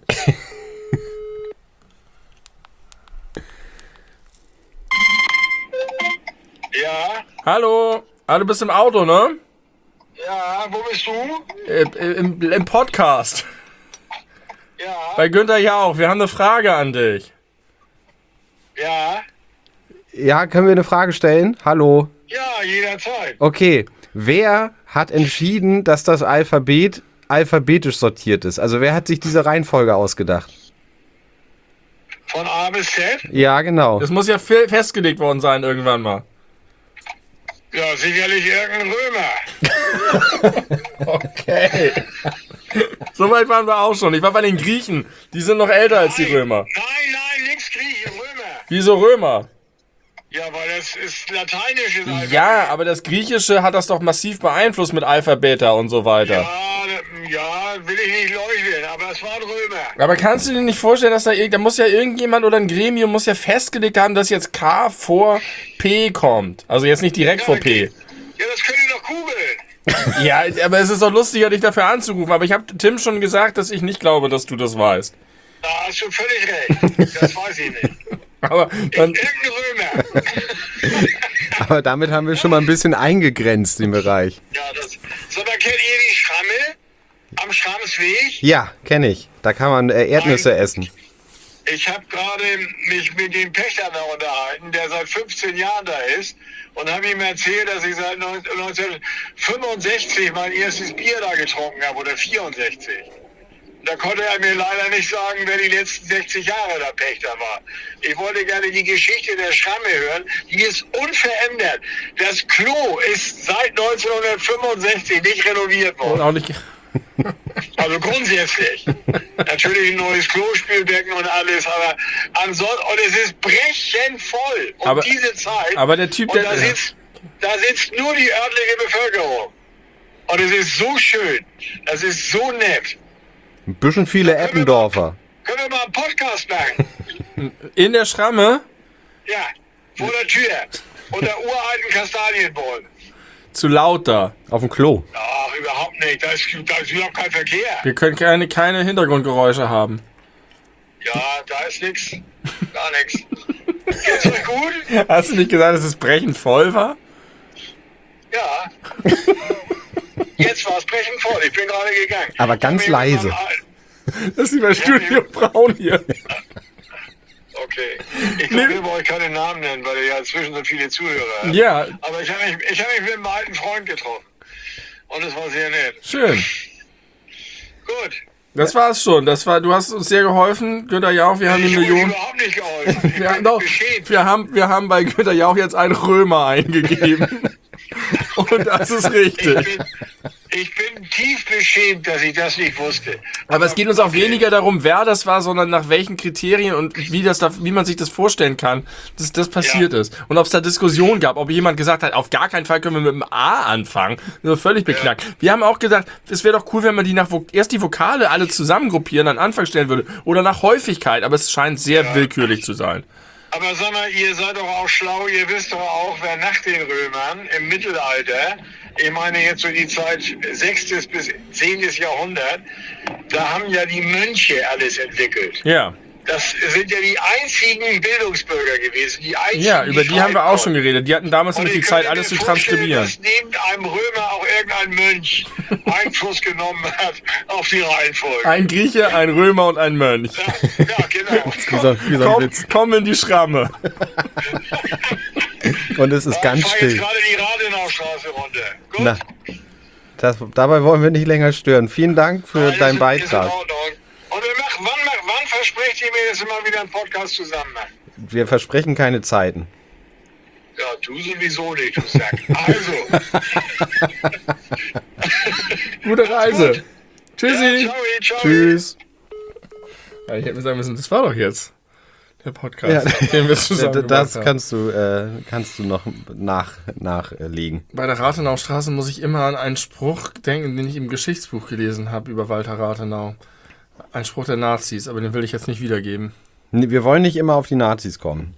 [SPEAKER 3] Ja,
[SPEAKER 2] Hallo? Ah, du bist im Auto, ne?
[SPEAKER 3] ja, wo bist du?
[SPEAKER 2] Äh, Im, Im Podcast.
[SPEAKER 3] Ja,
[SPEAKER 2] Bei Günther Jauch. Wir haben eine Frage an dich.
[SPEAKER 3] ja,
[SPEAKER 1] ja, können wir eine Frage stellen? Hallo.
[SPEAKER 3] ja, jederzeit.
[SPEAKER 1] Okay, wer hat entschieden, dass das Alphabet alphabetisch sortiert ist? Also wer hat sich diese Reihenfolge ausgedacht?
[SPEAKER 3] Von A bis Z?
[SPEAKER 1] Ja, genau.
[SPEAKER 2] Das muss ja fe- festgelegt worden sein irgendwann mal.
[SPEAKER 3] Ja, sicherlich irgendein Römer.
[SPEAKER 2] Okay. So weit waren wir auch schon. Ich war bei den Griechen. Die sind noch älter als die Römer.
[SPEAKER 3] Nein, nein, nix Grieche, Römer.
[SPEAKER 2] Wieso Römer?
[SPEAKER 3] Ja, weil das ist lateinisches Alphabet.
[SPEAKER 2] Ja, aber das Griechische hat das doch massiv beeinflusst mit Alpha, Beta und so weiter.
[SPEAKER 3] Ja, da- ja, will ich nicht leugnen, aber es war ein Römer.
[SPEAKER 2] Aber kannst du dir nicht vorstellen, dass da, irg- da muss ja irgendjemand oder ein Gremium muss ja festgelegt haben, dass jetzt K vor P kommt. Also jetzt nicht direkt vor P.
[SPEAKER 3] Ja, das könnt ihr doch googeln.
[SPEAKER 2] Ja, aber es ist doch lustiger, dich dafür anzurufen. Aber ich habe Tim schon gesagt, dass ich nicht glaube, dass du das weißt.
[SPEAKER 3] Da hast du völlig recht. Das weiß ich nicht.
[SPEAKER 2] Aber dann,
[SPEAKER 3] Irgendein Römer.
[SPEAKER 1] Aber damit haben wir schon mal ein bisschen eingegrenzt, den Bereich.
[SPEAKER 3] Ja, das. So, dann kennt ihr die Schramme am Schrammsweg?
[SPEAKER 1] Ja, kenne ich. Da kann man äh, Erdnüsse essen.
[SPEAKER 3] Ich habe gerade mich mit dem Pächter da unterhalten, der seit fünfzehn Jahren da ist, und habe ihm erzählt, dass ich seit neunzehnhundertfünfundsechzig mein erstes Bier da getrunken habe, oder vierundsechzig. Da konnte er mir leider nicht sagen, wer die letzten sechzig Jahre der Pächter war. Ich wollte gerne die Geschichte der Schramme hören. Die ist unverändert. Das Klo ist seit neunzehnhundertfünfundsechzig nicht renoviert worden.
[SPEAKER 2] auch nicht.
[SPEAKER 3] Also grundsätzlich. Natürlich ein neues Klospülbecken und alles, aber ansonsten, und es ist brechend voll um
[SPEAKER 2] Aber-
[SPEAKER 3] diese Zeit.
[SPEAKER 2] aber der Typ,
[SPEAKER 3] und
[SPEAKER 2] der-
[SPEAKER 3] da sitzt, da sitzt nur die örtliche Bevölkerung. Und es ist so schön. Es ist so nett.
[SPEAKER 1] Ein bisschen viele Eppendorfer.
[SPEAKER 3] Können wir mal einen Podcast machen?
[SPEAKER 2] In der Schramme
[SPEAKER 3] Ja, vor der Tür. Unter uralten Kastanienbäumen.
[SPEAKER 2] zu laut da.
[SPEAKER 1] Auf dem Klo.
[SPEAKER 3] Ach, überhaupt nicht. Da ist, da ist überhaupt kein Verkehr.
[SPEAKER 2] Wir können keine, keine Hintergrundgeräusche haben.
[SPEAKER 3] Ja, da ist nichts. Gar nichts. Geht's euch gut?
[SPEAKER 2] Hast du nicht gesagt, dass es brechend voll war?
[SPEAKER 3] Ja. Jetzt war es brechend voll. Ich bin gerade gegangen.
[SPEAKER 1] Aber ganz
[SPEAKER 3] Ich hab mir
[SPEAKER 1] leise.
[SPEAKER 3] mit meinem Al-
[SPEAKER 2] Das ist wie bei Studio Braun hier.
[SPEAKER 3] Okay. Ich konnte nee. bei euch keine Namen nennen, weil ihr ja inzwischen so viele Zuhörer habt.
[SPEAKER 2] Ja.
[SPEAKER 3] Aber ich habe mich, ich hab mich mit einem alten Freund getroffen. Und es war sehr nett.
[SPEAKER 2] Schön.
[SPEAKER 3] Gut.
[SPEAKER 2] Das war's schon. Das war, du hast uns sehr geholfen, Günter Jauch. Wir haben
[SPEAKER 3] ich
[SPEAKER 2] eine Million.
[SPEAKER 3] überhaupt nicht geholfen. Ich
[SPEAKER 2] wir, haben
[SPEAKER 3] bin
[SPEAKER 2] doch,
[SPEAKER 3] beschämt.
[SPEAKER 2] wir, haben, wir haben bei Günter Jauch jetzt einen Römer eingegeben. Und das ist richtig.
[SPEAKER 3] Ich bin, ich bin tief beschämt, dass ich das nicht wusste.
[SPEAKER 2] Aber, Aber es geht uns auch okay. weniger darum, wer das war, sondern nach welchen Kriterien und wie, das da, wie man sich das vorstellen kann, dass das passiert ja. ist. Und ob es da Diskussionen gab, ob jemand gesagt hat, auf gar keinen Fall können wir mit dem A anfangen. Das ist völlig beknackt. Ja. Wir haben auch gesagt, es wäre doch cool, wenn man die nach erst die Vokale alle zusammengruppieren, an Anfang stellen würde. Oder nach Häufigkeit. Aber es scheint sehr ja. willkürlich zu sein.
[SPEAKER 3] Aber sag mal, ihr seid doch auch schlau, ihr wisst doch auch, wer nach den Römern im Mittelalter, ich meine jetzt so die Zeit sechstes bis zehntes Jahrhundert, da haben ja die Mönche alles entwickelt.
[SPEAKER 2] Ja.
[SPEAKER 3] Das sind ja die einzigen Bildungsbürger gewesen. Die einzigen,
[SPEAKER 2] ja, über die, die haben wir auch schon geredet. Die hatten damals
[SPEAKER 3] nämlich
[SPEAKER 2] die Zeit, alles zu transkribieren.
[SPEAKER 3] Dass neben einem Römer auch irgendein Mönch Einfluss genommen hat auf die Reihenfolge.
[SPEAKER 2] Ein Grieche, ein Römer und ein Mönch.
[SPEAKER 3] Ja, ja genau.
[SPEAKER 1] wie so, wie so ein
[SPEAKER 2] komm,
[SPEAKER 1] Witz.
[SPEAKER 2] komm in die Schramme.
[SPEAKER 1] Und es ist
[SPEAKER 3] ja,
[SPEAKER 1] ganz
[SPEAKER 3] ich
[SPEAKER 1] still.
[SPEAKER 3] Ich fahre jetzt gerade die Radenaustraße runter. Gut?
[SPEAKER 1] Na, das, dabei wollen wir nicht länger stören. Vielen Dank für
[SPEAKER 3] ja,
[SPEAKER 1] deinen
[SPEAKER 3] ist,
[SPEAKER 1] Beitrag.
[SPEAKER 3] Ist Und wir machen, wann, wann versprecht ihr mir, dass wir mal wieder einen Podcast zusammen machen?
[SPEAKER 1] Wir versprechen keine Zeiten.
[SPEAKER 3] Ja, du sowieso nicht, du Sack. Also.
[SPEAKER 2] Gute Reise.
[SPEAKER 3] Gut.
[SPEAKER 2] Tschüssi.
[SPEAKER 3] Ja, ciao, ciao.
[SPEAKER 1] Tschüss.
[SPEAKER 2] Ja, ich hätte mir sagen müssen, das war doch jetzt der Podcast, ja, den wir zusammen
[SPEAKER 1] das
[SPEAKER 2] haben.
[SPEAKER 1] kannst du, äh, kannst du noch nach, nachlegen.
[SPEAKER 2] Bei der Rathenaustraße muss ich immer an einen Spruch denken, den ich im Geschichtsbuch gelesen habe über Walter Rathenau. Ein Spruch der Nazis, aber den will ich jetzt nicht wiedergeben.
[SPEAKER 1] Nee, wir wollen nicht immer auf die Nazis kommen.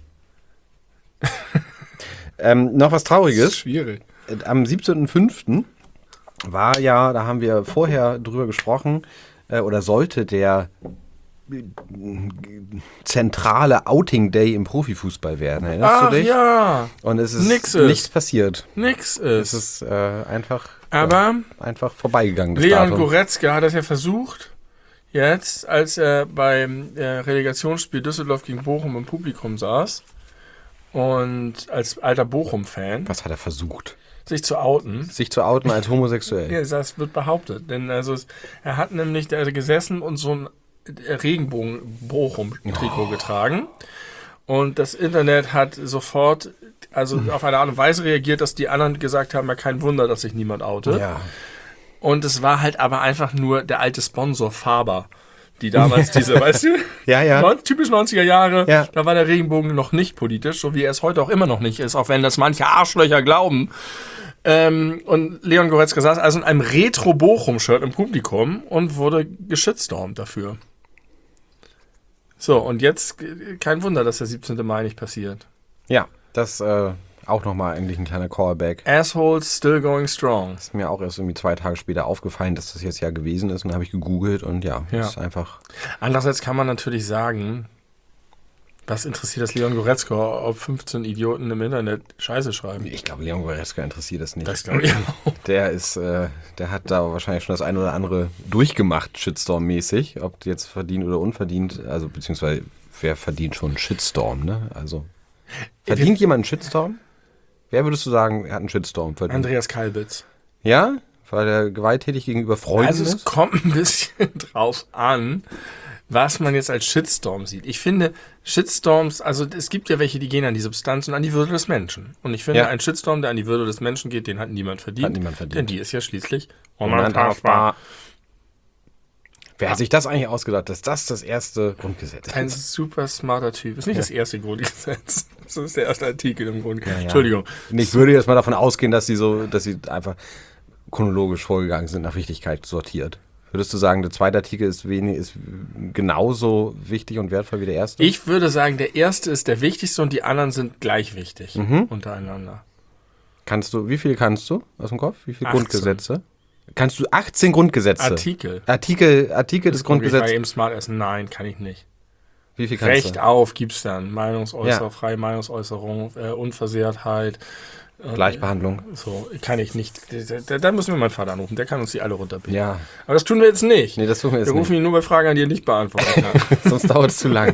[SPEAKER 1] ähm, noch was Trauriges.
[SPEAKER 2] Das ist schwierig.
[SPEAKER 1] Am siebzehnten fünften war ja, da haben wir vorher drüber gesprochen, äh, oder sollte der äh, zentrale Outing Day im Profifußball werden. Erinnerst
[SPEAKER 2] Ach
[SPEAKER 1] du dich?
[SPEAKER 2] Ja.
[SPEAKER 1] Und es ist
[SPEAKER 2] Nix
[SPEAKER 1] nichts
[SPEAKER 2] ist.
[SPEAKER 1] passiert.
[SPEAKER 2] Nix ist.
[SPEAKER 1] Es ist äh, einfach,
[SPEAKER 2] aber
[SPEAKER 1] ja, einfach vorbeigegangen. Das
[SPEAKER 2] Leon
[SPEAKER 1] Datum.
[SPEAKER 2] Goretzka hat das ja versucht. Jetzt, als er beim äh, Relegationsspiel Düsseldorf gegen Bochum im Publikum saß und als alter Bochum-Fan.
[SPEAKER 1] Was hat er versucht?
[SPEAKER 2] Sich zu outen.
[SPEAKER 1] Sich zu outen als homosexuell.
[SPEAKER 2] Ja, das wird behauptet. Denn also es, er hat nämlich da gesessen und so ein Regenbogen-Bochum-Trikot oh. getragen. Und das Internet hat sofort also mhm. auf eine Art und Weise reagiert, dass die anderen gesagt haben, ja, kein Wunder, dass sich niemand outet.
[SPEAKER 1] Ja.
[SPEAKER 2] Und es war halt aber einfach nur der alte Sponsor Faber, die damals diese, weißt du,
[SPEAKER 1] ja, ja.
[SPEAKER 2] typisch neunziger Jahre,
[SPEAKER 1] ja.
[SPEAKER 2] da war der Regenbogen noch nicht politisch, so wie er es heute auch immer noch nicht ist, auch wenn das manche Arschlöcher glauben. Ähm, und Leon Goretzka saß also in einem Retro-Bochum-Shirt im Publikum und wurde geschitstormt dafür. So, und jetzt kein Wunder, dass der siebzehnten Mai nicht passiert.
[SPEAKER 1] Ja, das äh, auch nochmal eigentlich ein kleiner Callback.
[SPEAKER 2] Assholes still going strong.
[SPEAKER 1] Ist mir auch erst irgendwie zwei Tage später aufgefallen, dass das jetzt ja gewesen ist. Und dann habe ich gegoogelt und ja,
[SPEAKER 2] ja.
[SPEAKER 1] ist einfach...
[SPEAKER 2] Andererseits kann man natürlich sagen, was interessiert das Leon Goretzka, ob fünfzehn Idioten im Internet Scheiße schreiben?
[SPEAKER 1] Ich glaube, Leon Goretzka interessiert das nicht.
[SPEAKER 2] Das glaube ich auch.
[SPEAKER 1] Der ist, äh, der hat da wahrscheinlich schon das eine oder andere durchgemacht, Shitstorm-mäßig. Ob jetzt verdient oder unverdient, also beziehungsweise wer verdient schon einen Shitstorm, ne? Also verdient jemand einen Shitstorm? Wer würdest du sagen, er hat einen Shitstorm verdient?
[SPEAKER 2] Andreas Kalbitz.
[SPEAKER 1] Ja? Weil er gewalttätig gegenüber Freunden
[SPEAKER 2] ist? Also es
[SPEAKER 1] ist?
[SPEAKER 2] kommt ein bisschen drauf an, was man jetzt als Shitstorm sieht. Ich finde, Shitstorms, also es gibt ja welche, die gehen an die Substanz und an die Würde des Menschen. Und ich finde, ja. ein Shitstorm, der an die Würde des Menschen geht, den hat niemand verdient.
[SPEAKER 1] Hat niemand verdient.
[SPEAKER 2] Denn die ist ja schließlich
[SPEAKER 1] unantastbar. Wer hat sich das eigentlich ausgedacht, dass das das erste Grundgesetz ist?
[SPEAKER 2] Ein super smarter Typ. Ist nicht ja. das erste Grundgesetz. Das ist der erste Artikel im Grundgesetz.
[SPEAKER 1] Ja, ja.
[SPEAKER 2] Entschuldigung.
[SPEAKER 1] Und ich würde jetzt mal davon ausgehen, dass sie so, dass sie einfach chronologisch vorgegangen sind, nach Wichtigkeit sortiert. Würdest du sagen, der zweite Artikel ist, wenig, ist genauso wichtig und wertvoll wie der erste?
[SPEAKER 2] Ich würde sagen, der erste ist der wichtigste und die anderen sind gleich wichtig
[SPEAKER 1] mhm.
[SPEAKER 2] untereinander.
[SPEAKER 1] Kannst du, wie viel kannst du aus dem Kopf? Wie viele
[SPEAKER 2] achtzehn.
[SPEAKER 1] Grundgesetze? Kannst du achtzehn Grundgesetze?
[SPEAKER 2] Artikel.
[SPEAKER 1] Artikel, Artikel des Grundgesetzes.
[SPEAKER 2] Ich war eben smart essen. Nein, kann ich nicht.
[SPEAKER 1] Wie viel kannst
[SPEAKER 2] Recht
[SPEAKER 1] du?
[SPEAKER 2] auf gibt's dann. Meinungsäußerung,
[SPEAKER 1] ja.
[SPEAKER 2] freie Meinungsäußerung, äh, Unversehrtheit,
[SPEAKER 1] Gleichbehandlung.
[SPEAKER 2] So, kann ich nicht. Da, da müssen wir meinen Vater anrufen, der kann uns die alle runterbieten.
[SPEAKER 1] Ja.
[SPEAKER 2] Aber das tun wir jetzt nicht.
[SPEAKER 1] Nee, das tun wir jetzt
[SPEAKER 2] Wir rufen
[SPEAKER 1] nicht.
[SPEAKER 2] ihn nur bei Fragen an, die er nicht beantworten kann.
[SPEAKER 1] Sonst dauert es zu lang.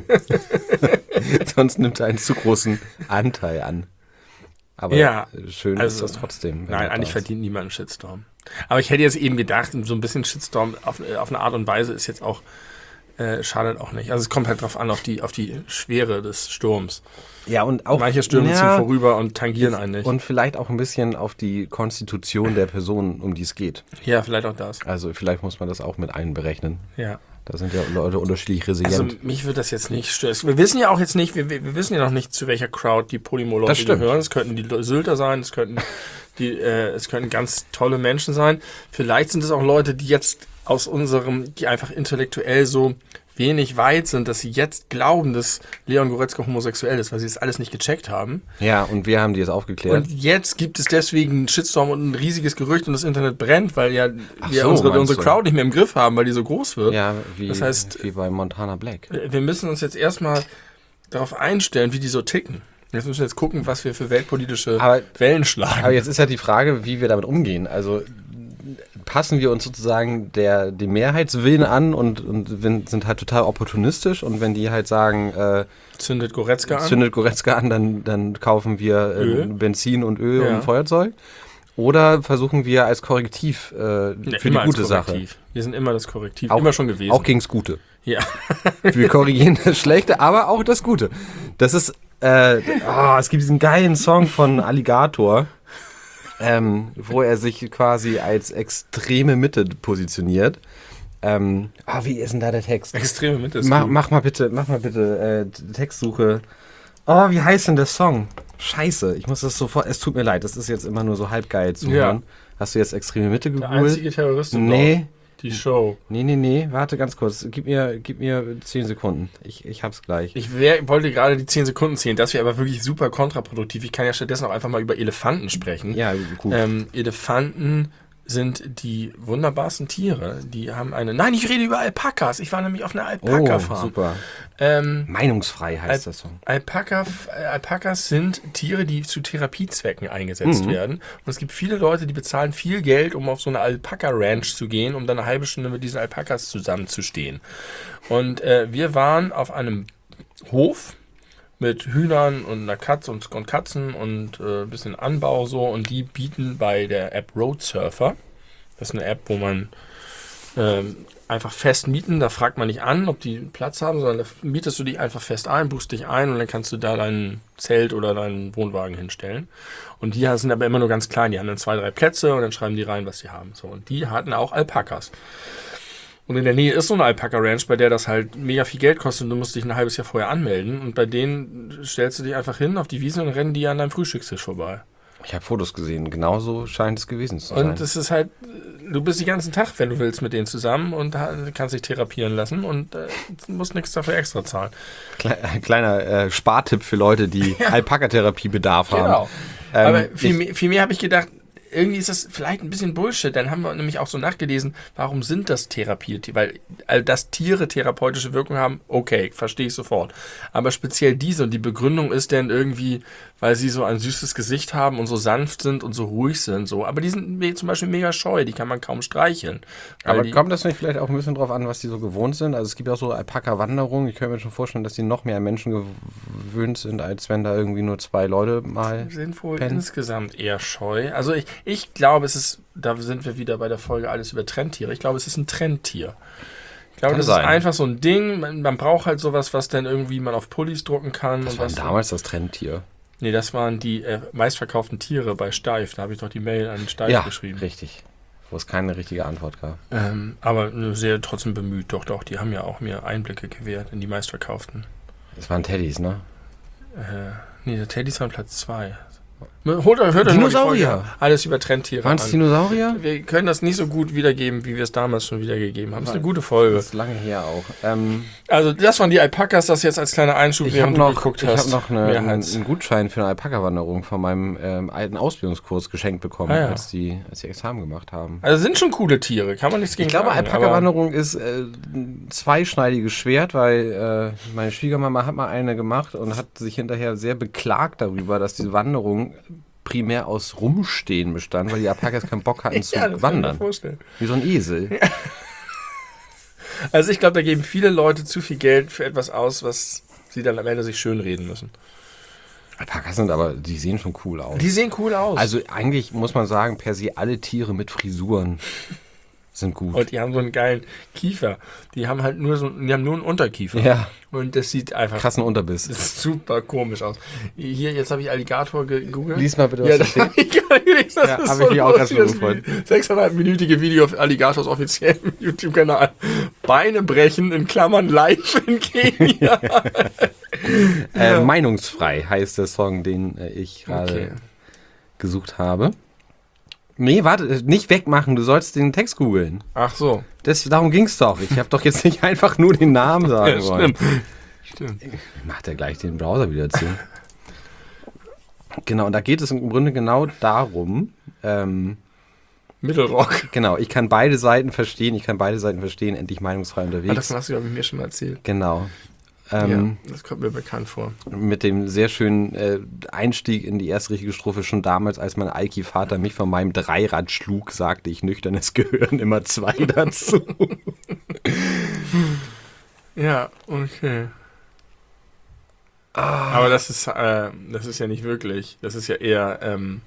[SPEAKER 1] Sonst nimmt er einen zu großen Anteil an. Aber
[SPEAKER 2] Ja,
[SPEAKER 1] schön
[SPEAKER 2] also,
[SPEAKER 1] ist das trotzdem. wenn
[SPEAKER 2] Nein,
[SPEAKER 1] er
[SPEAKER 2] eigentlich
[SPEAKER 1] da ist.
[SPEAKER 2] verdient niemand einen Shitstorm. Aber ich hätte jetzt eben gedacht, so ein bisschen Shitstorm auf, auf eine Art und Weise ist jetzt auch, äh, schadet auch nicht. Also es kommt halt drauf an, auf die, auf die Schwere des Sturms.
[SPEAKER 1] Ja, und auch,
[SPEAKER 2] Manche Stürme
[SPEAKER 1] ja,
[SPEAKER 2] ziehen vorüber und tangieren einen nicht.
[SPEAKER 1] Und vielleicht auch ein bisschen auf die Konstitution der Person, um die es geht.
[SPEAKER 2] Ja, vielleicht auch das.
[SPEAKER 1] Also vielleicht muss man das auch mit einberechnen.
[SPEAKER 2] Ja.
[SPEAKER 1] Da sind ja Leute unterschiedlich
[SPEAKER 2] Also
[SPEAKER 1] resilient.
[SPEAKER 2] mich wird das jetzt nicht stören. Wir wissen ja auch jetzt nicht, wir, wir wissen ja noch nicht, zu welcher Crowd die
[SPEAKER 1] Das
[SPEAKER 2] Polymo-Leute
[SPEAKER 1] stimmt.
[SPEAKER 2] gehören. Es könnten die Sylter sein, es könnten die, äh, es könnten ganz tolle Menschen sein. Vielleicht sind es auch Leute, die jetzt aus unserem, die einfach intellektuell so wenig weit sind, dass sie jetzt glauben, dass Leon Goretzka homosexuell ist, weil sie das alles nicht gecheckt haben.
[SPEAKER 1] Ja, und wir haben die jetzt aufgeklärt.
[SPEAKER 2] Und jetzt gibt es deswegen einen Shitstorm und ein riesiges Gerücht und das Internet brennt, weil ja
[SPEAKER 1] Ach
[SPEAKER 2] wir
[SPEAKER 1] so,
[SPEAKER 2] unsere,
[SPEAKER 1] meinst
[SPEAKER 2] unsere
[SPEAKER 1] du?
[SPEAKER 2] Crowd nicht mehr im Griff haben, weil die so groß wird.
[SPEAKER 1] ja, wie,
[SPEAKER 2] Das heißt-
[SPEAKER 1] wie bei Montana Black.
[SPEAKER 2] Wir müssen uns jetzt erstmal darauf einstellen, wie die so ticken. Jetzt müssen wir jetzt gucken, was wir für weltpolitische
[SPEAKER 1] Aber-
[SPEAKER 2] Wellen schlagen.
[SPEAKER 1] Aber jetzt ist ja die Frage, wie wir damit umgehen. Also passen wir uns sozusagen der, dem Mehrheitswillen an und, und wenn, sind halt total opportunistisch und wenn die halt sagen, äh,
[SPEAKER 2] Zündet Goretzka an.
[SPEAKER 1] zündet Goretzka an, dann, dann kaufen wir äh,
[SPEAKER 2] Öl.
[SPEAKER 1] Benzin und Öl
[SPEAKER 2] Ja.
[SPEAKER 1] und Feuerzeug. Oder versuchen wir als Korrektiv äh,
[SPEAKER 2] Ja,
[SPEAKER 1] für die
[SPEAKER 2] immer als
[SPEAKER 1] gute Sache.
[SPEAKER 2] Korrektiv. Wir sind immer das Korrektiv.
[SPEAKER 1] Auch-
[SPEAKER 2] immer schon gewesen.
[SPEAKER 1] Auch gegens Gute.
[SPEAKER 2] ja.
[SPEAKER 1] Wir korrigieren das Schlechte, aber auch das Gute. Das ist, äh, oh, es gibt diesen geilen Song von Alligator, ähm, wo er sich quasi als extreme Mitte positioniert. Ähm, ah, wie ist denn da der Text?
[SPEAKER 2] Extreme Mitte ist
[SPEAKER 1] Mach,
[SPEAKER 2] gut.
[SPEAKER 1] mach mal bitte, mach mal bitte äh, Textsuche. Oh, wie heißt denn der Song? Scheiße, ich muss das sofort, es tut mir leid, das ist jetzt immer nur so halb geil zu
[SPEAKER 2] Ja.
[SPEAKER 1] hören. Hast du jetzt extreme Mitte
[SPEAKER 2] Der
[SPEAKER 1] gegoogelt?
[SPEAKER 2] einzige Terrorist im
[SPEAKER 1] Nee.
[SPEAKER 2] Dorf. Die Show.
[SPEAKER 1] Nee, nee, nee, warte ganz kurz. Gib mir, gib mir zehn Sekunden. Ich, ich hab's gleich.
[SPEAKER 2] Ich wär, wollte gerade die zehn Sekunden zählen. Das wäre aber wirklich super kontraproduktiv. Ich kann ja stattdessen auch einfach mal über Elefanten sprechen.
[SPEAKER 1] Ja, gut.
[SPEAKER 2] Ähm, Elefanten sind die wunderbarsten Tiere. Die haben eine... Nein, ich rede über Alpakas. Ich war nämlich auf einer
[SPEAKER 1] Oh,
[SPEAKER 2] Alpaka-Farm.
[SPEAKER 1] super.
[SPEAKER 2] Ähm,
[SPEAKER 1] Meinungsfrei heißt der Song.
[SPEAKER 2] Alpaka, äh, Alpakas sind Tiere, die zu Therapiezwecken eingesetzt werden. Und es gibt viele Leute, die bezahlen viel Geld, um auf so eine Alpaka-Ranch zu gehen, um dann eine halbe Stunde mit diesen Alpakas zusammenzustehen. Und äh, wir waren auf einem Hof mit Hühnern und einer Katze und, und Katzen und äh, ein bisschen Anbau so. Und die bieten bei der App Road Surfer, das ist eine App, wo man ähm, einfach fest mieten, da fragt man nicht an, ob die Platz haben, sondern da mietest du dich einfach fest ein, buchst dich ein und dann kannst du da dein Zelt oder deinen Wohnwagen hinstellen. Und die sind aber immer nur ganz klein, die haben dann zwei, drei Plätze und dann schreiben die rein, was sie haben. So, und die hatten auch Alpakas. Und in der Nähe ist so eine Alpaka-Ranch, bei der das halt mega viel Geld kostet und du musst dich ein halbes Jahr vorher anmelden. Und bei denen stellst du dich einfach hin auf die Wiese und rennen die an deinem Frühstückstisch vorbei.
[SPEAKER 1] Ich habe Fotos gesehen. Genauso scheint es gewesen zu sein.
[SPEAKER 2] Und es ist halt, du bist den ganzen Tag, wenn du willst, mit denen zusammen und ha- kannst dich therapieren lassen und äh, musst nichts dafür extra zahlen.
[SPEAKER 1] Kle ein kleiner äh, Spartipp für Leute, die Alpaka-Therapie-Bedarf haben. Ähm,
[SPEAKER 2] Aber viel,
[SPEAKER 1] ich-
[SPEAKER 2] mehr, viel mehr habe ich gedacht, irgendwie ist das vielleicht ein bisschen Bullshit. Dann haben wir nämlich auch so nachgelesen, warum sind das Therapietiere? Weil, also, dass Tiere therapeutische Wirkung haben, okay, verstehe ich sofort. Aber speziell diese und die Begründung ist dann irgendwie, weil sie so ein süßes Gesicht haben und so sanft sind und so ruhig sind. So. Aber die sind me- zum Beispiel mega scheu, die kann man kaum streicheln. Weil
[SPEAKER 1] Aber
[SPEAKER 2] die,
[SPEAKER 1] kommt das nicht vielleicht auch ein bisschen drauf an, was die so gewohnt sind? Also es gibt ja auch so Alpaka-Wanderungen. Ich könnte mir schon vorstellen, dass die noch mehr an Menschen gewöhnt sind, als wenn da irgendwie nur zwei Leute mal...
[SPEAKER 2] sind wohl
[SPEAKER 1] pennen.
[SPEAKER 2] insgesamt eher scheu. Also ich, ich glaube, es ist, da sind wir wieder bei der Folge alles über Trendtiere. Ich glaube, es ist ein Trendtier. Ich glaube,
[SPEAKER 1] Kann
[SPEAKER 2] das
[SPEAKER 1] sein.
[SPEAKER 2] ist einfach so ein Ding. Man, man braucht halt sowas, was dann irgendwie man auf Pullis drucken kann.
[SPEAKER 1] Das
[SPEAKER 2] und
[SPEAKER 1] war
[SPEAKER 2] was
[SPEAKER 1] damals das Trendtier.
[SPEAKER 2] Nee, das waren die äh, meistverkauften Tiere bei Steif. Da habe ich doch die Mail an Steif
[SPEAKER 1] Ja,
[SPEAKER 2] geschrieben.
[SPEAKER 1] richtig. Wo es keine richtige Antwort gab.
[SPEAKER 2] Ähm, aber äh, sehr trotzdem bemüht. Doch, doch, die haben ja auch mir Einblicke gewährt in die meistverkauften.
[SPEAKER 1] Das waren Teddys, ne?
[SPEAKER 2] Äh, nee, der Teddys waren Platz zwei. Holt, hört euch mal die
[SPEAKER 1] Dinosaurier.
[SPEAKER 2] Folge alles über Trendtiere
[SPEAKER 1] Waren es
[SPEAKER 2] an.
[SPEAKER 1] Dinosaurier?
[SPEAKER 2] Wir können das nicht so gut wiedergeben, wie wir es damals schon wiedergegeben haben. Das ist eine gute Folge.
[SPEAKER 1] Das ist lange her auch. Ähm,
[SPEAKER 2] Also das waren die Alpakas, das jetzt als kleiner Einschub,
[SPEAKER 1] ich habe
[SPEAKER 2] während du
[SPEAKER 1] noch,
[SPEAKER 2] geguckt
[SPEAKER 1] ich hab
[SPEAKER 2] hast.
[SPEAKER 1] noch eine, einen,
[SPEAKER 2] Mehrheits-
[SPEAKER 1] einen Gutschein für eine Alpaka-Wanderung von meinem ähm, alten Ausbildungskurs geschenkt bekommen,
[SPEAKER 2] Ah, ja.
[SPEAKER 1] als, die, als die Examen gemacht haben.
[SPEAKER 2] Also sind schon coole Tiere, kann man nichts gegen
[SPEAKER 1] Ich glaube,
[SPEAKER 2] sagen.
[SPEAKER 1] Alpaka-Wanderung ist äh, ein zweischneidiges Schwert, weil äh, meine Schwiegermama hat mal eine gemacht und hat sich hinterher sehr beklagt darüber, dass diese Wanderung primär aus Rumstehen bestand, weil die Alpakas keinen Bock hatten zu
[SPEAKER 2] Ja, das kann ich mir
[SPEAKER 1] wandern.
[SPEAKER 2] vorstellen.
[SPEAKER 1] Wie so ein Esel.
[SPEAKER 2] Also ich glaube, da geben viele Leute zu viel Geld für etwas aus, was sie dann am Ende sich schönreden müssen.
[SPEAKER 1] Alpakas sind aber, die sehen schon cool aus.
[SPEAKER 2] Die sehen cool aus.
[SPEAKER 1] Also eigentlich muss man sagen, per se alle Tiere mit Frisuren sind gut.
[SPEAKER 2] Und die haben so einen geilen Kiefer. Die haben halt nur so, die haben nur einen Unterkiefer.
[SPEAKER 1] Ja.
[SPEAKER 2] Und das sieht einfach
[SPEAKER 1] Krassen Unterbiss.
[SPEAKER 2] das ist super komisch aus. Hier, jetzt habe ich Alligator gegoogelt.
[SPEAKER 1] Lies mal bitte, was
[SPEAKER 2] ja,
[SPEAKER 1] da
[SPEAKER 2] das
[SPEAKER 1] steht.
[SPEAKER 2] habe ich gar nicht gelesen. Das
[SPEAKER 1] Ja,
[SPEAKER 2] ist
[SPEAKER 1] hab
[SPEAKER 2] so
[SPEAKER 1] ich mich auch
[SPEAKER 2] lustig,
[SPEAKER 1] ganz
[SPEAKER 2] das
[SPEAKER 1] gefreut.
[SPEAKER 2] sechseinhalb-minütige Video auf Alligators offiziellen YouTube-Kanal. Beine brechen, in Klammern live in Kenia.
[SPEAKER 1] Äh, Meinungsfrei heißt der Song, den äh, ich gerade
[SPEAKER 2] Okay.
[SPEAKER 1] gesucht habe. Nee, warte, nicht wegmachen, du sollst den Text googeln.
[SPEAKER 2] Ach so.
[SPEAKER 1] Das, darum ging's doch. Ich habe doch jetzt nicht einfach nur den Namen sagen
[SPEAKER 2] Ja,
[SPEAKER 1] wollen.
[SPEAKER 2] stimmt. Stimmt.
[SPEAKER 1] Macht er gleich den Browser wieder zu. Genau, und da geht es im Grunde genau darum, ähm,
[SPEAKER 2] Mittelrock.
[SPEAKER 1] genau, ich kann beide Seiten verstehen, ich kann beide Seiten verstehen, endlich meinungsfrei
[SPEAKER 2] Ah,
[SPEAKER 1] unterwegs.
[SPEAKER 2] das hast du, glaube ich, mir schon mal erzählt.
[SPEAKER 1] Genau. Ähm,
[SPEAKER 2] ja, das kommt mir bekannt vor.
[SPEAKER 1] Mit dem sehr schönen äh, Einstieg in die erste richtige Strophe. Schon damals, als mein Alki-Vater mich von meinem Dreirad schlug, sagte ich nüchtern, es gehören immer zwei dazu.
[SPEAKER 2] Ja, okay. Aber das ist, äh, das ist ja nicht wirklich. Das ist ja eher ähm,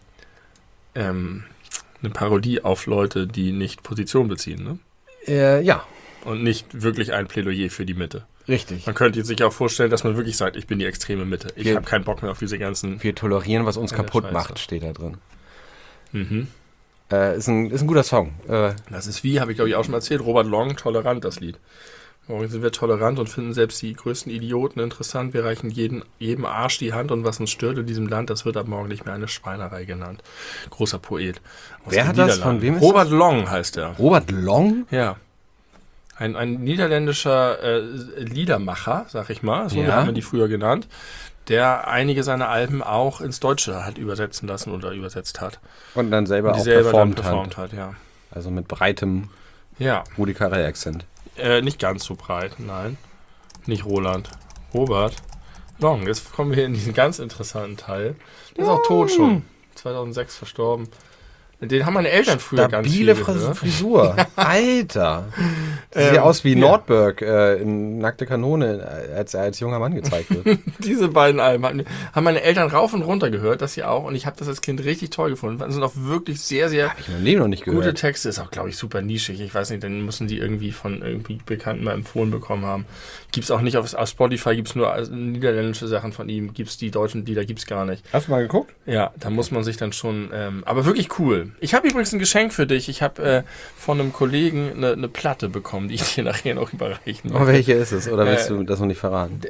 [SPEAKER 2] ähm, eine Parodie auf Leute, die nicht Position beziehen, ne?
[SPEAKER 1] äh, ja,
[SPEAKER 2] Und nicht wirklich ein Plädoyer für die Mitte.
[SPEAKER 1] richtig.
[SPEAKER 2] Man könnte sich auch vorstellen, dass man wirklich sagt, ich bin die extreme Mitte. Ich
[SPEAKER 1] Wir-
[SPEAKER 2] habe keinen Bock mehr auf diese ganzen...
[SPEAKER 1] Wir tolerieren, was uns
[SPEAKER 2] Keine
[SPEAKER 1] kaputt
[SPEAKER 2] Scheiße.
[SPEAKER 1] macht, steht da drin.
[SPEAKER 2] Mhm.
[SPEAKER 1] Äh, ist, ein, ist ein guter Song. Äh,
[SPEAKER 2] Das ist wie, habe ich glaube ich auch schon mal erzählt, Robert Long, Tolerant, das Lied. Morgen sind wir tolerant und finden selbst die größten Idioten interessant. Wir reichen jeden, jedem Arsch die Hand und was uns stört in diesem Land, das wird ab morgen nicht mehr eine Schweinerei genannt. Großer Poet. aus
[SPEAKER 1] Wer
[SPEAKER 2] den
[SPEAKER 1] hat das?
[SPEAKER 2] Niederlanden.
[SPEAKER 1] Von wem ist
[SPEAKER 2] Robert Long heißt er.
[SPEAKER 1] Robert Long?
[SPEAKER 2] Ja. Ein, ein niederländischer äh, Liedermacher, sag ich mal, so
[SPEAKER 1] Ja.
[SPEAKER 2] hat man die früher genannt, der einige seiner Alben auch ins Deutsche hat übersetzen lassen oder übersetzt hat.
[SPEAKER 1] Und dann selber
[SPEAKER 2] Und die
[SPEAKER 1] auch
[SPEAKER 2] selber dann
[SPEAKER 1] performt,
[SPEAKER 2] performt
[SPEAKER 1] hat.
[SPEAKER 2] hat, ja.
[SPEAKER 1] Also mit breitem
[SPEAKER 2] Ja,
[SPEAKER 1] Rudi Carrell-Akzent.
[SPEAKER 2] äh, nicht ganz so breit, nein. Nicht Roland. Robert Long. Jetzt kommen wir in diesen ganz interessanten Teil. Der ist auch tot schon. zweitausendsechs verstorben. Den haben meine Eltern früher ganz viel
[SPEAKER 1] Stabile
[SPEAKER 2] gehört.
[SPEAKER 1] Frisur. Alter. Sieht
[SPEAKER 2] Ähm,
[SPEAKER 1] ja aus wie
[SPEAKER 2] ja.
[SPEAKER 1] Nordberg äh, in Nackte Kanone, als er als junger Mann gezeigt wird.
[SPEAKER 2] Diese beiden Alben hatten, haben meine Eltern rauf und runter gehört, das hier auch. Und ich habe das als Kind richtig toll gefunden. Das sind auch wirklich sehr, sehr
[SPEAKER 1] Hab ich in meinem Leben noch nicht
[SPEAKER 2] gute
[SPEAKER 1] gehört.
[SPEAKER 2] Texte. Ist auch, glaube ich, super nischig. Ich weiß nicht, dann müssen die irgendwie von irgendwie Bekannten mal empfohlen bekommen haben. Gibt's auch nicht auf, auf Spotify, gibt's nur also niederländische Sachen von ihm. Gibt's die deutschen Lieder, gibt's gar nicht.
[SPEAKER 1] Hast du mal geguckt?
[SPEAKER 2] Ja, da muss man sich dann schon, ähm, aber wirklich cool. Ich habe übrigens ein Geschenk für dich. Ich habe äh, von einem Kollegen eine, eine Platte bekommen, die ich dir nachher noch überreichen
[SPEAKER 1] Oh, welche ist es? Oder willst
[SPEAKER 2] Äh,
[SPEAKER 1] du das noch nicht verraten?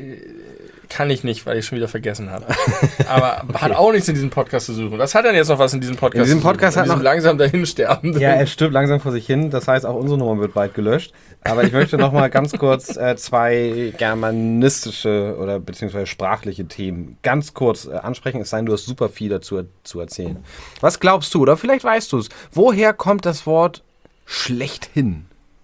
[SPEAKER 2] Kann ich nicht, weil ich schon wieder vergessen habe. Aber hat auch nichts in diesem Podcast zu suchen. Was hat denn jetzt noch was in diesem Podcast
[SPEAKER 1] In diesem
[SPEAKER 2] zu suchen?
[SPEAKER 1] Podcast
[SPEAKER 2] In
[SPEAKER 1] hat
[SPEAKER 2] diesem
[SPEAKER 1] noch-
[SPEAKER 2] langsam dahinsterbenden.
[SPEAKER 1] Ja, er stirbt langsam vor sich hin. Das heißt, auch unsere Nummer wird bald gelöscht. Aber ich möchte noch mal ganz kurz äh, zwei germanistische oder beziehungsweise sprachliche Themen ganz kurz äh, ansprechen. Es sei denn, du hast super viel dazu zu erzählen. Was glaubst du, oder vielleicht weißt du es, woher kommt das Wort schlechthin?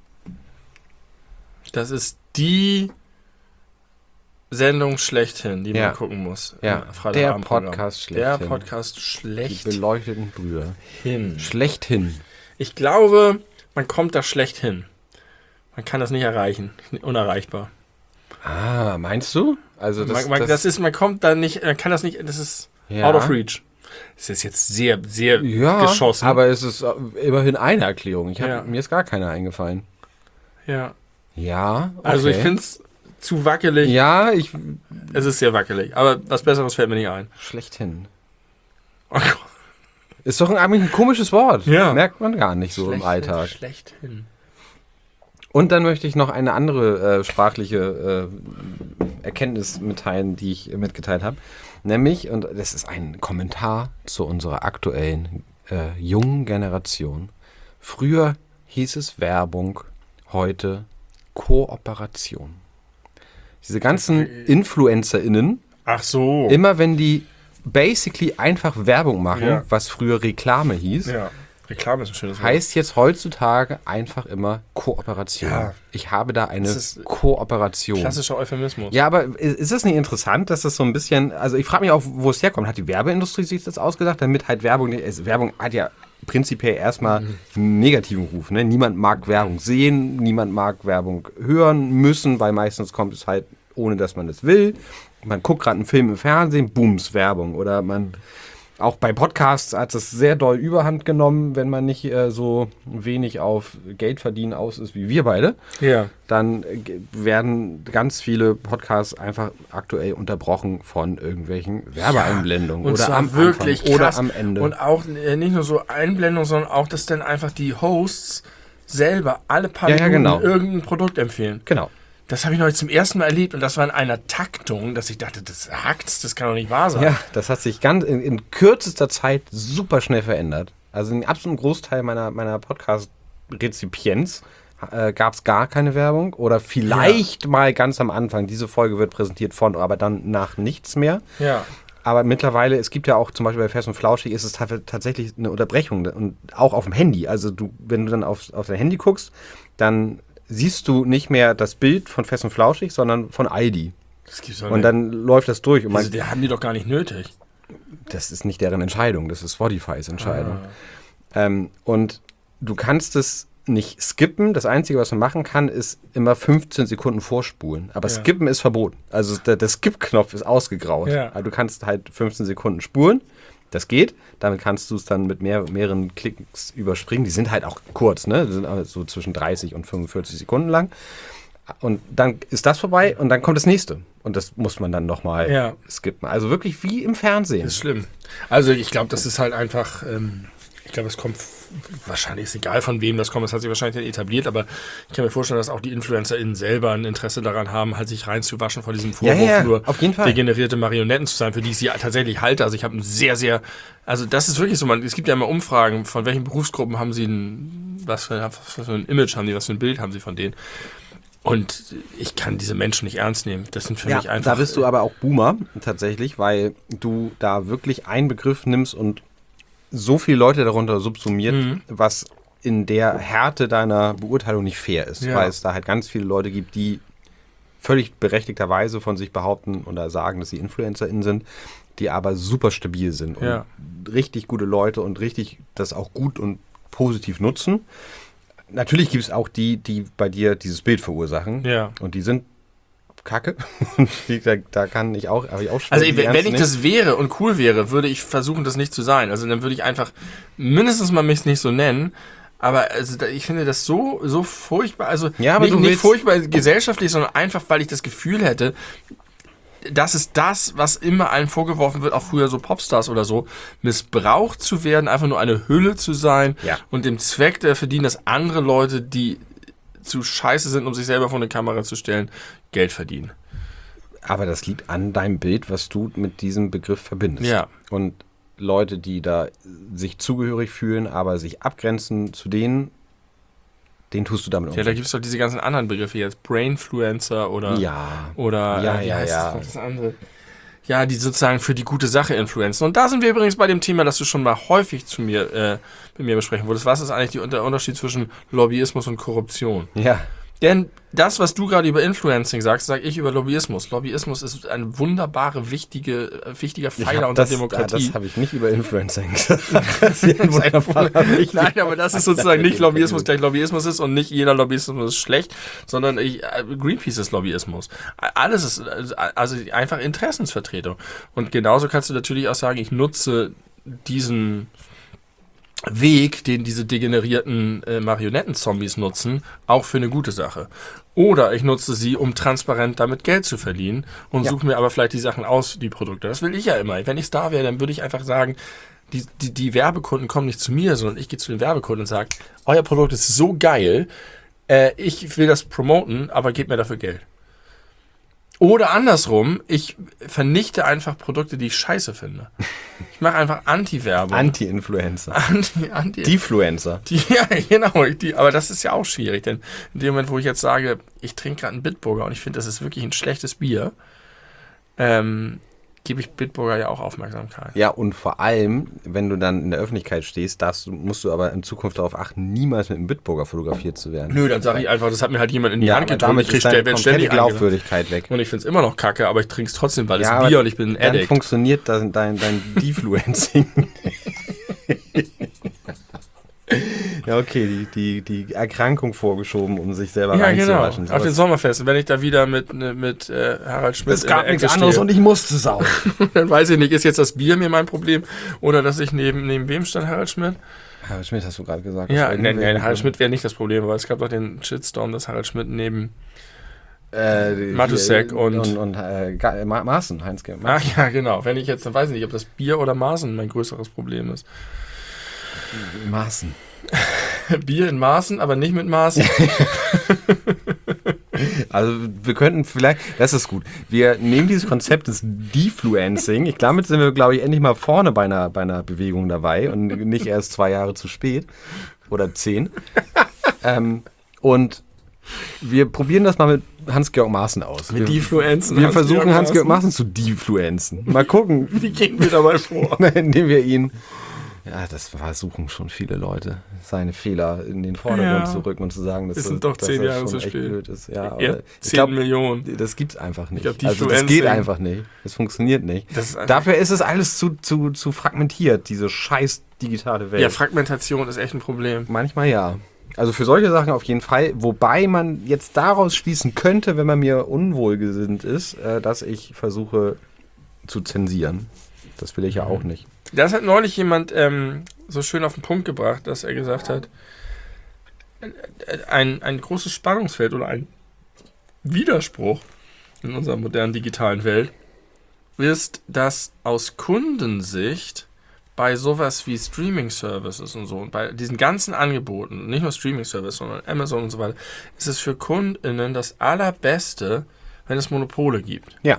[SPEAKER 2] Das ist die Sendung schlechthin, die
[SPEAKER 1] Ja.
[SPEAKER 2] man gucken muss.
[SPEAKER 1] Ja,
[SPEAKER 2] Im
[SPEAKER 1] der
[SPEAKER 2] Freitagabendprogramm.
[SPEAKER 1] Podcast
[SPEAKER 2] Der
[SPEAKER 1] schlechthin.
[SPEAKER 2] Podcast
[SPEAKER 1] Die
[SPEAKER 2] schlechthin.
[SPEAKER 1] beleuchteten Brüder. Schlechthin.
[SPEAKER 2] Ich glaube, man kommt da schlecht hin. Man kann das nicht erreichen. Unerreichbar.
[SPEAKER 1] Ah, meinst du? Also das,
[SPEAKER 2] man, man, das,
[SPEAKER 1] das,
[SPEAKER 2] ist, man kommt da nicht, man kann das nicht, das ist
[SPEAKER 1] Ja.
[SPEAKER 2] out of reach. Das ist jetzt sehr, sehr
[SPEAKER 1] ja,
[SPEAKER 2] geschossen.
[SPEAKER 1] aber es ist äh, immerhin eine Erklärung. Ich hab,
[SPEAKER 2] Ja.
[SPEAKER 1] Mir ist gar keine eingefallen.
[SPEAKER 2] ja.
[SPEAKER 1] Ja, okay.
[SPEAKER 2] Also ich finde es zu wackelig.
[SPEAKER 1] Ja, ich...
[SPEAKER 2] Es ist sehr wackelig. Aber was Besseres fällt mir nicht ein.
[SPEAKER 1] Schlechthin.
[SPEAKER 2] Oh Gott.
[SPEAKER 1] Ist doch ein, eigentlich ein komisches Wort.
[SPEAKER 2] Ja.
[SPEAKER 1] Merkt man gar nicht so im
[SPEAKER 2] Schlechthin,
[SPEAKER 1] Alltag.
[SPEAKER 2] Schlechthin.
[SPEAKER 1] Und dann möchte ich noch eine andere äh, sprachliche äh, Erkenntnis mitteilen, die ich äh, mitgeteilt habe. Nämlich, und das ist ein Kommentar zu unserer aktuellen äh, jungen Generation. Früher hieß es Werbung, heute Kooperation. Diese ganzen InfluencerInnen,
[SPEAKER 2] Ach so.
[SPEAKER 1] immer wenn die basically einfach Werbung machen,
[SPEAKER 2] Ja.
[SPEAKER 1] was früher Reklame hieß,
[SPEAKER 2] ja. Reklame ist ein schönes Wort.
[SPEAKER 1] Heißt jetzt heutzutage einfach immer Kooperation.
[SPEAKER 2] Ja.
[SPEAKER 1] Ich habe da eine
[SPEAKER 2] Das ist
[SPEAKER 1] Kooperation.
[SPEAKER 2] Klassischer Euphemismus.
[SPEAKER 1] Ja, aber ist es nicht interessant, dass das so ein bisschen, also ich frage mich auch, wo es herkommt. Hat die Werbeindustrie sich das ausgedacht, damit halt Werbung, nicht- Werbung hat ja prinzipiell erstmal
[SPEAKER 2] Mhm.
[SPEAKER 1] einen negativen Ruf. Ne? Niemand mag Werbung sehen, niemand mag Werbung hören müssen, weil meistens kommt es halt, ohne dass man es will. Man guckt gerade einen Film im Fernsehen, booms, Werbung. Oder man, auch bei Podcasts hat es sehr doll Überhand genommen, wenn man nicht äh, so wenig auf Geld verdienen aus ist wie wir beide.
[SPEAKER 2] Ja.
[SPEAKER 1] Dann äh, g- werden ganz viele Podcasts einfach aktuell unterbrochen von irgendwelchen Werbeeinblendungen.
[SPEAKER 2] Und
[SPEAKER 1] oder
[SPEAKER 2] zwar
[SPEAKER 1] am
[SPEAKER 2] wirklich
[SPEAKER 1] Anfang oder
[SPEAKER 2] krass.
[SPEAKER 1] am Ende.
[SPEAKER 2] Und auch äh, nicht nur so Einblendungen, sondern auch, dass dann einfach die Hosts selber alle paar
[SPEAKER 1] Ja, ja,
[SPEAKER 2] Minuten
[SPEAKER 1] genau.
[SPEAKER 2] irgendein Produkt empfehlen.
[SPEAKER 1] genau.
[SPEAKER 2] Das habe ich neulich zum ersten Mal erlebt und das war in einer Taktung, dass ich dachte, das hackt, das kann doch nicht wahr sein.
[SPEAKER 1] Ja, das hat sich ganz in, in kürzester Zeit super schnell verändert. Also in absoluten Großteil meiner, meiner Podcast-Rezipienz äh, gab es gar keine Werbung oder vielleicht mal ganz am Anfang. Diese Folge wird präsentiert von, aber dann nach nichts mehr.
[SPEAKER 2] Ja.
[SPEAKER 1] Aber mittlerweile, es gibt ja auch zum Beispiel bei Fest und Flauschig, ist es ta- tatsächlich eine Unterbrechung und auch auf dem Handy. Also du, wenn du dann auf, auf dein Handy guckst, dann siehst du nicht mehr das Bild von Fest und Flauschig, sondern von Aldi.
[SPEAKER 2] Das gibt's doch
[SPEAKER 1] Und
[SPEAKER 2] nicht.
[SPEAKER 1] dann läuft das durch. Und man,
[SPEAKER 2] Also, die haben die doch gar nicht nötig.
[SPEAKER 1] das ist nicht deren Entscheidung, das ist Spotifys Entscheidung. Ähm, und du kannst es nicht skippen. Das Einzige, was man machen kann, ist immer fünfzehn Sekunden vorspulen. Aber
[SPEAKER 2] Ja.
[SPEAKER 1] skippen ist verboten. Also der, der Skip-Knopf ist ausgegraut.
[SPEAKER 2] Ja.
[SPEAKER 1] Also du kannst halt fünfzehn Sekunden spulen. Das geht. Damit kannst du es dann mit mehr, mehreren Klicks überspringen. Die sind halt auch kurz, ne? Die sind also so zwischen dreißig und fünfundvierzig Sekunden lang. Und dann ist das vorbei und dann kommt das nächste. Und das muss man dann nochmal
[SPEAKER 2] Ja.
[SPEAKER 1] skippen. Also wirklich wie im Fernsehen.
[SPEAKER 2] Das ist schlimm. Also ich glaube, das ist halt einfach, ähm, ich glaube, es kommt, wahrscheinlich ist egal von wem das kommt, es hat sich wahrscheinlich dann etabliert, aber ich kann mir vorstellen, dass auch die InfluencerInnen selber ein Interesse daran haben, halt sich reinzuwaschen vor diesem Vorwurf,
[SPEAKER 1] Ja, ja,
[SPEAKER 2] nur
[SPEAKER 1] auf jeden Fall.
[SPEAKER 2] degenerierte Marionetten zu sein, für die ich sie tatsächlich halte. Also ich habe ein sehr, sehr, also das ist wirklich so, man, es gibt ja immer Umfragen, von welchen Berufsgruppen haben sie ein, was für, was für ein Image haben die, was für ein Bild haben sie von denen. Und ich kann diese Menschen nicht ernst nehmen. Das sind für
[SPEAKER 1] Ja,
[SPEAKER 2] mich einfach.
[SPEAKER 1] da bist du aber auch Boomer tatsächlich, weil du da wirklich einen Begriff nimmst und so viele Leute darunter subsumiert,
[SPEAKER 2] Mhm.
[SPEAKER 1] was in der Härte deiner Beurteilung nicht fair ist,
[SPEAKER 2] Ja.
[SPEAKER 1] weil es da halt ganz viele Leute gibt, die völlig berechtigterweise von sich behaupten oder sagen, dass sie InfluencerInnen sind, die aber super stabil sind und
[SPEAKER 2] Ja.
[SPEAKER 1] richtig gute Leute und richtig das auch gut und positiv nutzen. Natürlich gibt es auch die, die bei dir dieses Bild verursachen.
[SPEAKER 2] Ja.
[SPEAKER 1] Und die sind kacke. Und die, da, da kann ich auch, habe ich auch schwer,
[SPEAKER 2] Also
[SPEAKER 1] die
[SPEAKER 2] wenn,
[SPEAKER 1] ernst
[SPEAKER 2] wenn ich
[SPEAKER 1] nehmen.
[SPEAKER 2] das wäre und cool wäre, würde ich versuchen, das nicht zu sein. Also dann würde ich einfach mindestens mal mich nicht so nennen. Aber also da, ich finde das so, so furchtbar. Also
[SPEAKER 1] Ja, aber
[SPEAKER 2] nicht,
[SPEAKER 1] du
[SPEAKER 2] nicht
[SPEAKER 1] willst-
[SPEAKER 2] furchtbar gesellschaftlich, sondern einfach, weil ich das Gefühl hätte, das ist das, was immer allen vorgeworfen wird, auch früher so Popstars oder so, missbraucht zu werden, einfach nur eine Hülle zu sein
[SPEAKER 1] Ja.
[SPEAKER 2] und dem Zweck der verdienen, dass andere Leute, die zu scheiße sind, um sich selber vor eine Kamera zu stellen, Geld verdienen.
[SPEAKER 1] Aber das liegt an deinem Bild, was du mit diesem Begriff verbindest.
[SPEAKER 2] Ja.
[SPEAKER 1] Und Leute, die da sich zugehörig fühlen, aber sich abgrenzen zu denen, den tust du damit
[SPEAKER 2] Ja, da
[SPEAKER 1] Unrecht.
[SPEAKER 2] gibt es doch diese ganzen anderen Begriffe jetzt, Brainfluencer oder
[SPEAKER 1] Ja.
[SPEAKER 2] oder
[SPEAKER 1] Ja,
[SPEAKER 2] äh, wie
[SPEAKER 1] ja,
[SPEAKER 2] heißt
[SPEAKER 1] ja.
[SPEAKER 2] Das, das andere? Ja, die sozusagen für die gute Sache influenzen. Und da sind wir übrigens bei dem Thema, das du schon mal häufig zu mir äh, mit mir besprechen wolltest. Was ist eigentlich die, der Unterschied zwischen Lobbyismus und Korruption?
[SPEAKER 1] Ja.
[SPEAKER 2] Denn das, was du gerade über Influencing sagst, sage ich über Lobbyismus. Lobbyismus ist ein wunderbare, wichtige, äh, wichtiger
[SPEAKER 1] Ich
[SPEAKER 2] Pfeiler
[SPEAKER 1] hab
[SPEAKER 2] unserer
[SPEAKER 1] das,
[SPEAKER 2] Demokratie.
[SPEAKER 1] Das habe ich nicht über Influencing gesagt. Das ist ein wunderbarer, wichtiger
[SPEAKER 2] Nein, aber das ist sozusagen nicht Lobbyismus gleich Lobbyismus ist und nicht jeder Lobbyismus ist schlecht, sondern ich, äh, Greenpeace ist Lobbyismus. Alles ist äh, also einfach Interessensvertretung. Und genauso kannst du natürlich auch sagen, ich nutze diesen Weg, den diese degenerierten äh, Marionetten-Zombies nutzen, auch für eine gute Sache. Oder ich nutze sie, um transparent damit Geld zu verdienen und
[SPEAKER 1] Ja.
[SPEAKER 2] suche mir aber vielleicht die Sachen aus, die Produkte. Das will ich ja immer. Wenn ich Star wäre, dann würde ich einfach sagen, die, die, die Werbekunden kommen nicht zu mir, sondern ich gehe zu den Werbekunden und sage, euer Produkt ist so geil, äh, ich will das promoten, aber gebt mir dafür Geld. Oder andersrum, ich vernichte einfach Produkte, die ich scheiße finde. Ich mache einfach Anti-Werbung.
[SPEAKER 1] Anti-Influencer.
[SPEAKER 2] Anti, Anti,
[SPEAKER 1] Defluencer.
[SPEAKER 2] die, ja, genau. Die, aber das ist ja auch schwierig, denn in dem Moment, wo ich jetzt sage, ich trinke gerade einen Bitburger und ich finde, das ist wirklich ein schlechtes Bier, ähm, gebe ich Bitburger ja auch Aufmerksamkeit.
[SPEAKER 1] Ja, und vor allem, wenn du dann in der Öffentlichkeit stehst, darfst, du- musst du aber in Zukunft darauf achten, niemals mit einem Bitburger fotografiert zu werden.
[SPEAKER 2] Nö, dann sage ich einfach, das hat mir halt jemand in die
[SPEAKER 1] Ja,
[SPEAKER 2] Hand
[SPEAKER 1] aber
[SPEAKER 2] gedrückt.
[SPEAKER 1] damit
[SPEAKER 2] Ich krieg
[SPEAKER 1] ist deine
[SPEAKER 2] stell- werd
[SPEAKER 1] komplette
[SPEAKER 2] ständig eingeladen.
[SPEAKER 1] Glaubwürdigkeit weg.
[SPEAKER 2] Und ich finde es immer noch kacke, aber ich trinke es trotzdem, weil es
[SPEAKER 1] Ja, aber
[SPEAKER 2] Bier und ich bin ein
[SPEAKER 1] Dann
[SPEAKER 2] Addict.
[SPEAKER 1] funktioniert dein, dein, dein Defluencing. Ja, okay, die, die, die Erkrankung vorgeschoben, um sich selber
[SPEAKER 2] Ja, genau.
[SPEAKER 1] reinzuwaschen.
[SPEAKER 2] Auf den Sommerfest. Wenn ich da wieder mit, ne, mit äh, Harald Schmidt
[SPEAKER 1] Es gab
[SPEAKER 2] in der
[SPEAKER 1] nichts
[SPEAKER 2] Ecke
[SPEAKER 1] anderes
[SPEAKER 2] stehe,
[SPEAKER 1] und ich musste saufen.
[SPEAKER 2] dann weiß ich nicht, ist jetzt das Bier mir mein Problem oder dass ich neben, neben wem stand, Harald Schmidt?
[SPEAKER 1] Harald Schmidt hast du gerade gesagt.
[SPEAKER 2] Ja,
[SPEAKER 1] Das war
[SPEAKER 2] nein, nein,
[SPEAKER 1] irgendwie-
[SPEAKER 2] Harald Schmidt wäre nicht das Problem, aber es gab doch den Shitstorm, dass Harald Schmidt neben...
[SPEAKER 1] Äh,
[SPEAKER 2] Matusek
[SPEAKER 1] hier-
[SPEAKER 2] und-
[SPEAKER 1] und, und äh, Ga- Ma- Maaßen, Heinz Ge-
[SPEAKER 2] Ach ja, genau. Wenn ich jetzt, dann weiß ich nicht, ob das Bier oder Maßen mein größeres Problem ist.
[SPEAKER 1] Maaßen.
[SPEAKER 2] Bier in Maßen, aber nicht mit Maßen.
[SPEAKER 1] Also wir könnten vielleicht, das ist gut, wir nehmen dieses Konzept des Defluencing, ich damit sind wir, glaube ich, endlich mal vorne bei einer, bei einer Bewegung dabei und nicht erst zwei Jahre zu spät oder zehn. ähm, und wir probieren das mal mit Hans-Georg Maaßen aus.
[SPEAKER 2] Mit
[SPEAKER 1] wir,
[SPEAKER 2] Defluenzen.
[SPEAKER 1] wir
[SPEAKER 2] Hans-Georg
[SPEAKER 1] versuchen Hans-Georg
[SPEAKER 2] Maaßen.
[SPEAKER 1] Maaßen zu defluenzen. Mal gucken,
[SPEAKER 2] Wie gehen wir dabei vor?
[SPEAKER 1] indem wir ihn... Ja, das versuchen schon viele Leute, seine Fehler in den Vordergrund
[SPEAKER 2] Ja.
[SPEAKER 1] zu rücken und zu sagen, dass
[SPEAKER 2] Es sind
[SPEAKER 1] das,
[SPEAKER 2] doch
[SPEAKER 1] dass
[SPEAKER 2] zehn
[SPEAKER 1] das
[SPEAKER 2] Jahre
[SPEAKER 1] schon
[SPEAKER 2] zu
[SPEAKER 1] echt
[SPEAKER 2] spät.
[SPEAKER 1] blöd ist. Ja, aber
[SPEAKER 2] Ja,
[SPEAKER 1] ich
[SPEAKER 2] zehn
[SPEAKER 1] glaub,
[SPEAKER 2] Millionen.
[SPEAKER 1] das gibt's einfach nicht.
[SPEAKER 2] glaub, die
[SPEAKER 1] also das
[SPEAKER 2] Influencing-
[SPEAKER 1] geht einfach nicht. Das funktioniert nicht.
[SPEAKER 2] Das ist einfach-
[SPEAKER 1] Dafür ist es alles zu, zu, zu fragmentiert, diese scheiß digitale Welt.
[SPEAKER 2] Ja, Fragmentation ist echt ein Problem.
[SPEAKER 1] Manchmal ja. Also für solche Sachen auf jeden Fall. Wobei man jetzt daraus schließen könnte, wenn man mir unwohlgesinnt ist, äh, dass ich versuche zu zensieren. Das will ich ja auch nicht.
[SPEAKER 2] Das hat neulich jemand ähm, so schön auf den Punkt gebracht, dass er gesagt hat, ein, ein großes Spannungsfeld oder ein Widerspruch in unserer modernen digitalen Welt ist, dass aus Kundensicht bei sowas wie Streaming-Services und so und bei diesen ganzen Angeboten, nicht nur Streaming-Services, sondern Amazon und so weiter, ist es für KundInnen das Allerbeste, wenn es Monopole gibt.
[SPEAKER 1] Ja.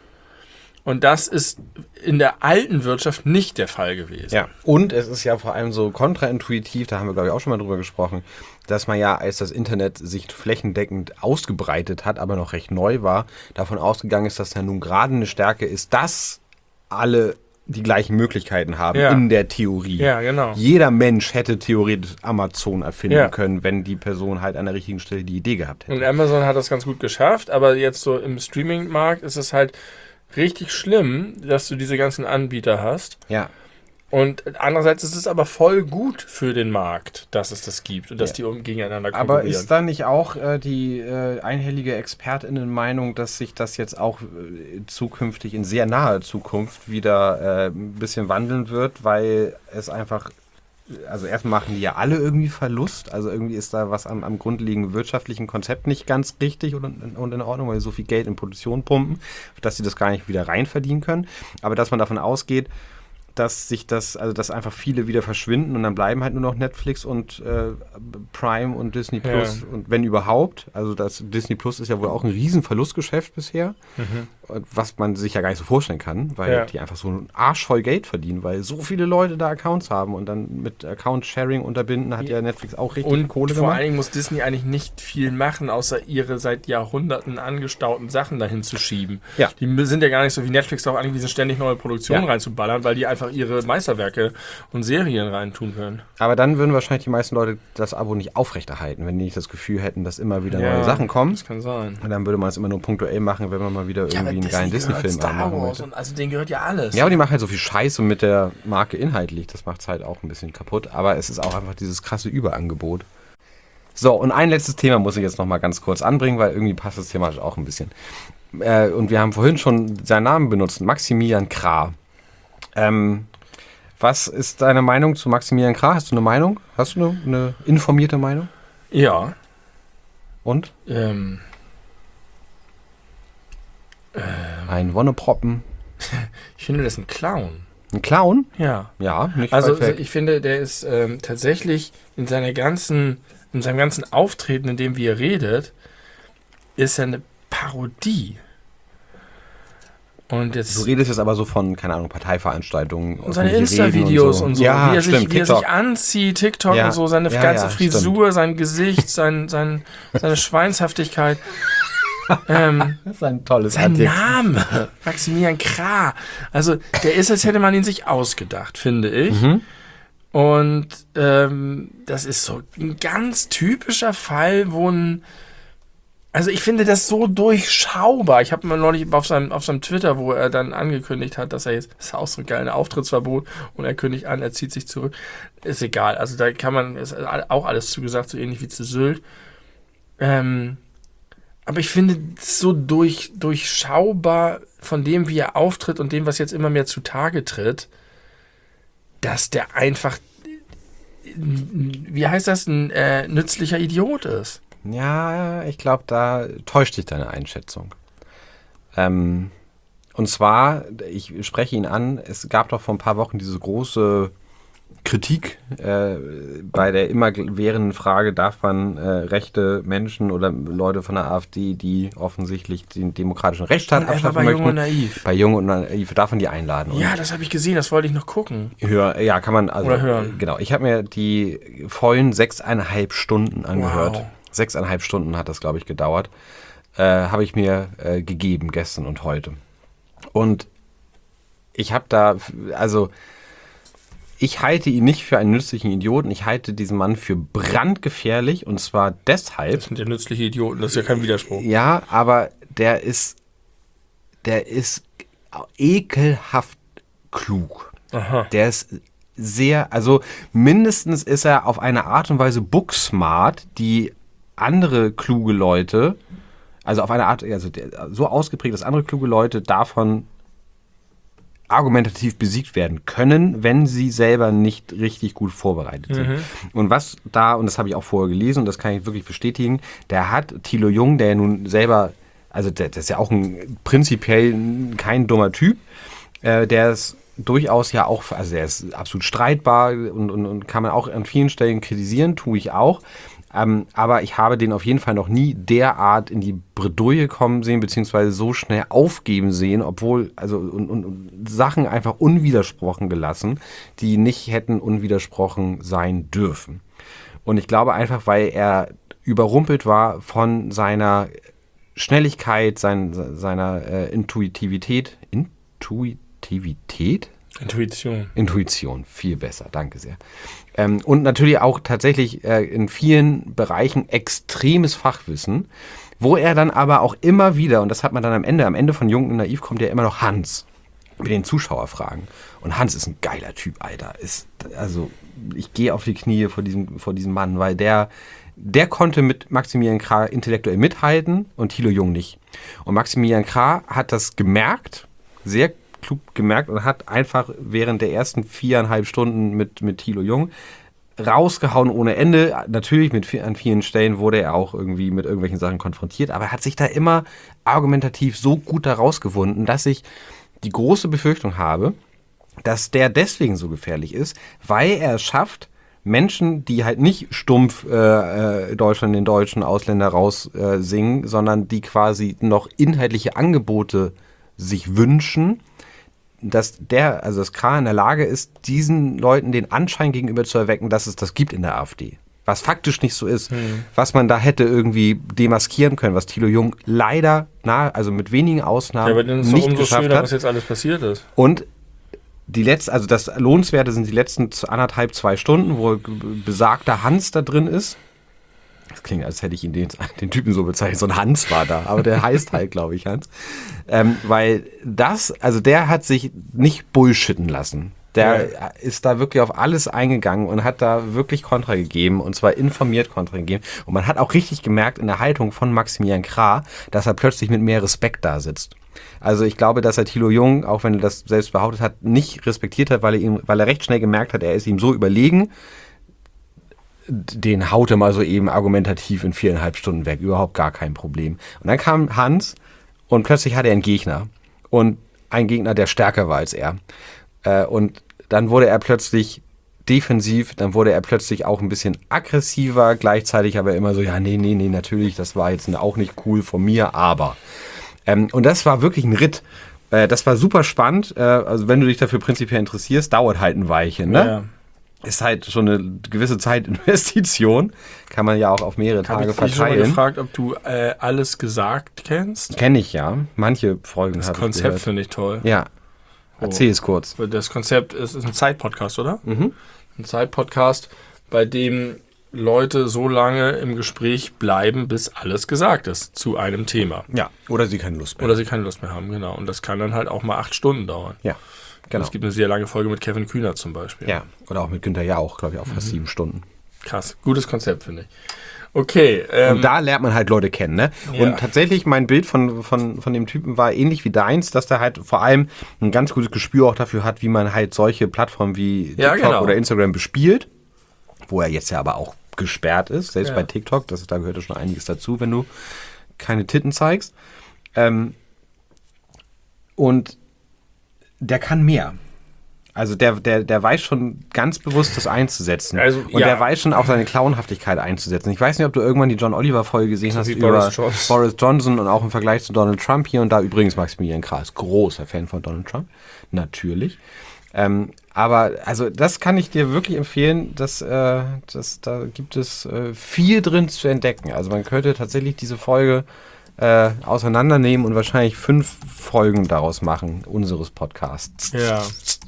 [SPEAKER 2] Und das ist in der alten Wirtschaft nicht der Fall gewesen.
[SPEAKER 1] Ja, und es ist ja vor allem so kontraintuitiv, da haben wir, glaube ich, auch schon mal drüber gesprochen, dass man ja, als das Internet sich flächendeckend ausgebreitet hat, aber noch recht neu war, davon ausgegangen ist, dass da nun gerade eine Stärke ist, dass alle die gleichen Möglichkeiten haben
[SPEAKER 2] Ja.
[SPEAKER 1] in der Theorie.
[SPEAKER 2] Ja, genau.
[SPEAKER 1] Jeder Mensch hätte theoretisch Amazon erfinden
[SPEAKER 2] Ja.
[SPEAKER 1] können, wenn die Person halt an der richtigen Stelle die Idee gehabt hätte.
[SPEAKER 2] Und Amazon hat das ganz gut geschafft, aber jetzt so im Streaming-Markt ist es halt richtig schlimm, dass du diese ganzen Anbieter hast.
[SPEAKER 1] Ja.
[SPEAKER 2] Und andererseits ist es aber voll gut für den Markt, dass es das gibt und dass
[SPEAKER 1] Ja.
[SPEAKER 2] die um gegeneinander
[SPEAKER 1] Aber
[SPEAKER 2] konkurrieren.
[SPEAKER 1] ist da nicht auch äh, die äh, einhellige ExpertInnen-Meinung, dass sich das jetzt auch äh, zukünftig, in sehr naher Zukunft, wieder äh, ein bisschen wandeln wird, weil es einfach, also erstmal machen die ja alle irgendwie Verlust, also irgendwie ist da was am, am grundlegenden wirtschaftlichen Konzept nicht ganz richtig und, und in Ordnung, weil sie so viel Geld in Produktion pumpen, dass sie das gar nicht wieder rein verdienen können, aber dass man davon ausgeht, dass sich das, also dass einfach viele wieder verschwinden und dann bleiben halt nur noch Netflix und äh, Prime und Disney Plus
[SPEAKER 2] Ja.
[SPEAKER 1] und wenn überhaupt, also das Disney Plus ist ja wohl auch ein riesen Verlustgeschäft bisher, und was man sich ja gar nicht so vorstellen kann, weil
[SPEAKER 2] Ja.
[SPEAKER 1] die einfach so einen Arsch voll Geld verdienen, weil so viele Leute da Accounts haben und dann mit Account-Sharing unterbinden, hat ja Netflix auch richtig
[SPEAKER 2] Und
[SPEAKER 1] Kohle
[SPEAKER 2] vor
[SPEAKER 1] gemacht.
[SPEAKER 2] allen Dingen muss Disney eigentlich nicht viel machen, außer ihre seit Jahrhunderten angestauten Sachen dahin zu schieben.
[SPEAKER 1] Ja.
[SPEAKER 2] Die sind ja gar nicht so wie Netflix darauf angewiesen, ständig neue Produktionen
[SPEAKER 1] Ja.
[SPEAKER 2] reinzuballern, weil die einfach ihre Meisterwerke und Serien reintun können.
[SPEAKER 1] Aber dann würden wahrscheinlich die meisten Leute das Abo nicht aufrechterhalten, wenn die nicht das Gefühl hätten, dass immer wieder
[SPEAKER 2] Ja,
[SPEAKER 1] neue Sachen kommen.
[SPEAKER 2] Das kann sein.
[SPEAKER 1] Und dann würde man es immer nur punktuell machen, wenn man mal wieder irgendwie einen geilen Disney-Film anmachen möchte.
[SPEAKER 2] und also denen gehört ja alles.
[SPEAKER 1] Ja, aber die machen halt so viel Scheiße mit der Marke inhaltlich. Das macht es halt auch ein bisschen kaputt. Aber es ist auch einfach dieses krasse Überangebot. So, und ein letztes Thema muss ich jetzt noch mal ganz kurz anbringen, weil irgendwie passt das thematisch auch ein bisschen. Äh, und wir haben vorhin schon seinen Namen benutzt, Maximilian Krah. Ähm, was ist deine Meinung zu Maximilian Krah? Hast du eine Meinung? Hast du eine, eine informierte Meinung?
[SPEAKER 2] Ja.
[SPEAKER 1] Und?
[SPEAKER 2] Ähm,
[SPEAKER 1] Ein Wonneproppen.
[SPEAKER 2] ich finde, das ist ein Clown.
[SPEAKER 1] Ein Clown?
[SPEAKER 2] Ja.
[SPEAKER 1] Ja, nicht
[SPEAKER 2] Also
[SPEAKER 1] weit weg.
[SPEAKER 2] ich finde, der ist ähm, tatsächlich in seiner ganzen, in seinem ganzen Auftreten, in dem wie er redet, ist er eine Parodie. Und jetzt
[SPEAKER 1] Du redest jetzt aber so von, keine Ahnung, Parteiveranstaltungen.
[SPEAKER 2] und seine
[SPEAKER 1] öffentliche Reden
[SPEAKER 2] Insta-Videos und so,
[SPEAKER 1] Ja,
[SPEAKER 2] wie, er
[SPEAKER 1] stimmt,
[SPEAKER 2] sich, wie er
[SPEAKER 1] TikTok.
[SPEAKER 2] sich anzieht, TikTok
[SPEAKER 1] Ja.
[SPEAKER 2] und so, seine
[SPEAKER 1] Ja,
[SPEAKER 2] ganze
[SPEAKER 1] ja,
[SPEAKER 2] Frisur, sein Gesicht, sein, sein, seine Schweinshaftigkeit. ähm,
[SPEAKER 1] Das ist ein tolles
[SPEAKER 2] sein
[SPEAKER 1] Adjektiv.
[SPEAKER 2] Name, Maximilian Krah. Also der ist, als hätte man ihn sich ausgedacht, finde ich.
[SPEAKER 1] Mhm.
[SPEAKER 2] Und ähm, das ist so ein ganz typischer Fall, wo ein Also ich finde das so durchschaubar. Ich habe mal neulich auf seinem, auf seinem Twitter, wo er dann angekündigt hat, dass er jetzt, das ist auch so geil, ein Auftrittsverbot und er kündigt an, er zieht sich zurück. Ist egal, also da kann man, ist auch alles zugesagt, so ähnlich wie zu Sylt. Ähm, aber ich finde es so durch, durchschaubar von dem, wie er auftritt und dem, was jetzt immer mehr zutage tritt, dass der einfach, wie heißt das, ein äh, nützlicher Idiot ist.
[SPEAKER 1] Ja, ich glaube, da täuscht dich deine Einschätzung. Ähm, und zwar, ich spreche ihn an, es gab doch vor ein paar Wochen diese große Kritik äh, bei der immerwährenden Frage, darf man äh, rechte Menschen oder Leute von der AfD, die offensichtlich den demokratischen Rechtsstaat
[SPEAKER 2] Und er war
[SPEAKER 1] abschaffen
[SPEAKER 2] bei
[SPEAKER 1] möchten.
[SPEAKER 2] Jung und Naiv.
[SPEAKER 1] Bei Jung und Naiv, darf man die einladen. Und
[SPEAKER 2] Ja, das habe ich gesehen, das wollte ich noch gucken.
[SPEAKER 1] hör, ja, kann man, also,
[SPEAKER 2] Oder hören.
[SPEAKER 1] Genau, ich habe mir die vollen sechseinhalb Stunden angehört.
[SPEAKER 2] Wow.
[SPEAKER 1] Sechseinhalb Stunden hat das, glaube ich, gedauert. Äh, habe ich mir äh, gegeben, gestern und heute. Und ich habe da, also ich halte ihn nicht für einen nützlichen Idioten. Ich halte diesen Mann für brandgefährlich und zwar deshalb.
[SPEAKER 2] Das sind ja nützliche Idioten, das ist ja kein Widerspruch.
[SPEAKER 1] Ja, aber der ist, der ist ekelhaft klug.
[SPEAKER 2] Aha.
[SPEAKER 1] Der ist sehr, also mindestens ist er auf eine Art und Weise booksmart, die andere kluge Leute, also auf eine Art, also der, so ausgeprägt, dass andere kluge Leute davon argumentativ besiegt werden können, wenn sie selber nicht richtig gut vorbereitet sind.
[SPEAKER 2] Mhm.
[SPEAKER 1] Und was da, und das habe ich auch vorher gelesen und das kann ich wirklich bestätigen, der hat Thilo Jung, der ja nun selber, also der, der ist ja auch ein prinzipiell kein dummer Typ, äh, der ist durchaus ja auch, also der ist absolut streitbar und, und, und kann man auch an vielen Stellen kritisieren, tue ich auch. Ähm, aber ich habe den auf jeden Fall noch nie derart in die Bredouille kommen sehen, beziehungsweise so schnell aufgeben sehen, obwohl, also und, und, und Sachen einfach unwidersprochen gelassen, die nicht hätten unwidersprochen sein dürfen. Und ich glaube einfach, weil er überrumpelt war von seiner Schnelligkeit, sein, seiner äh, Intuitivität, Intuitivität?
[SPEAKER 2] Intuition.
[SPEAKER 1] Intuition, viel besser, danke sehr. Ähm, und natürlich auch tatsächlich äh, in vielen Bereichen extremes Fachwissen, wo er dann aber auch immer wieder, und das hat man dann am Ende, am Ende von Jung und Naiv kommt ja immer noch Hans mit den Zuschauerfragen. Und Hans ist ein geiler Typ, Alter. Ist, also ich gehe auf die Knie vor diesem, vor diesem Mann, weil der, der konnte mit Maximilian Krah intellektuell mithalten und Thilo Jung nicht. Und Maximilian Krah hat das gemerkt, sehr klug gemerkt und hat einfach während der ersten viereinhalb Stunden mit, mit Thilo Jung rausgehauen ohne Ende. Natürlich mit an vielen Stellen wurde er auch irgendwie mit irgendwelchen Sachen konfrontiert, aber er hat sich da immer argumentativ so gut da rausgewunden, dass ich die große Befürchtung habe, dass der deswegen so gefährlich ist, weil er es schafft, Menschen, die halt nicht stumpf äh, Deutschland den deutschen Ausländer raussingen, äh, sondern die quasi noch inhaltliche Angebote sich wünschen, dass der, also das Krah in der Lage ist, diesen Leuten den Anschein gegenüber zu erwecken, dass es das gibt in der AfD. Was faktisch nicht so ist. Hm. Was man da hätte irgendwie demaskieren können, was Thilo Jung leider, na, also mit wenigen Ausnahmen
[SPEAKER 2] ja, aber dann ist
[SPEAKER 1] nicht
[SPEAKER 2] doch umso
[SPEAKER 1] geschafft
[SPEAKER 2] schöner,
[SPEAKER 1] hat.
[SPEAKER 2] was jetzt alles passiert ist.
[SPEAKER 1] Und die letzte, also das Lohnenswerte sind die letzten anderthalb, zwei Stunden, wo besagter Hans da drin ist. Das klingt, als hätte ich ihn den, den Typen so bezeichnet. So ein Hans war da, aber der heißt halt, glaube ich, Hans. Ähm, weil das, also der hat sich nicht bullshitten lassen. Der ja. ist da wirklich auf alles eingegangen und hat da wirklich Kontra gegeben, und zwar informiert Kontra gegeben. Und man hat auch richtig gemerkt in der Haltung von Maximilian Krah, dass er plötzlich mit mehr Respekt da sitzt. Also ich glaube, dass er Thilo Jung, auch wenn er das selbst behauptet hat, nicht respektiert hat, weil er, ihm, weil er recht schnell gemerkt hat, er ist ihm so überlegen, den haut er mal so eben argumentativ in viereinhalb Stunden weg. Überhaupt gar kein Problem. Und dann kam Hans und plötzlich hatte er einen Gegner. Und einen Gegner, der stärker war als er. Äh, und dann wurde er plötzlich defensiv, dann wurde er plötzlich auch ein bisschen aggressiver, gleichzeitig aber immer so, ja, nee, nee, nee, natürlich, das war jetzt auch nicht cool von mir, aber. Ähm, und das war wirklich ein Ritt. Äh, das war super spannend. Äh, also wenn du dich dafür prinzipiell interessierst, dauert halt ein Weilchen, ne?
[SPEAKER 2] Ja.
[SPEAKER 1] ist halt schon eine gewisse Zeitinvestition. Kann man ja auch auf mehrere Tage
[SPEAKER 2] Habe ich dich schon mal
[SPEAKER 1] verteilen.
[SPEAKER 2] gefragt, ob du äh, alles gesagt kennst?
[SPEAKER 1] Kenne ich ja. Manche Folgen
[SPEAKER 2] Das
[SPEAKER 1] habe ich
[SPEAKER 2] Konzept
[SPEAKER 1] gehört.
[SPEAKER 2] finde ich toll.
[SPEAKER 1] Ja. Erzähl es kurz.
[SPEAKER 2] Das Konzept ist, ist ein Zeitpodcast, oder?
[SPEAKER 1] Mhm.
[SPEAKER 2] Ein Zeitpodcast, bei dem Leute so lange im Gespräch bleiben, bis alles gesagt ist zu einem Thema.
[SPEAKER 1] Ja. Oder sie keine Lust mehr.
[SPEAKER 2] Oder sie keine Lust mehr haben, genau. Und das kann dann halt auch mal acht Stunden dauern.
[SPEAKER 1] ja. Genau.
[SPEAKER 2] Es gibt eine sehr lange Folge mit Kevin Kühner zum Beispiel.
[SPEAKER 1] Ja. Oder auch mit Günther Jauch, glaube ich, auch fast sieben Stunden.
[SPEAKER 2] Krass. Gutes Konzept, finde ich. Okay. Ähm,
[SPEAKER 1] Und da lernt man halt Leute kennen, ne?
[SPEAKER 2] Ja.
[SPEAKER 1] Und tatsächlich, mein Bild von, von, von dem Typen war ähnlich wie deins, dass der halt vor allem ein ganz gutes Gespür auch dafür hat, wie man halt solche Plattformen wie TikTok
[SPEAKER 2] Ja, genau.
[SPEAKER 1] oder Instagram bespielt, wo er jetzt ja aber auch gesperrt ist, selbst
[SPEAKER 2] Ja.
[SPEAKER 1] bei TikTok, das, da gehört ja schon einiges dazu, wenn du keine Titten zeigst. Ähm, und der kann mehr. Also der, der, der weiß schon ganz bewusst, das einzusetzen.
[SPEAKER 2] Also,
[SPEAKER 1] und
[SPEAKER 2] ja.
[SPEAKER 1] der weiß schon auch seine Clownhaftigkeit einzusetzen. Ich weiß nicht, ob du irgendwann die John Oliver-Folge gesehen hast
[SPEAKER 2] wie
[SPEAKER 1] über
[SPEAKER 2] Boris Johnson.
[SPEAKER 1] Boris Johnson und auch im Vergleich zu Donald Trump hier und da. Übrigens Maximilian Krah, großer Fan von Donald Trump. Natürlich. Ähm, aber also das kann ich dir wirklich empfehlen, dass, äh, dass da gibt es äh, viel drin zu entdecken. Also man könnte tatsächlich diese Folge äh, auseinandernehmen und wahrscheinlich fünf Folgen daraus machen, unseres Podcasts.
[SPEAKER 2] Ja.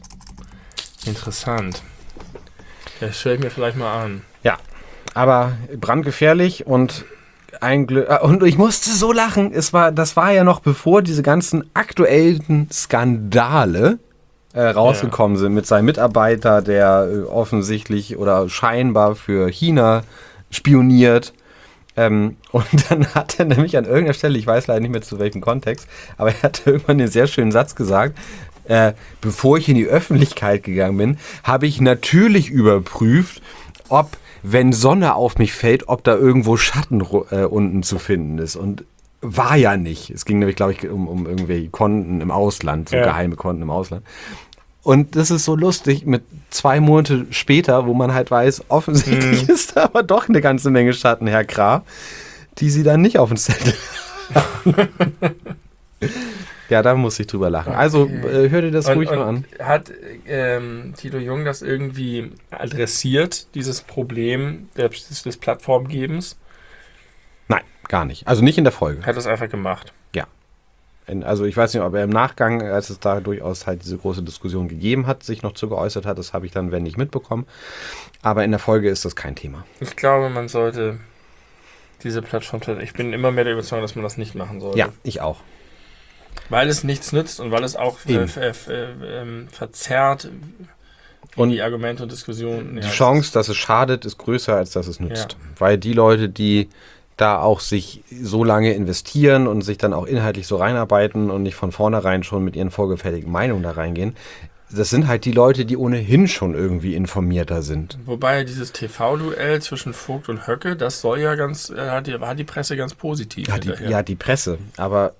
[SPEAKER 2] Interessant. Das stelle ich mir vielleicht mal an.
[SPEAKER 1] Ja, aber brandgefährlich und ein Glück. Und ich musste so lachen. Es war, das war ja noch bevor diese ganzen aktuellen Skandale äh, rausgekommen sind mit seinem Mitarbeiter, der äh, offensichtlich oder scheinbar für China spioniert. Ähm, und dann hat er nämlich an irgendeiner Stelle, ich weiß leider nicht mehr zu welchem Kontext, aber er hat irgendwann den sehr schönen Satz gesagt, äh, bevor ich in die Öffentlichkeit gegangen bin, habe ich natürlich überprüft, ob, wenn Sonne auf mich fällt, ob da irgendwo Schatten äh, unten zu finden ist. Und war ja nicht. Es ging nämlich, glaube ich, um, um irgendwelche Konten im Ausland, so
[SPEAKER 2] Ja.
[SPEAKER 1] geheime Konten im Ausland. Und das ist so lustig mit zwei Monate später, wo man halt weiß, offensichtlich
[SPEAKER 2] Mhm.
[SPEAKER 1] ist da aber doch eine ganze Menge Schatten, Herr Krah, die sie dann nicht auf den Zettel haben. Ja, da muss ich drüber lachen. Also äh, hör dir das
[SPEAKER 2] Und,
[SPEAKER 1] ruhig
[SPEAKER 2] und
[SPEAKER 1] mal an.
[SPEAKER 2] hat ähm, Tilo Jung das irgendwie adressiert, dieses Problem des, des Plattformgebens?
[SPEAKER 1] Nein, gar nicht. Also nicht in der Folge.
[SPEAKER 2] Hat das einfach gemacht.
[SPEAKER 1] Ja. In, also ich weiß nicht, ob er im Nachgang, als es da durchaus halt diese große Diskussion gegeben hat, sich noch zu geäußert hat. Das habe ich dann, wenn nicht, mitbekommen. Aber in der Folge ist das kein Thema.
[SPEAKER 2] Ich glaube, man sollte diese Plattform... Ich bin immer mehr der Überzeugung, dass man das nicht machen sollte.
[SPEAKER 1] Ja, ich auch.
[SPEAKER 2] Weil es nichts nützt und weil es auch äh,
[SPEAKER 1] Eben.
[SPEAKER 2] f- f- äh, ähm, verzerrt
[SPEAKER 1] Und
[SPEAKER 2] die Argumente und Diskussionen.
[SPEAKER 1] Die
[SPEAKER 2] Ja,
[SPEAKER 1] Chance, dass es schadet, ist größer, als dass es nützt.
[SPEAKER 2] Ja.
[SPEAKER 1] Weil die Leute, die da auch sich so lange investieren und sich dann auch inhaltlich so reinarbeiten und nicht von vornherein schon mit ihren vorgefertigten Meinungen da reingehen, das sind halt die Leute, die ohnehin schon irgendwie informierter sind.
[SPEAKER 2] Wobei dieses T V-Duell zwischen Vogt und Höcke, das soll ja ganz, äh, hat, die, hat die Presse ganz positiv
[SPEAKER 1] Ja die,
[SPEAKER 2] hinterher.
[SPEAKER 1] ja, die Presse. Aber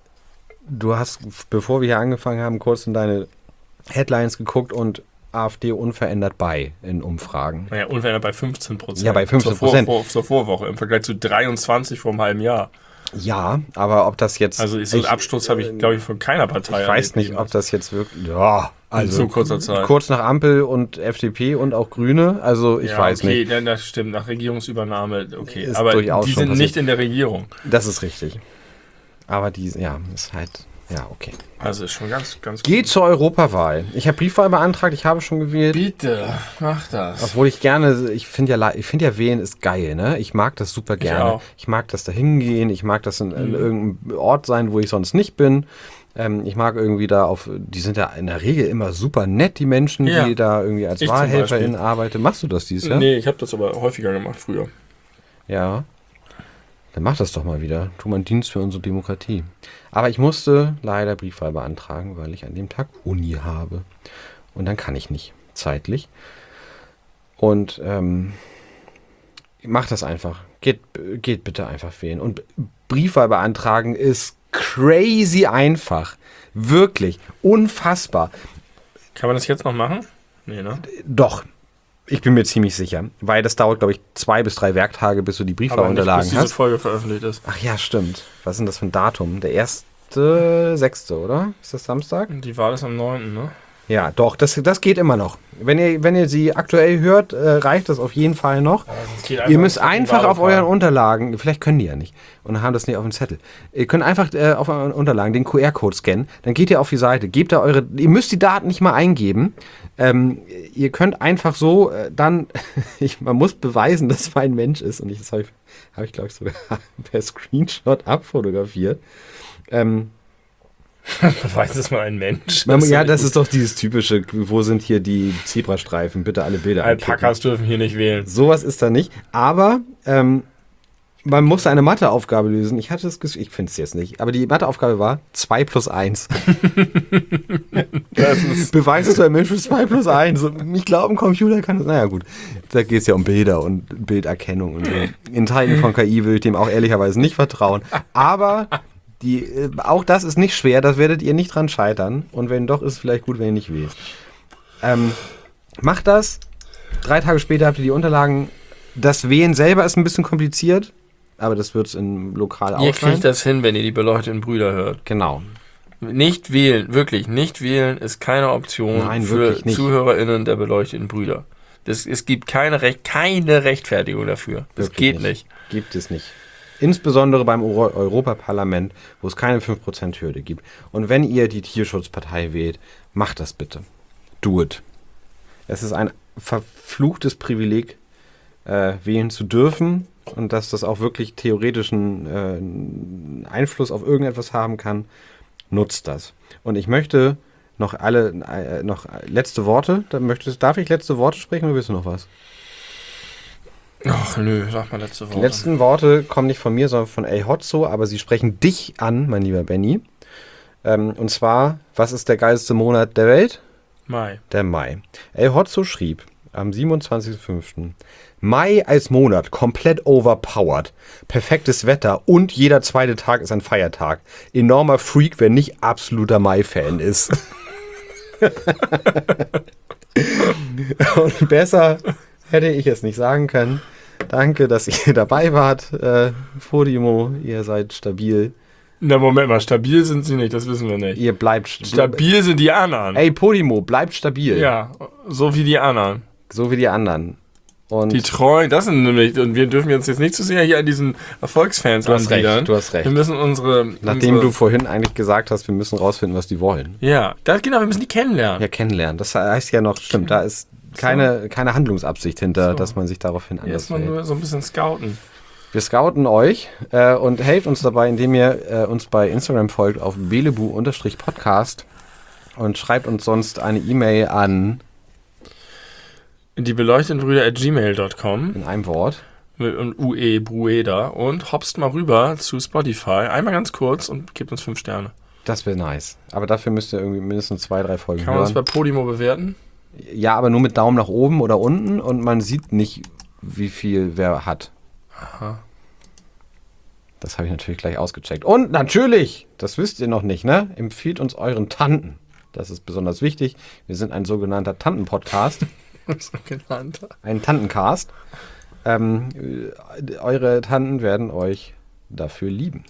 [SPEAKER 1] du hast, bevor wir hier angefangen haben, kurz in deine Headlines geguckt und AfD unverändert bei in Umfragen.
[SPEAKER 2] Naja, unverändert bei fünfzehn Prozent.
[SPEAKER 1] Ja, bei fünfzehn Prozent.
[SPEAKER 2] Zur, Vor, zur Vorwoche im Vergleich zu dreiundzwanzig vor einem halben Jahr.
[SPEAKER 1] Ja, aber ob das jetzt...
[SPEAKER 2] Also so einen Absturz habe ich, glaube ich, von keiner Partei.
[SPEAKER 1] Ich weiß nicht, ob das jetzt wirklich... Ja, also
[SPEAKER 2] so kurzer Zeit.
[SPEAKER 1] kurz nach Ampel und F D P und auch Grüne. Also ich
[SPEAKER 2] ja,
[SPEAKER 1] weiß
[SPEAKER 2] okay,
[SPEAKER 1] nicht.
[SPEAKER 2] dann, das stimmt. Nach Regierungsübernahme, okay.
[SPEAKER 1] Ist
[SPEAKER 2] Aber
[SPEAKER 1] durchaus
[SPEAKER 2] die
[SPEAKER 1] schon
[SPEAKER 2] sind
[SPEAKER 1] passiert.
[SPEAKER 2] nicht in der Regierung.
[SPEAKER 1] Das ist richtig. Aber die, ja, ist halt... Ja, okay.
[SPEAKER 2] Also ist schon ganz, ganz
[SPEAKER 1] Geht zur Europawahl. Ich habe Briefwahl beantragt, ich habe schon gewählt.
[SPEAKER 2] Bitte, mach das.
[SPEAKER 1] Obwohl ich gerne, ich finde ja, la- ich finde ja wählen ist geil, ne? Ich mag das super gerne.
[SPEAKER 2] auch.
[SPEAKER 1] Ich mag das da hingehen, ich mag das in, in irgendeinem Ort sein, wo ich sonst nicht bin. Ähm, ich mag irgendwie da auf, die sind ja in der Regel immer super nett, die Menschen,
[SPEAKER 2] Ja.
[SPEAKER 1] die da irgendwie als
[SPEAKER 2] Ich zum
[SPEAKER 1] WahlhelferInnen
[SPEAKER 2] Beispiel.
[SPEAKER 1] arbeiten. Machst du das dieses Jahr?
[SPEAKER 2] Nee, ich habe das aber häufiger gemacht früher.
[SPEAKER 1] Ja. Dann mach das doch mal wieder. Tu mal einen Dienst für unsere Demokratie. Aber ich musste leider Briefwahl beantragen, weil ich an dem Tag Uni habe. Und dann kann ich nicht, zeitlich. Und ähm, mach das einfach. Geht, geht bitte einfach wählen. Und Briefwahl beantragen ist crazy einfach. Wirklich. Unfassbar.
[SPEAKER 2] Kann man das jetzt noch machen? Nee, ne?
[SPEAKER 1] Doch. Ich bin mir ziemlich sicher. Weil das dauert, glaube ich, zwei bis drei Werktage, bis du die
[SPEAKER 2] Aber nicht, bis
[SPEAKER 1] Briefwahlunterlagen
[SPEAKER 2] diese
[SPEAKER 1] hast.
[SPEAKER 2] Folge veröffentlicht ist.
[SPEAKER 1] Ach ja, stimmt. Was ist denn das für ein Datum? Der erste, sechste, oder? Ist das Samstag?
[SPEAKER 2] Die Wahl ist am neunten, ne?
[SPEAKER 1] Ja, doch, das, das geht immer noch. Wenn ihr, wenn ihr sie aktuell hört, äh, reicht das auf jeden Fall noch.
[SPEAKER 2] Ja,
[SPEAKER 1] Ihr müsst einfach auf euren Unterlagen, vielleicht können die ja nicht und haben das nicht auf dem Zettel. Ihr könnt einfach äh, auf euren Unterlagen den Q R-Code scannen, dann geht ihr auf die Seite, gebt da eure, ihr müsst die Daten nicht mal eingeben. Ähm, ihr könnt einfach so äh, dann, ich, man muss beweisen, dass man ein Mensch ist und ich, das habe ich, hab ich glaube ich sogar per Screenshot abfotografiert. Ähm,
[SPEAKER 2] Weiß es mal ein Mensch.
[SPEAKER 1] Man, ja, das ist doch dieses typische, wo sind hier die Zebrastreifen? Bitte alle Bilder
[SPEAKER 2] Alpakas dürfen hier nicht wählen.
[SPEAKER 1] Sowas ist da nicht. Aber ähm, man musste eine Matheaufgabe lösen. Ich hatte das Gefühl, ich finde es jetzt nicht, aber die Matheaufgabe war zwei plus eins.
[SPEAKER 2] Das ist
[SPEAKER 1] Beweis, dass du ein Mensch bist, zwei plus eins. Ich glaube, ein Computer kann das. Naja, gut. Da geht es ja um Bilder und Bilderkennung und so. In Teilen von K I will ich dem auch ehrlicherweise nicht vertrauen. Aber die, äh, auch das ist nicht schwer, das werdet ihr nicht dran scheitern. Und wenn doch, ist es vielleicht gut, wenn ihr nicht wählt. Ähm, macht das. Drei Tage später habt ihr die Unterlagen. Das Wählen selber ist ein bisschen kompliziert, aber das wird es in lokal auch
[SPEAKER 2] Ihr
[SPEAKER 1] sein.
[SPEAKER 2] kriegt das hin, wenn ihr die beleuchteten Brüder hört.
[SPEAKER 1] Genau.
[SPEAKER 2] Nicht wählen, wirklich, nicht wählen ist keine Option
[SPEAKER 1] Nein,
[SPEAKER 2] für
[SPEAKER 1] wirklich nicht.
[SPEAKER 2] ZuhörerInnen der beleuchteten Brüder. Das, es gibt keine, Recht, keine Rechtfertigung dafür. Das
[SPEAKER 1] Wirklich
[SPEAKER 2] geht nicht.
[SPEAKER 1] Gibt es nicht. Insbesondere beim Euro- Europaparlament, wo es keine fünf Prozent Hürde gibt. Und wenn ihr die Tierschutzpartei wählt, macht das bitte. Do it. Es ist ein verfluchtes Privileg, äh, wählen zu dürfen und dass das auch wirklich theoretischen äh, Einfluss auf irgendetwas haben kann. Nutzt das. Und ich möchte noch alle, äh, noch letzte Worte. Da möchtest, darf ich letzte Worte sprechen oder willst du noch was?
[SPEAKER 2] Ach nö, sag mal letzte Worte.
[SPEAKER 1] Die letzten Worte kommen nicht von mir, sondern von El Hotzo, aber sie sprechen dich an, mein lieber Benny. Ähm, und zwar, was ist der geilste Monat der Welt?
[SPEAKER 2] Mai.
[SPEAKER 1] Der Mai. El Hotzo schrieb am siebenundzwanzigsten fünften Mai als Monat, komplett overpowered. Perfektes Wetter und jeder zweite Tag ist ein Feiertag. Enormer Freak, wer nicht absoluter Mai-Fan ist. Und besser hätte ich es nicht sagen können. Danke, dass ihr dabei wart. Äh, Podimo, ihr seid stabil.
[SPEAKER 2] Na Moment mal, stabil sind sie nicht, das wissen wir nicht.
[SPEAKER 1] Ihr bleibt st-
[SPEAKER 2] Stabil sind die anderen.
[SPEAKER 1] Ey, Podimo, bleibt stabil.
[SPEAKER 2] Ja, so wie die anderen.
[SPEAKER 1] So wie die anderen. Und
[SPEAKER 2] Die treuen, das sind nämlich, und wir dürfen uns jetzt nicht zu sehr hier an diesen Erfolgsfans
[SPEAKER 1] Du hast
[SPEAKER 2] anbiedern.
[SPEAKER 1] recht, du hast recht.
[SPEAKER 2] Wir müssen unsere...
[SPEAKER 1] nachdem
[SPEAKER 2] unsere,
[SPEAKER 1] du vorhin eigentlich gesagt hast, wir müssen rausfinden, was die wollen.
[SPEAKER 2] Ja, das, genau, wir müssen die kennenlernen.
[SPEAKER 1] Ja, kennenlernen. Das heißt ja noch, stimmt, da ist keine, keine Handlungsabsicht hinter,
[SPEAKER 2] So.
[SPEAKER 1] dass man sich daraufhin anders
[SPEAKER 2] Erstmal
[SPEAKER 1] verhält.
[SPEAKER 2] nur so ein bisschen scouten.
[SPEAKER 1] Wir scouten euch äh, und helft uns dabei, indem ihr äh, uns bei Instagram folgt auf belebu-podcast und schreibt uns sonst eine E-Mail an,
[SPEAKER 2] Die beleuchteten Brüder at gmail dot com
[SPEAKER 1] in einem Wort.
[SPEAKER 2] mit und U E Brueda und hopst mal rüber zu Spotify. Einmal ganz kurz und gebt uns fünf Sterne.
[SPEAKER 1] Das wäre nice. Aber dafür müsst ihr irgendwie mindestens zwei, drei Folgen
[SPEAKER 2] Kann man das
[SPEAKER 1] hören.
[SPEAKER 2] bei Podimo bewerten?
[SPEAKER 1] Ja, aber nur mit Daumen nach oben oder unten und man sieht nicht, wie viel wer hat.
[SPEAKER 2] Aha.
[SPEAKER 1] Das habe ich natürlich gleich ausgecheckt. Und natürlich, das wisst ihr noch nicht, ne? Empfiehlt uns euren Tanten. Das ist besonders wichtig. Wir sind ein sogenannter Tanten-Podcast.
[SPEAKER 2] So genannt.
[SPEAKER 1] Ein Tantencast. Ähm, äh, eure Tanten werden euch dafür lieben.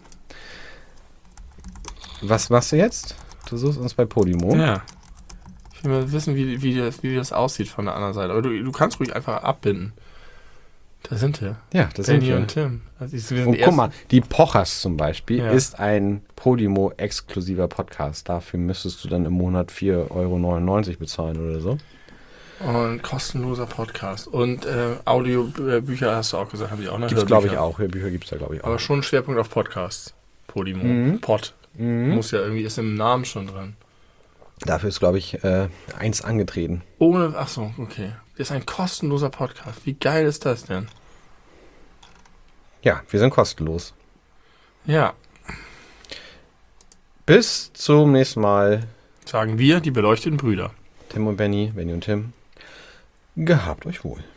[SPEAKER 1] Was machst du jetzt? Du suchst uns bei Podimo.
[SPEAKER 2] Ja. Ich will mal wissen, wie, wie, das, wie das aussieht von der anderen Seite. Aber du, du kannst ruhig einfach abbinden. Da sind wir.
[SPEAKER 1] Ja, das sind
[SPEAKER 2] Benny
[SPEAKER 1] wir.
[SPEAKER 2] und Tim. Also ich, wir sind
[SPEAKER 1] Und
[SPEAKER 2] die
[SPEAKER 1] guck mal,
[SPEAKER 2] ersten-
[SPEAKER 1] die Pochers zum Beispiel
[SPEAKER 2] Ja.
[SPEAKER 1] ist ein Podimo-exklusiver Podcast. Dafür müsstest du dann im Monat vier Euro neunundneunzig bezahlen oder so.
[SPEAKER 2] Und kostenloser Podcast. Und äh, Audiobücher hast du auch gesagt, habe ich auch noch.
[SPEAKER 1] Gibt's, glaube ich, auch. Hörbücher gibt es da, glaube ich, auch.
[SPEAKER 2] Aber schon Schwerpunkt auf Podcasts. Podimo.
[SPEAKER 1] Mhm.
[SPEAKER 2] Pod. Muss ja irgendwie, ist im Namen schon drin.
[SPEAKER 1] Dafür ist, glaube ich, äh, eins angetreten.
[SPEAKER 2] Ohne, ach so, okay. Das ist ein kostenloser Podcast. Wie geil ist das denn?
[SPEAKER 1] Ja, wir sind kostenlos.
[SPEAKER 2] Ja,
[SPEAKER 1] Bis zum nächsten Mal.
[SPEAKER 2] sagen wir, die beleuchteten Brüder.
[SPEAKER 1] Tim und Benny, Benny und Tim. Gehabt euch wohl.